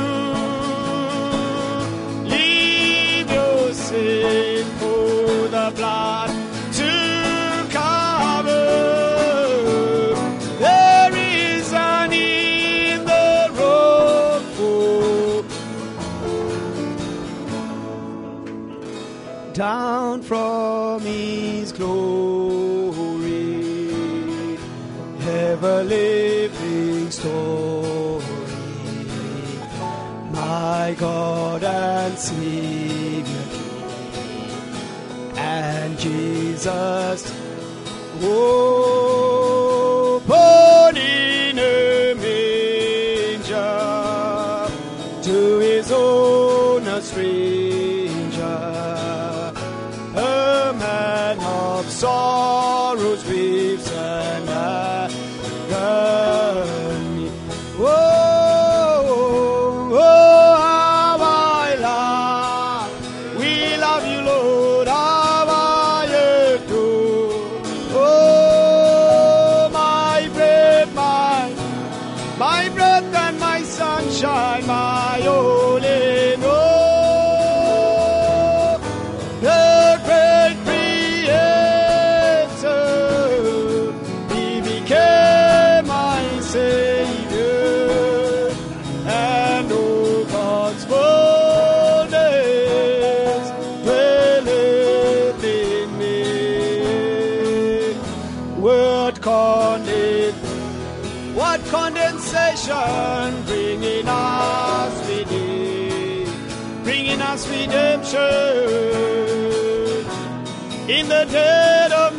Leave your sin for the blood to cover. There is honey in the rock for down from His glory, ever living story, my God and Savior, and Jesus, oh, born in a manger, to His own a stranger, a man of sorrows, griefs, and agony. Oh, how I love, we love you, Lord, how I adore. Oh, my breath, my breath and my sunshine, my all in all. The great Creator, He became my Savior, and oh, God's fullness dwelleth in me. What condensation, bringing us redemption in the dead of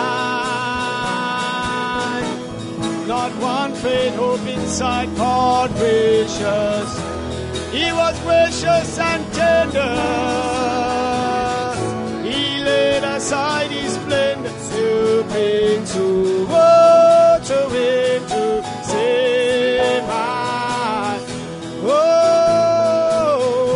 night. Not one faint hope inside, God gracious. He was gracious and tender. He laid aside His splendor to bring to water wind to save my. Oh,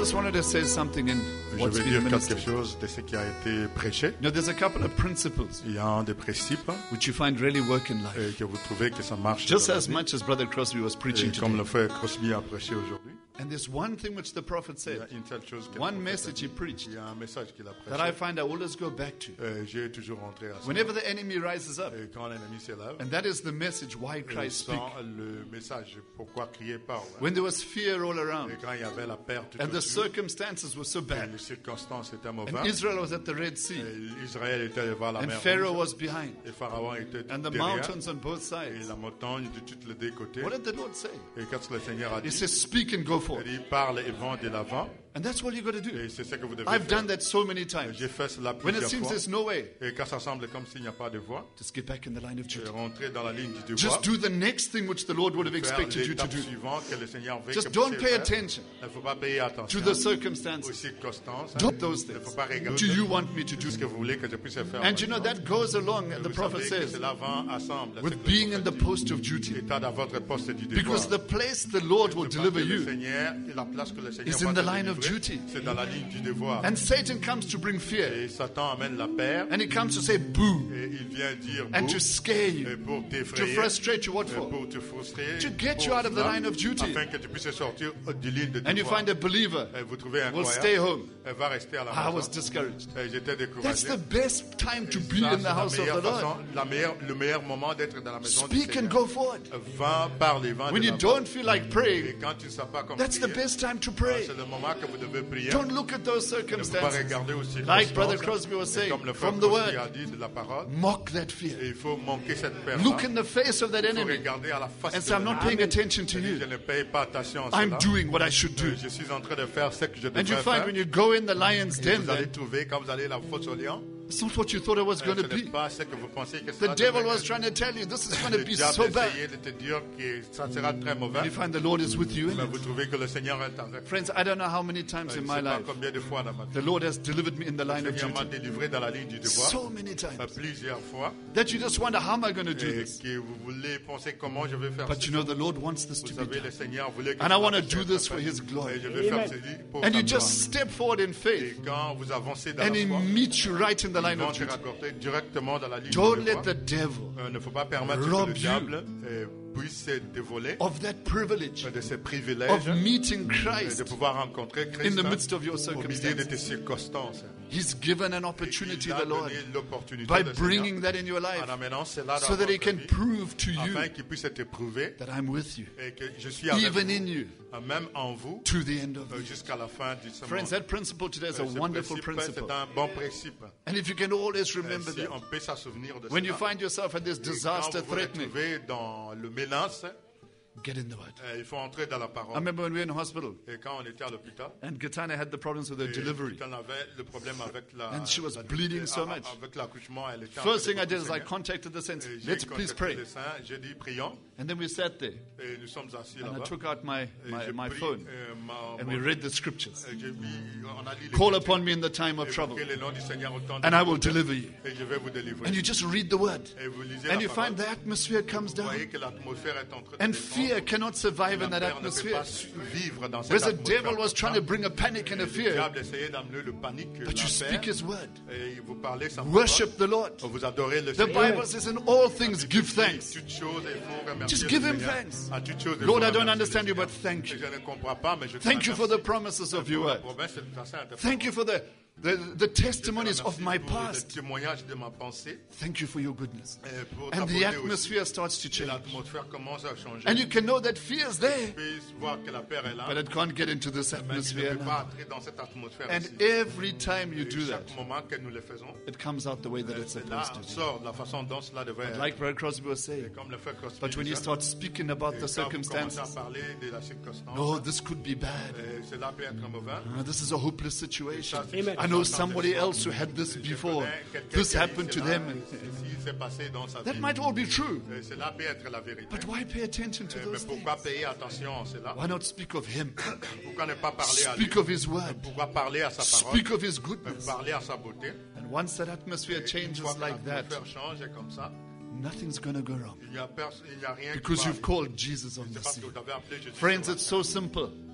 just wanted to say something in Je what's vais been dire quelque ministered. chose de ce qui a été prêché. You know, there's a couple of principles Il y a des principes which you find really work in life. que vous trouvez que ça marche. Just dans la as vie. much as Brother Crosby was preaching Et comme today. le frère Crosby a prêché aujourd'hui, And there's one thing which the prophet il y a said, une seule chose que one le prophète a message dit. he preached, Il y a un message qu'il a that I prêché. find I always go back to. J'ai toujours rentré à ça. Whenever the enemy rises up, Et quand l'ennemi s'élève, and that is the message why Christ speak. sans le message pourquoi crier pas. Ouais. When there was fear all Et around, quand il y avait la perte tout and the autour, circumstances were so et bad, les circonstances étaient and mauvaises, Israel was at the Red Sea, et Israël était devant la and mer Pharaoh Rouge, was behind, et Pharaon était and the derrière, mountains on both et sides. la montagne de tous les deux côtés. What did the Lord say? Et qu'est-ce que le Seigneur a He dit? says, speak and go Il forth. dit, parle et vont de l'avant, And that's what you got to do. et c'est ce que vous devez I've faire. done that so many times. J'ai fait cela When it plusieurs seems fois. there's no way, Et quand ça semble comme s'il n'y a pas de voie, just get back in the line of et duty. rentrer dans la ligne du devoir, Just do the next thing which the Lord would have faire expected you to l'étape do. suivante que le Seigneur veut Just que vous don't pay faire. attention Il ne faut pas payer attention to the aux circumstances. circonstances. Do those Il ne faut things. pas regarder Do you want me to do? ce que vous voulez que je puisse faire. And you know maintenant. that goes along, Et the vous prophet savez que says, cela va ensemble with avec being le in the prophète post of dit, duty. état dans votre poste du devoir. Because the place the Lord will Parce que deliver le you, Seigneur, la place que le Seigneur is va in te the line of délivrer, duty. c'est dans la ligne du devoir. and Satan comes to bring fear, Et Satan amène la paix and he comes to say boo, et il vient dire and bouh, to scare et you, pour to t'effrayer, frustrate you. What et for? pour te frustrer, To get pour you out of the cela, line of duty. afin que tu puisses sortir du ligne de And you devoir. find a believer Et vous trouvez un will stay croyant, home. elle va rester à la I was maison. discouraged. Et j'étais That's découragé. the best time to Et be ça, in c'est the la house of meilleure the Lord. façon, le meilleur moment d'être dans la maison du Speak and Seigneur. go forward. Va par les vents When de you la don't feel like Et praying, quand tu ne sais pas comment that's the prier, best time to pray. c'est le moment que vous devez prier. Don't look at those Ne faut pas circumstances. regarder aux circonstances. Like Brother Crosby was Et saying, comme le frère from the Crosby word, a dit de la parole, mock that fear. et il faut manquer cette peur. Look in the face of that Il faut enemy regarder à la face and de say, I'm not l'ennemi. paying attention to Je dis, you. je ne paye pas attention à I'm cela. doing what I should do. Je suis en train de faire ce que je And devrais you find faire. when you go in the lion's Et den, vous allez then, trouver, quand vous allez à la fosse au lion, it's not what you thought it was ce going to n'est be. pas ce que vous pensiez que The cela devil devrait was être. trying to tell you this is going Le to be diable so bad. essayait de te dire que ça sera très mauvais. And you find the Lord is with you in Mais it. vous trouvez que le Seigneur est avec vous. Friends, I don't know how many times Je in ne my sais pas life combien de fois dans ma vie. the Lord has delivered me in the Le line of Seigneur m'a duty. délivré dans la ligne du devoir. So many times Plusieurs fois. that you just wonder, how am I going to do Et this? que vous voulez penser comment je vais faire But ça. you know the Lord wants this Vous to be savez, done. le Seigneur voulait que And I cela want to puisse do être this for fait. His Et glory. je vais faire ceci pour And sa you gloire. just step forward in Et faith quand vous avancez dans and la He foi, meets you right in the ils line vont of te duty. rapporter directement dans la ligne Don't du let devoir. the devil Il ne faut pas permettre que rob le you diable puisse se dévoler of that privilege de ses privilèges of meeting de Christ pouvoir rencontrer in Christ the midst of your au milieu de circumstances. tes circonstances. He's given an Il opportunity, a the Lord, donné l'opportunité by de bringing that in your life en amenant cela dans so that He votre can vie, prove to you afin qu'il puisse te prouver that I'm with you, et que je suis avec even vous, in you, même en vous, to the end of the jusqu'à la fin du Friends, monde. that principle today is a Ce wonderful principe, principle. c'est un bon principe. And if you can always remember Si that, on peut s'en souvenir de when you cela, find yourself at this et quand disaster vous vous threatening, retrouvez dans le menace, get in the Word. il faut entrer dans la I parole. remember when we were in hospital Et quand on était à l'hôpital, and Gitana had the problems with her delivery. on avait le problème avec la, And she was la- bleeding so much. avec l'accouchement. Elle était en First train thing de I did is I saigner. contacted the saints. Et j'ai Let's please contacté pray. les saints, j'ai dit prions, And then we sat there et nous sommes assis and I là-bas. took out my, Et my, j'ai my pris, phone and we mon- read the scriptures. et j'ai mis- on a lu les Call Écritures. upon me in the time of trouble Évoquez le nom du Seigneur au temps de and I will trouble, deliver you. et je vais vous délivrer. And you just read the Word Et vous lisez and la you parole. find the atmosphere comes Vous down. voyez que l'atmosphère est en train de And descendre. fear cannot survive in La that peur ne peut atmosphere. pas vivre dans cette Whereas the atmosphère. devil was trying to bring a panic and a Le fear, diable essayait d'amener le panique, but la you speak peur, His Word. et vous parlez sa Worship the Lord. parole. Vous adorez le The Seigneur. Bible says, in all things give thanks. Toutes choses, il faut remercier Just le give Him Seigneur. thanks. À toutes choses, il Lord, faut I don't remercier understand le you, but Seigneur. thank you. Je ne comprends pas, mais je te Thank you for the remercie. promises of your La Word. promesse de ta sainte Thank you for the testimonies of my Pour le past. témoignage de ma pensée, Thank you for your goodness. et pour And ta the beauté aussi. atmosphere starts to Et change. l'atmosphère commence à changer. And you can know that fear is there, Tu peux voir que la peur est là, but it can't get into this mais tu ne atmosphere peux now. pas entrer dans cette atmosphère And ici. every time you Et do that, chaque moment que nous le faisons, it comes out the way that it's cela supposed to. sort de la façon dont cela devrait être. Like Brother Crosby was saying. Comme le frère Crosby But when you disait, start speaking about et the quand vous commencez à circumstances, parler de la circonstance, no, this could be bad. cela peut être mauvais. This is a hopeless situation. Amen. I know somebody else who had this before. This happened to them. Ceci s'est passé dans sa That vie. might all be true. Et cela peut être la vérité. But why pay attention to Mais those things? pourquoi payer attention à cela? Why not speak of Him? Pourquoi ne pas parler à lui? Speak of His Word. Pourquoi parler à sa parole? Speak of His goodness. Parler à sa beauté? And once that atmosphere Une changes fois que like that, l'atmosphère change comme ça, nothing's going to go wrong. il n'y a rien Because qui va you've called Jesus on arriver. the C'est parce sea. que vous avez appelé Jésus. Friends, it's so simple.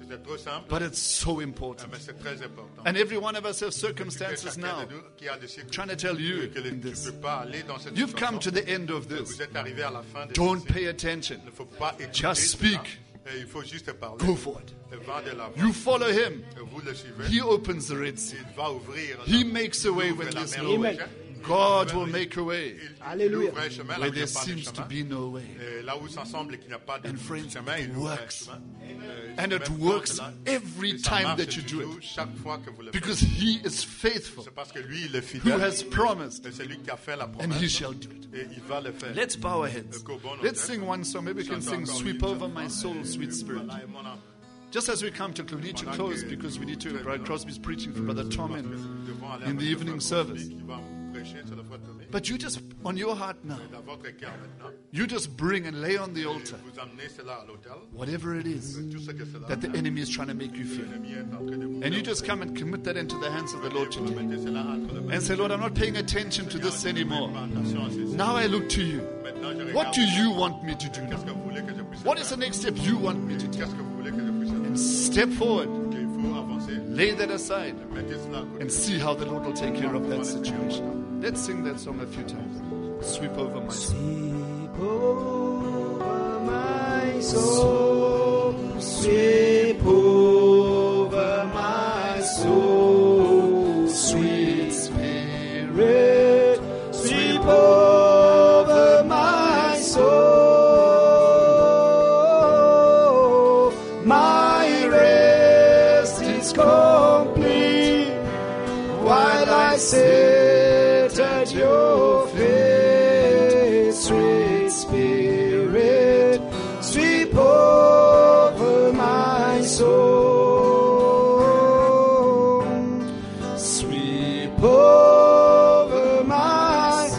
C'est trop simple, but it's so important. mais c'est très important. And every one of us have Que circumstances chacun now. de nous qui a des circonstances, Trying to tell you que in tu ne this. peux pas aller dans cette You've come to situation. the end of this. Vous êtes arrivé à la fin de Don't ceci. pay attention. Il ne faut pas écouter Just cela. speak. Et il faut juste parler. Go for it. Et va de l'avant. You follow him. Et vous le suivez. He opens the Red Sea. Il va ouvrir. He makes a way il ouvre when la there's mer no way. rouge. God will make a way Il Alléluia. ouvre un chemin là where où il n'y a there pas de seems to chemin. be no way. Et là où il semble qu'il n'y a pas de And friends, chemin, it il ouvre un works. chemin. And it works every Et ça time marche that you do toujours it. chaque fois que vous le Because faites. he is faithful, C'est parce que lui, il est who fidèle. has promised, Et c'est lui qui a fait la and promesse. he shall do it. Et il va le faire. Let's bow our heads. Let's sing one song. Maybe we can sing Sweep Over My Soul, Sweet Spirit. Voilà, et mon âme. Just as we come to close, we need to close because we need to. Brother Crosby's preaching for Brother Tom in the evening service. Qui va prêcher sur le frère Tommy. But you just, on your heart now, Dans votre cœur maintenant, you just bring and lay on the altar vous amenez cela à l'autel. whatever it is Tout ce que cela that the enemy is trying to make you feel. l'ennemi est en train de vous And you just come and commit that into the hands of the Lord vous today. mettez cela entre les mains. And say, Lord, I'm not paying attention to this anymore. Attention à ceci. Now I look to you. Maintenant, je What regarde. do you want me to do Qu'est-ce now? que vous voulez que je puisse What faire? is the next step you want me to do? Qu'est-ce que vous voulez que je puisse faire? And step forward, Il faut avancer. lay that aside, Mettez cela à côté. and see how the Lord will take care of that situation. Let's sing that song a few times. Sweep over my soul. Sweep over my soul, sweep over my soul, sweet Spirit, sweep over my soul. My rest is complete while I sit at your feet, sweet Spirit, sweep over my soul, sweep over my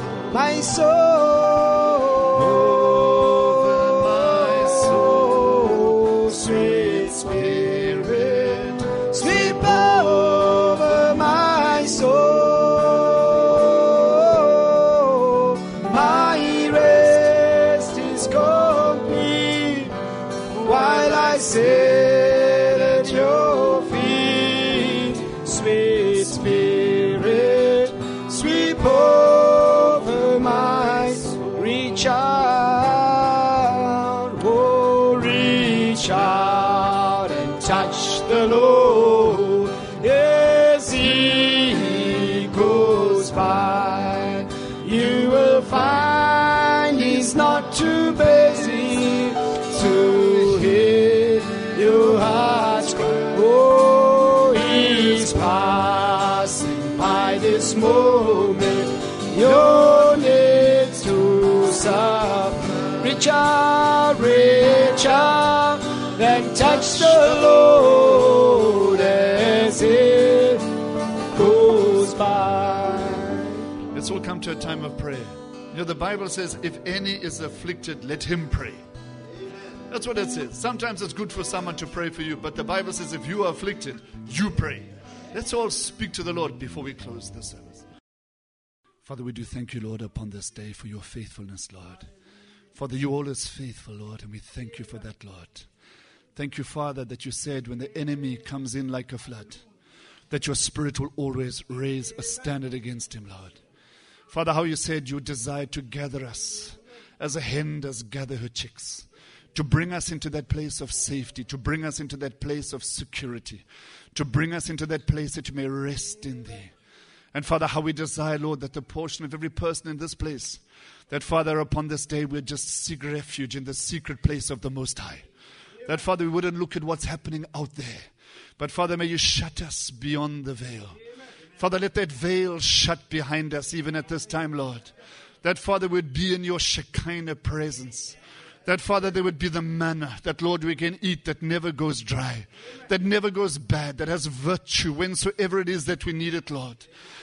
soul, sweet Spirit, sweep over my soul. My rest is complete while I sit at your feet, sweet Spirit, sweep over my soul. Reach out, oh, reach out and touch the Lord as He goes by. You will find He's not too busy to hear your heart's cry. Oh, He's passing by this moment. Your needs to suffer. Reach out and touch the Lord as it goes by. Let's all come to a time of prayer. You know, the Bible says, if any is afflicted, let him pray. That's what it says. Sometimes it's good for someone to pray for you, but the Bible says, if you are afflicted, you pray. Let's all speak to the Lord before we close the service. Father, we do thank you, Lord, upon this day for your faithfulness, Lord. Father, you always faithful, Lord, and we thank you for that, Lord. Thank you, Father, that you said when the enemy comes in like a flood, that your Spirit will always raise a standard against him, Lord. Father, how you said you desire to gather us as a hen does gather her chicks, to bring us into that place of safety, to bring us into that place of security, to bring us into that place that you may rest in thee. And Father, how we desire, Lord, that the portion of every person in this place, that Father, upon this day we'll just seek refuge in the secret place of the Most High. That Father, we wouldn't look at what's happening out there, but Father, may you shut us beyond the veil. Father, let that veil shut behind us even at this time, Lord. That Father would be in your Shekinah presence. That Father, there would be the manna that Lord we can eat that never goes dry, that never goes bad, that has virtue whensoever it is that we need it, Lord.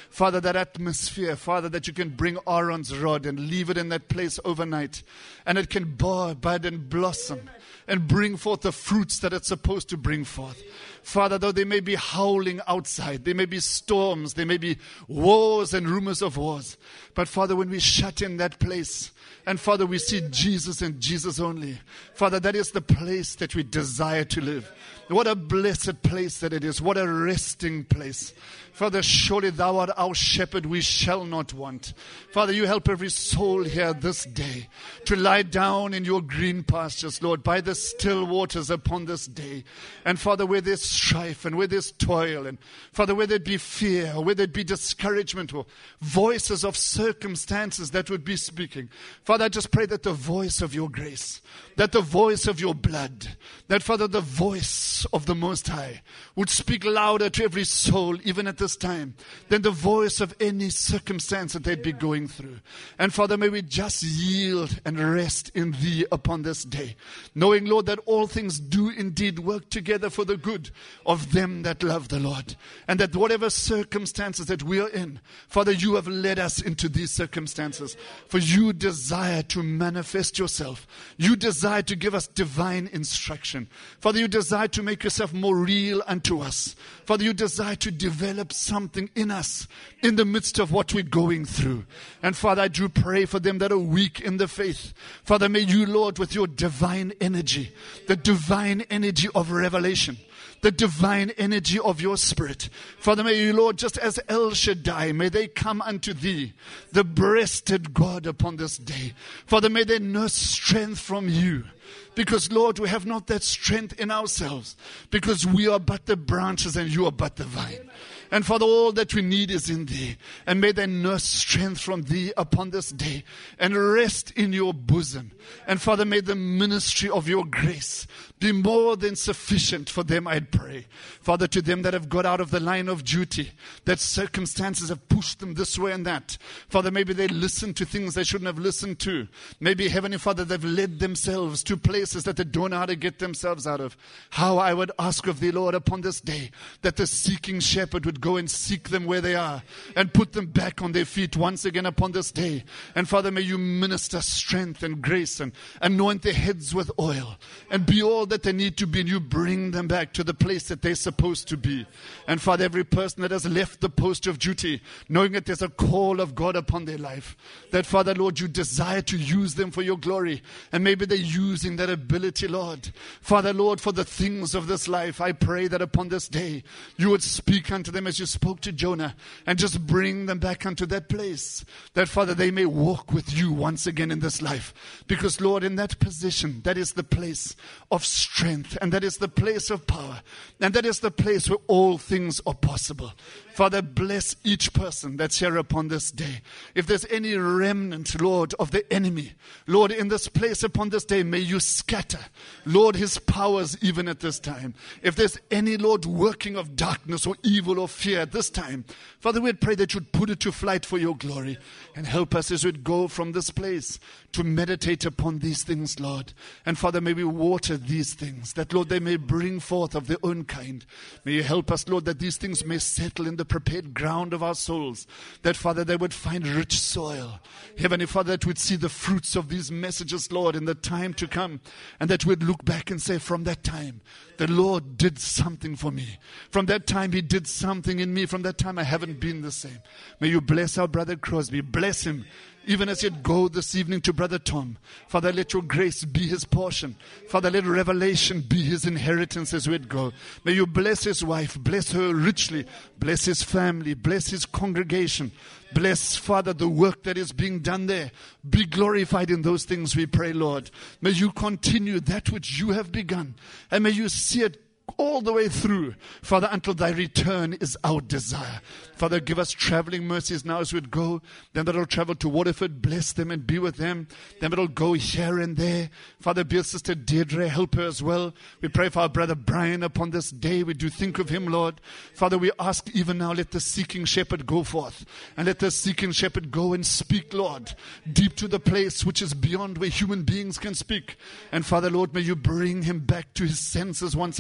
Father, that atmosphere, Father, that you can bring Aaron's rod and leave it in that place overnight. And it can bud and blossom and bring forth the fruits that it's supposed to bring forth. Father, though they may be howling outside, there may be storms, there may be wars and rumors of wars. But Father, when we shut in that place, and Father, we see Jesus and Jesus only. Father, that is the place that we desire to live. What a blessed place that it is. What a resting place. Father, surely thou art our shepherd, we shall not want. Father, you help every soul here this day to lie down in your green pastures, Lord, by the still waters upon this day. And Father, where there's strife and where there's toil, and Father, where there'd be fear, or where there'd be discouragement, or voices of circumstances that would be speaking. Father, I just pray that the voice of your grace, that the voice of your blood, that Father, the voice of the Most High would speak louder to every soul, even at this time, than the voice of any circumstance that they'd be going through. And Father, may we just yield and rest in Thee upon this day, knowing, Lord, that all things do indeed work together for the good of them that love the Lord. And that whatever circumstances that we are in, Father, you have led us into these circumstances. For you desire to manifest yourself. You desire to give us divine instruction. Father, you desire to make yourself more real unto us. Father, you desire to develop something in us in the midst of what we're going through. And Father, I do pray for them that are weak in the faith. Father, may you, Lord, with your divine energy, the divine energy of revelation, the divine energy of your Spirit. Father, may you, Lord, just as El Shaddai, may they come unto Thee, the breasted God, upon this day. Father, may they nurse strength from you. Because, Lord, we have not that strength in ourselves. Because we are but the branches and you are but the vine. And Father, all that we need is in Thee. And may they nurse strength from Thee upon this day and rest in your bosom. And Father, may the ministry of your grace be more than sufficient for them, I pray. Father, to them that have got out of the line of duty, that circumstances have pushed them this way and that. Father, maybe they listened to things they shouldn't have listened to. Maybe, Heavenly Father, they've led themselves to places that they don't know how to get themselves out of. How I would ask of Thee, Lord, upon this day, that the seeking shepherd would go and seek them where they are and put them back on their feet once again upon this day. And Father, may you minister strength and grace and anoint their heads with oil and be all that they need to be, and you bring them back to the place that they're supposed to be. And Father, every person that has left the post of duty, knowing that there's a call of God upon their life, that Father, Lord, you desire to use them for your glory, and maybe they're using that ability, Lord. Father, Lord, for the things of this life, I pray that upon this day, you would speak unto them as you spoke to Jonah, and just bring them back unto that place, that Father, they may walk with you once again in this life. Because Lord, in that position, that is the place of strength, and that is the place of power, and that is the place where all things are possible. Father, bless each person that's here upon this day. If there's any remnant, Lord, of the enemy, Lord, in this place upon this day, may you scatter, Lord, his powers even at this time. If there's any, Lord, working of darkness or evil or fear at this time, Father, we'd pray that you'd put it to flight for your glory, and help us as we'd go from this place to meditate upon these things, Lord. And Father, may we water these things, that, Lord, they may bring forth of their own kind. May you help us, Lord, that these things may settle in the prepared ground of our souls, that, Father, they would find rich soil. Heavenly Father, that we'd see the fruits of these messages, Lord, in the time to come, and that we'd look back and say, from that time, the Lord did something for me. From that time, He did something in me. From that time, I haven't been the same. May you bless our brother Crosby. Bless him. Even as you'd go this evening to Brother Tom, Father, let your grace be his portion. Father, let revelation be his inheritance as we'd go. May you bless his wife, bless her richly, bless his family, bless his congregation. Bless, Father, the work that is being done there. Be glorified in those things, we pray, Lord. May you continue that which you have begun, and may you see it all the way through, Father, until thy return is our desire. Father, give us traveling mercies now as we'd go. Them that will travel to Waterford, bless them and be with them. Them that will go here and there, Father, be with Sister Deirdre, help her as well. We pray for our brother Brian upon this day. We do think of him, Lord. Father, we ask even now, let the seeking shepherd go forth, and let the seeking shepherd go and speak, Lord, deep to the place which is beyond where human beings can speak. And Father, Lord, may you bring him back to his senses once again.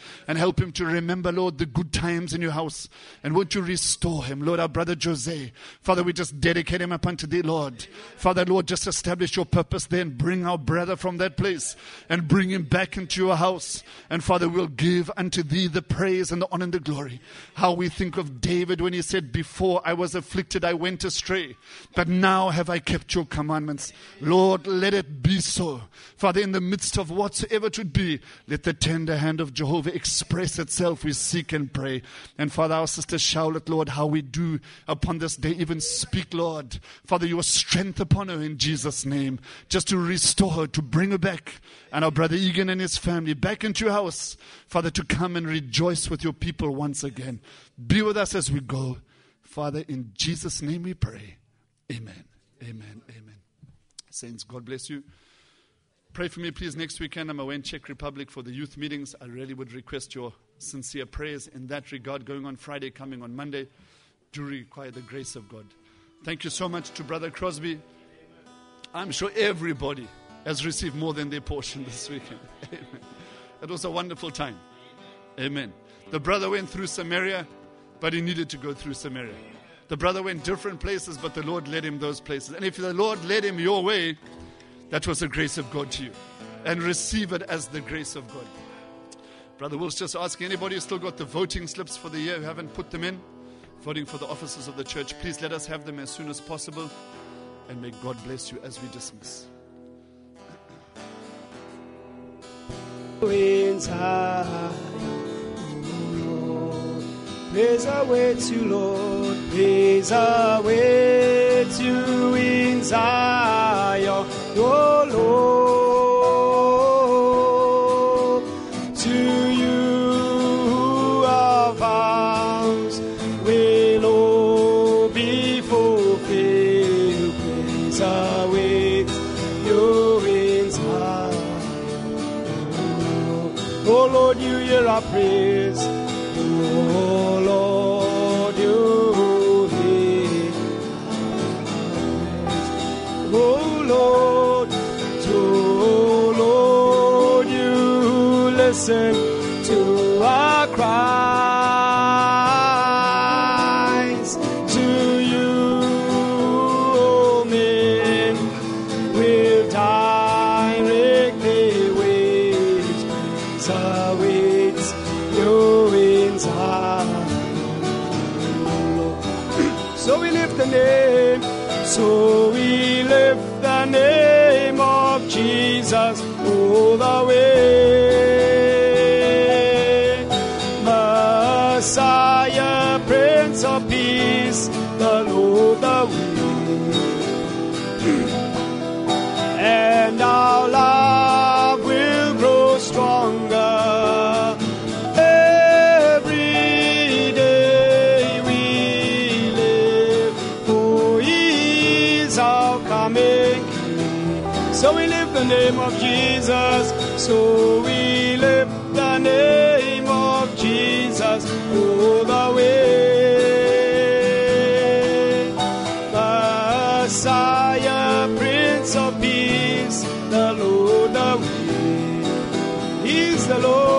and help him to remember, Lord, the good times in your house. And won't you restore him, Lord, our brother Jose. Father, we just dedicate him up unto thee, Lord. Father, Lord, just establish your purpose there and bring our brother from that place and bring him back into your house. And Father, we'll give unto thee the praise and the honor and the glory. How we think of David when he said, before I was afflicted, I went astray, but now have I kept your commandments. Lord, let it be so. Father, in the midst of whatsoever it would be, let the tender hand of Jehovah express itself. We seek and pray. And Father, our sister Charlotte, Lord, how we do upon this day even speak, Lord. Father, your strength upon her in Jesus' name, just to restore her, to bring her back. And our brother Egan and his family back into your house. Father, to come and rejoice with your people once again. Be with us as we go. Father, in Jesus' name we pray. Amen. Amen. Amen. Saints, God bless you. Pray for me, please. Next weekend, I'm away in Czech Republic for the youth meetings. I really would request your sincere prayers in that regard. Going on Friday, coming on Monday, do require the grace of God. Thank you so much to Brother Crosby. I'm sure everybody has received more than their portion this weekend. Amen. It was a wonderful time. Amen. The brother went through Samaria, but he needed to go through Samaria. The brother went different places, but the Lord led him those places. And if the Lord led him your way, that was the grace of God to you. And receive it as the grace of God. Brother Will's just asking, anybody who's still got the voting slips for the year who haven't put them in, voting for the offices of the church, please let us have them as soon as possible. And may God bless you as we dismiss. Praise our way to Lord, praise our way to in Zion, oh Lord. To you our vows will all be fulfilled. Praise our way, you're in Zion, oh Lord, you hear our praise. Oh Lord, you hear our praise. Oh Lord, you listen to our cries. To you, oh men, will directly wait. Praise our waits, you're in Zion. So we lift the name, so we lift the name of Jesus all the way. Messiah, Prince of Peace, the Lord the way. And our love will grow stronger. Every day we live, for He is our coming King. So we lift the name of Jesus. So we lift the name of Jesus all the way. Messiah, Prince of Peace, the Lord the way. He's the Lord.